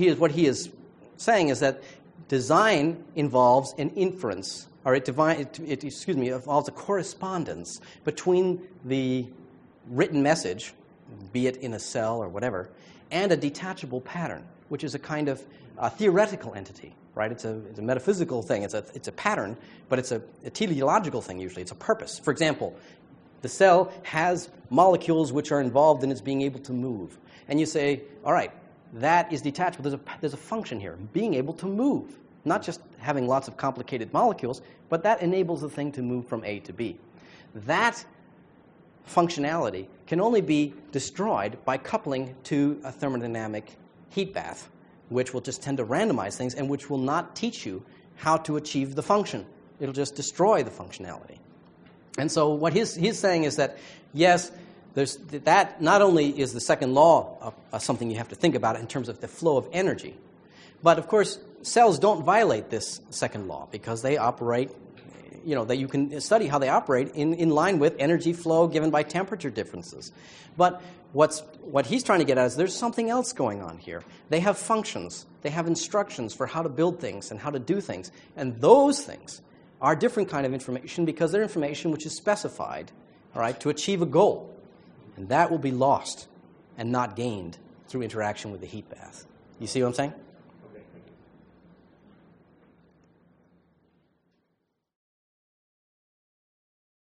saying is that design involves an inference, or it involves a correspondence between the written message, be it in a cell or whatever, and a detachable pattern, which is a kind of theoretical entity. Right? It's a metaphysical thing. It's a pattern, but it's a teleological thing usually. It's a purpose. For example, the cell has molecules which are involved in its being able to move. And you say, all right, that is detachable. There's a function here, being able to move. Not just having lots of complicated molecules, but that enables the thing to move from A to B. That functionality can only be destroyed by coupling to a thermodynamic heat bath, which will just tend to randomize things and which will not teach you how to achieve the function. It'll just destroy the functionality. And so what he's saying is that, yes, that not only is the second law something you have to think about in terms of the flow of energy, but of course cells don't violate this second law because they operate, that you can study how they operate in line with energy flow given by temperature differences. But what he's trying to get at is there's something else going on here. They have functions. They have instructions for how to build things and how to do things. And those things are different kind of information because they're information which is specified, all right, to achieve a goal. And that will be lost and not gained through interaction with the heat bath. You see what I'm saying?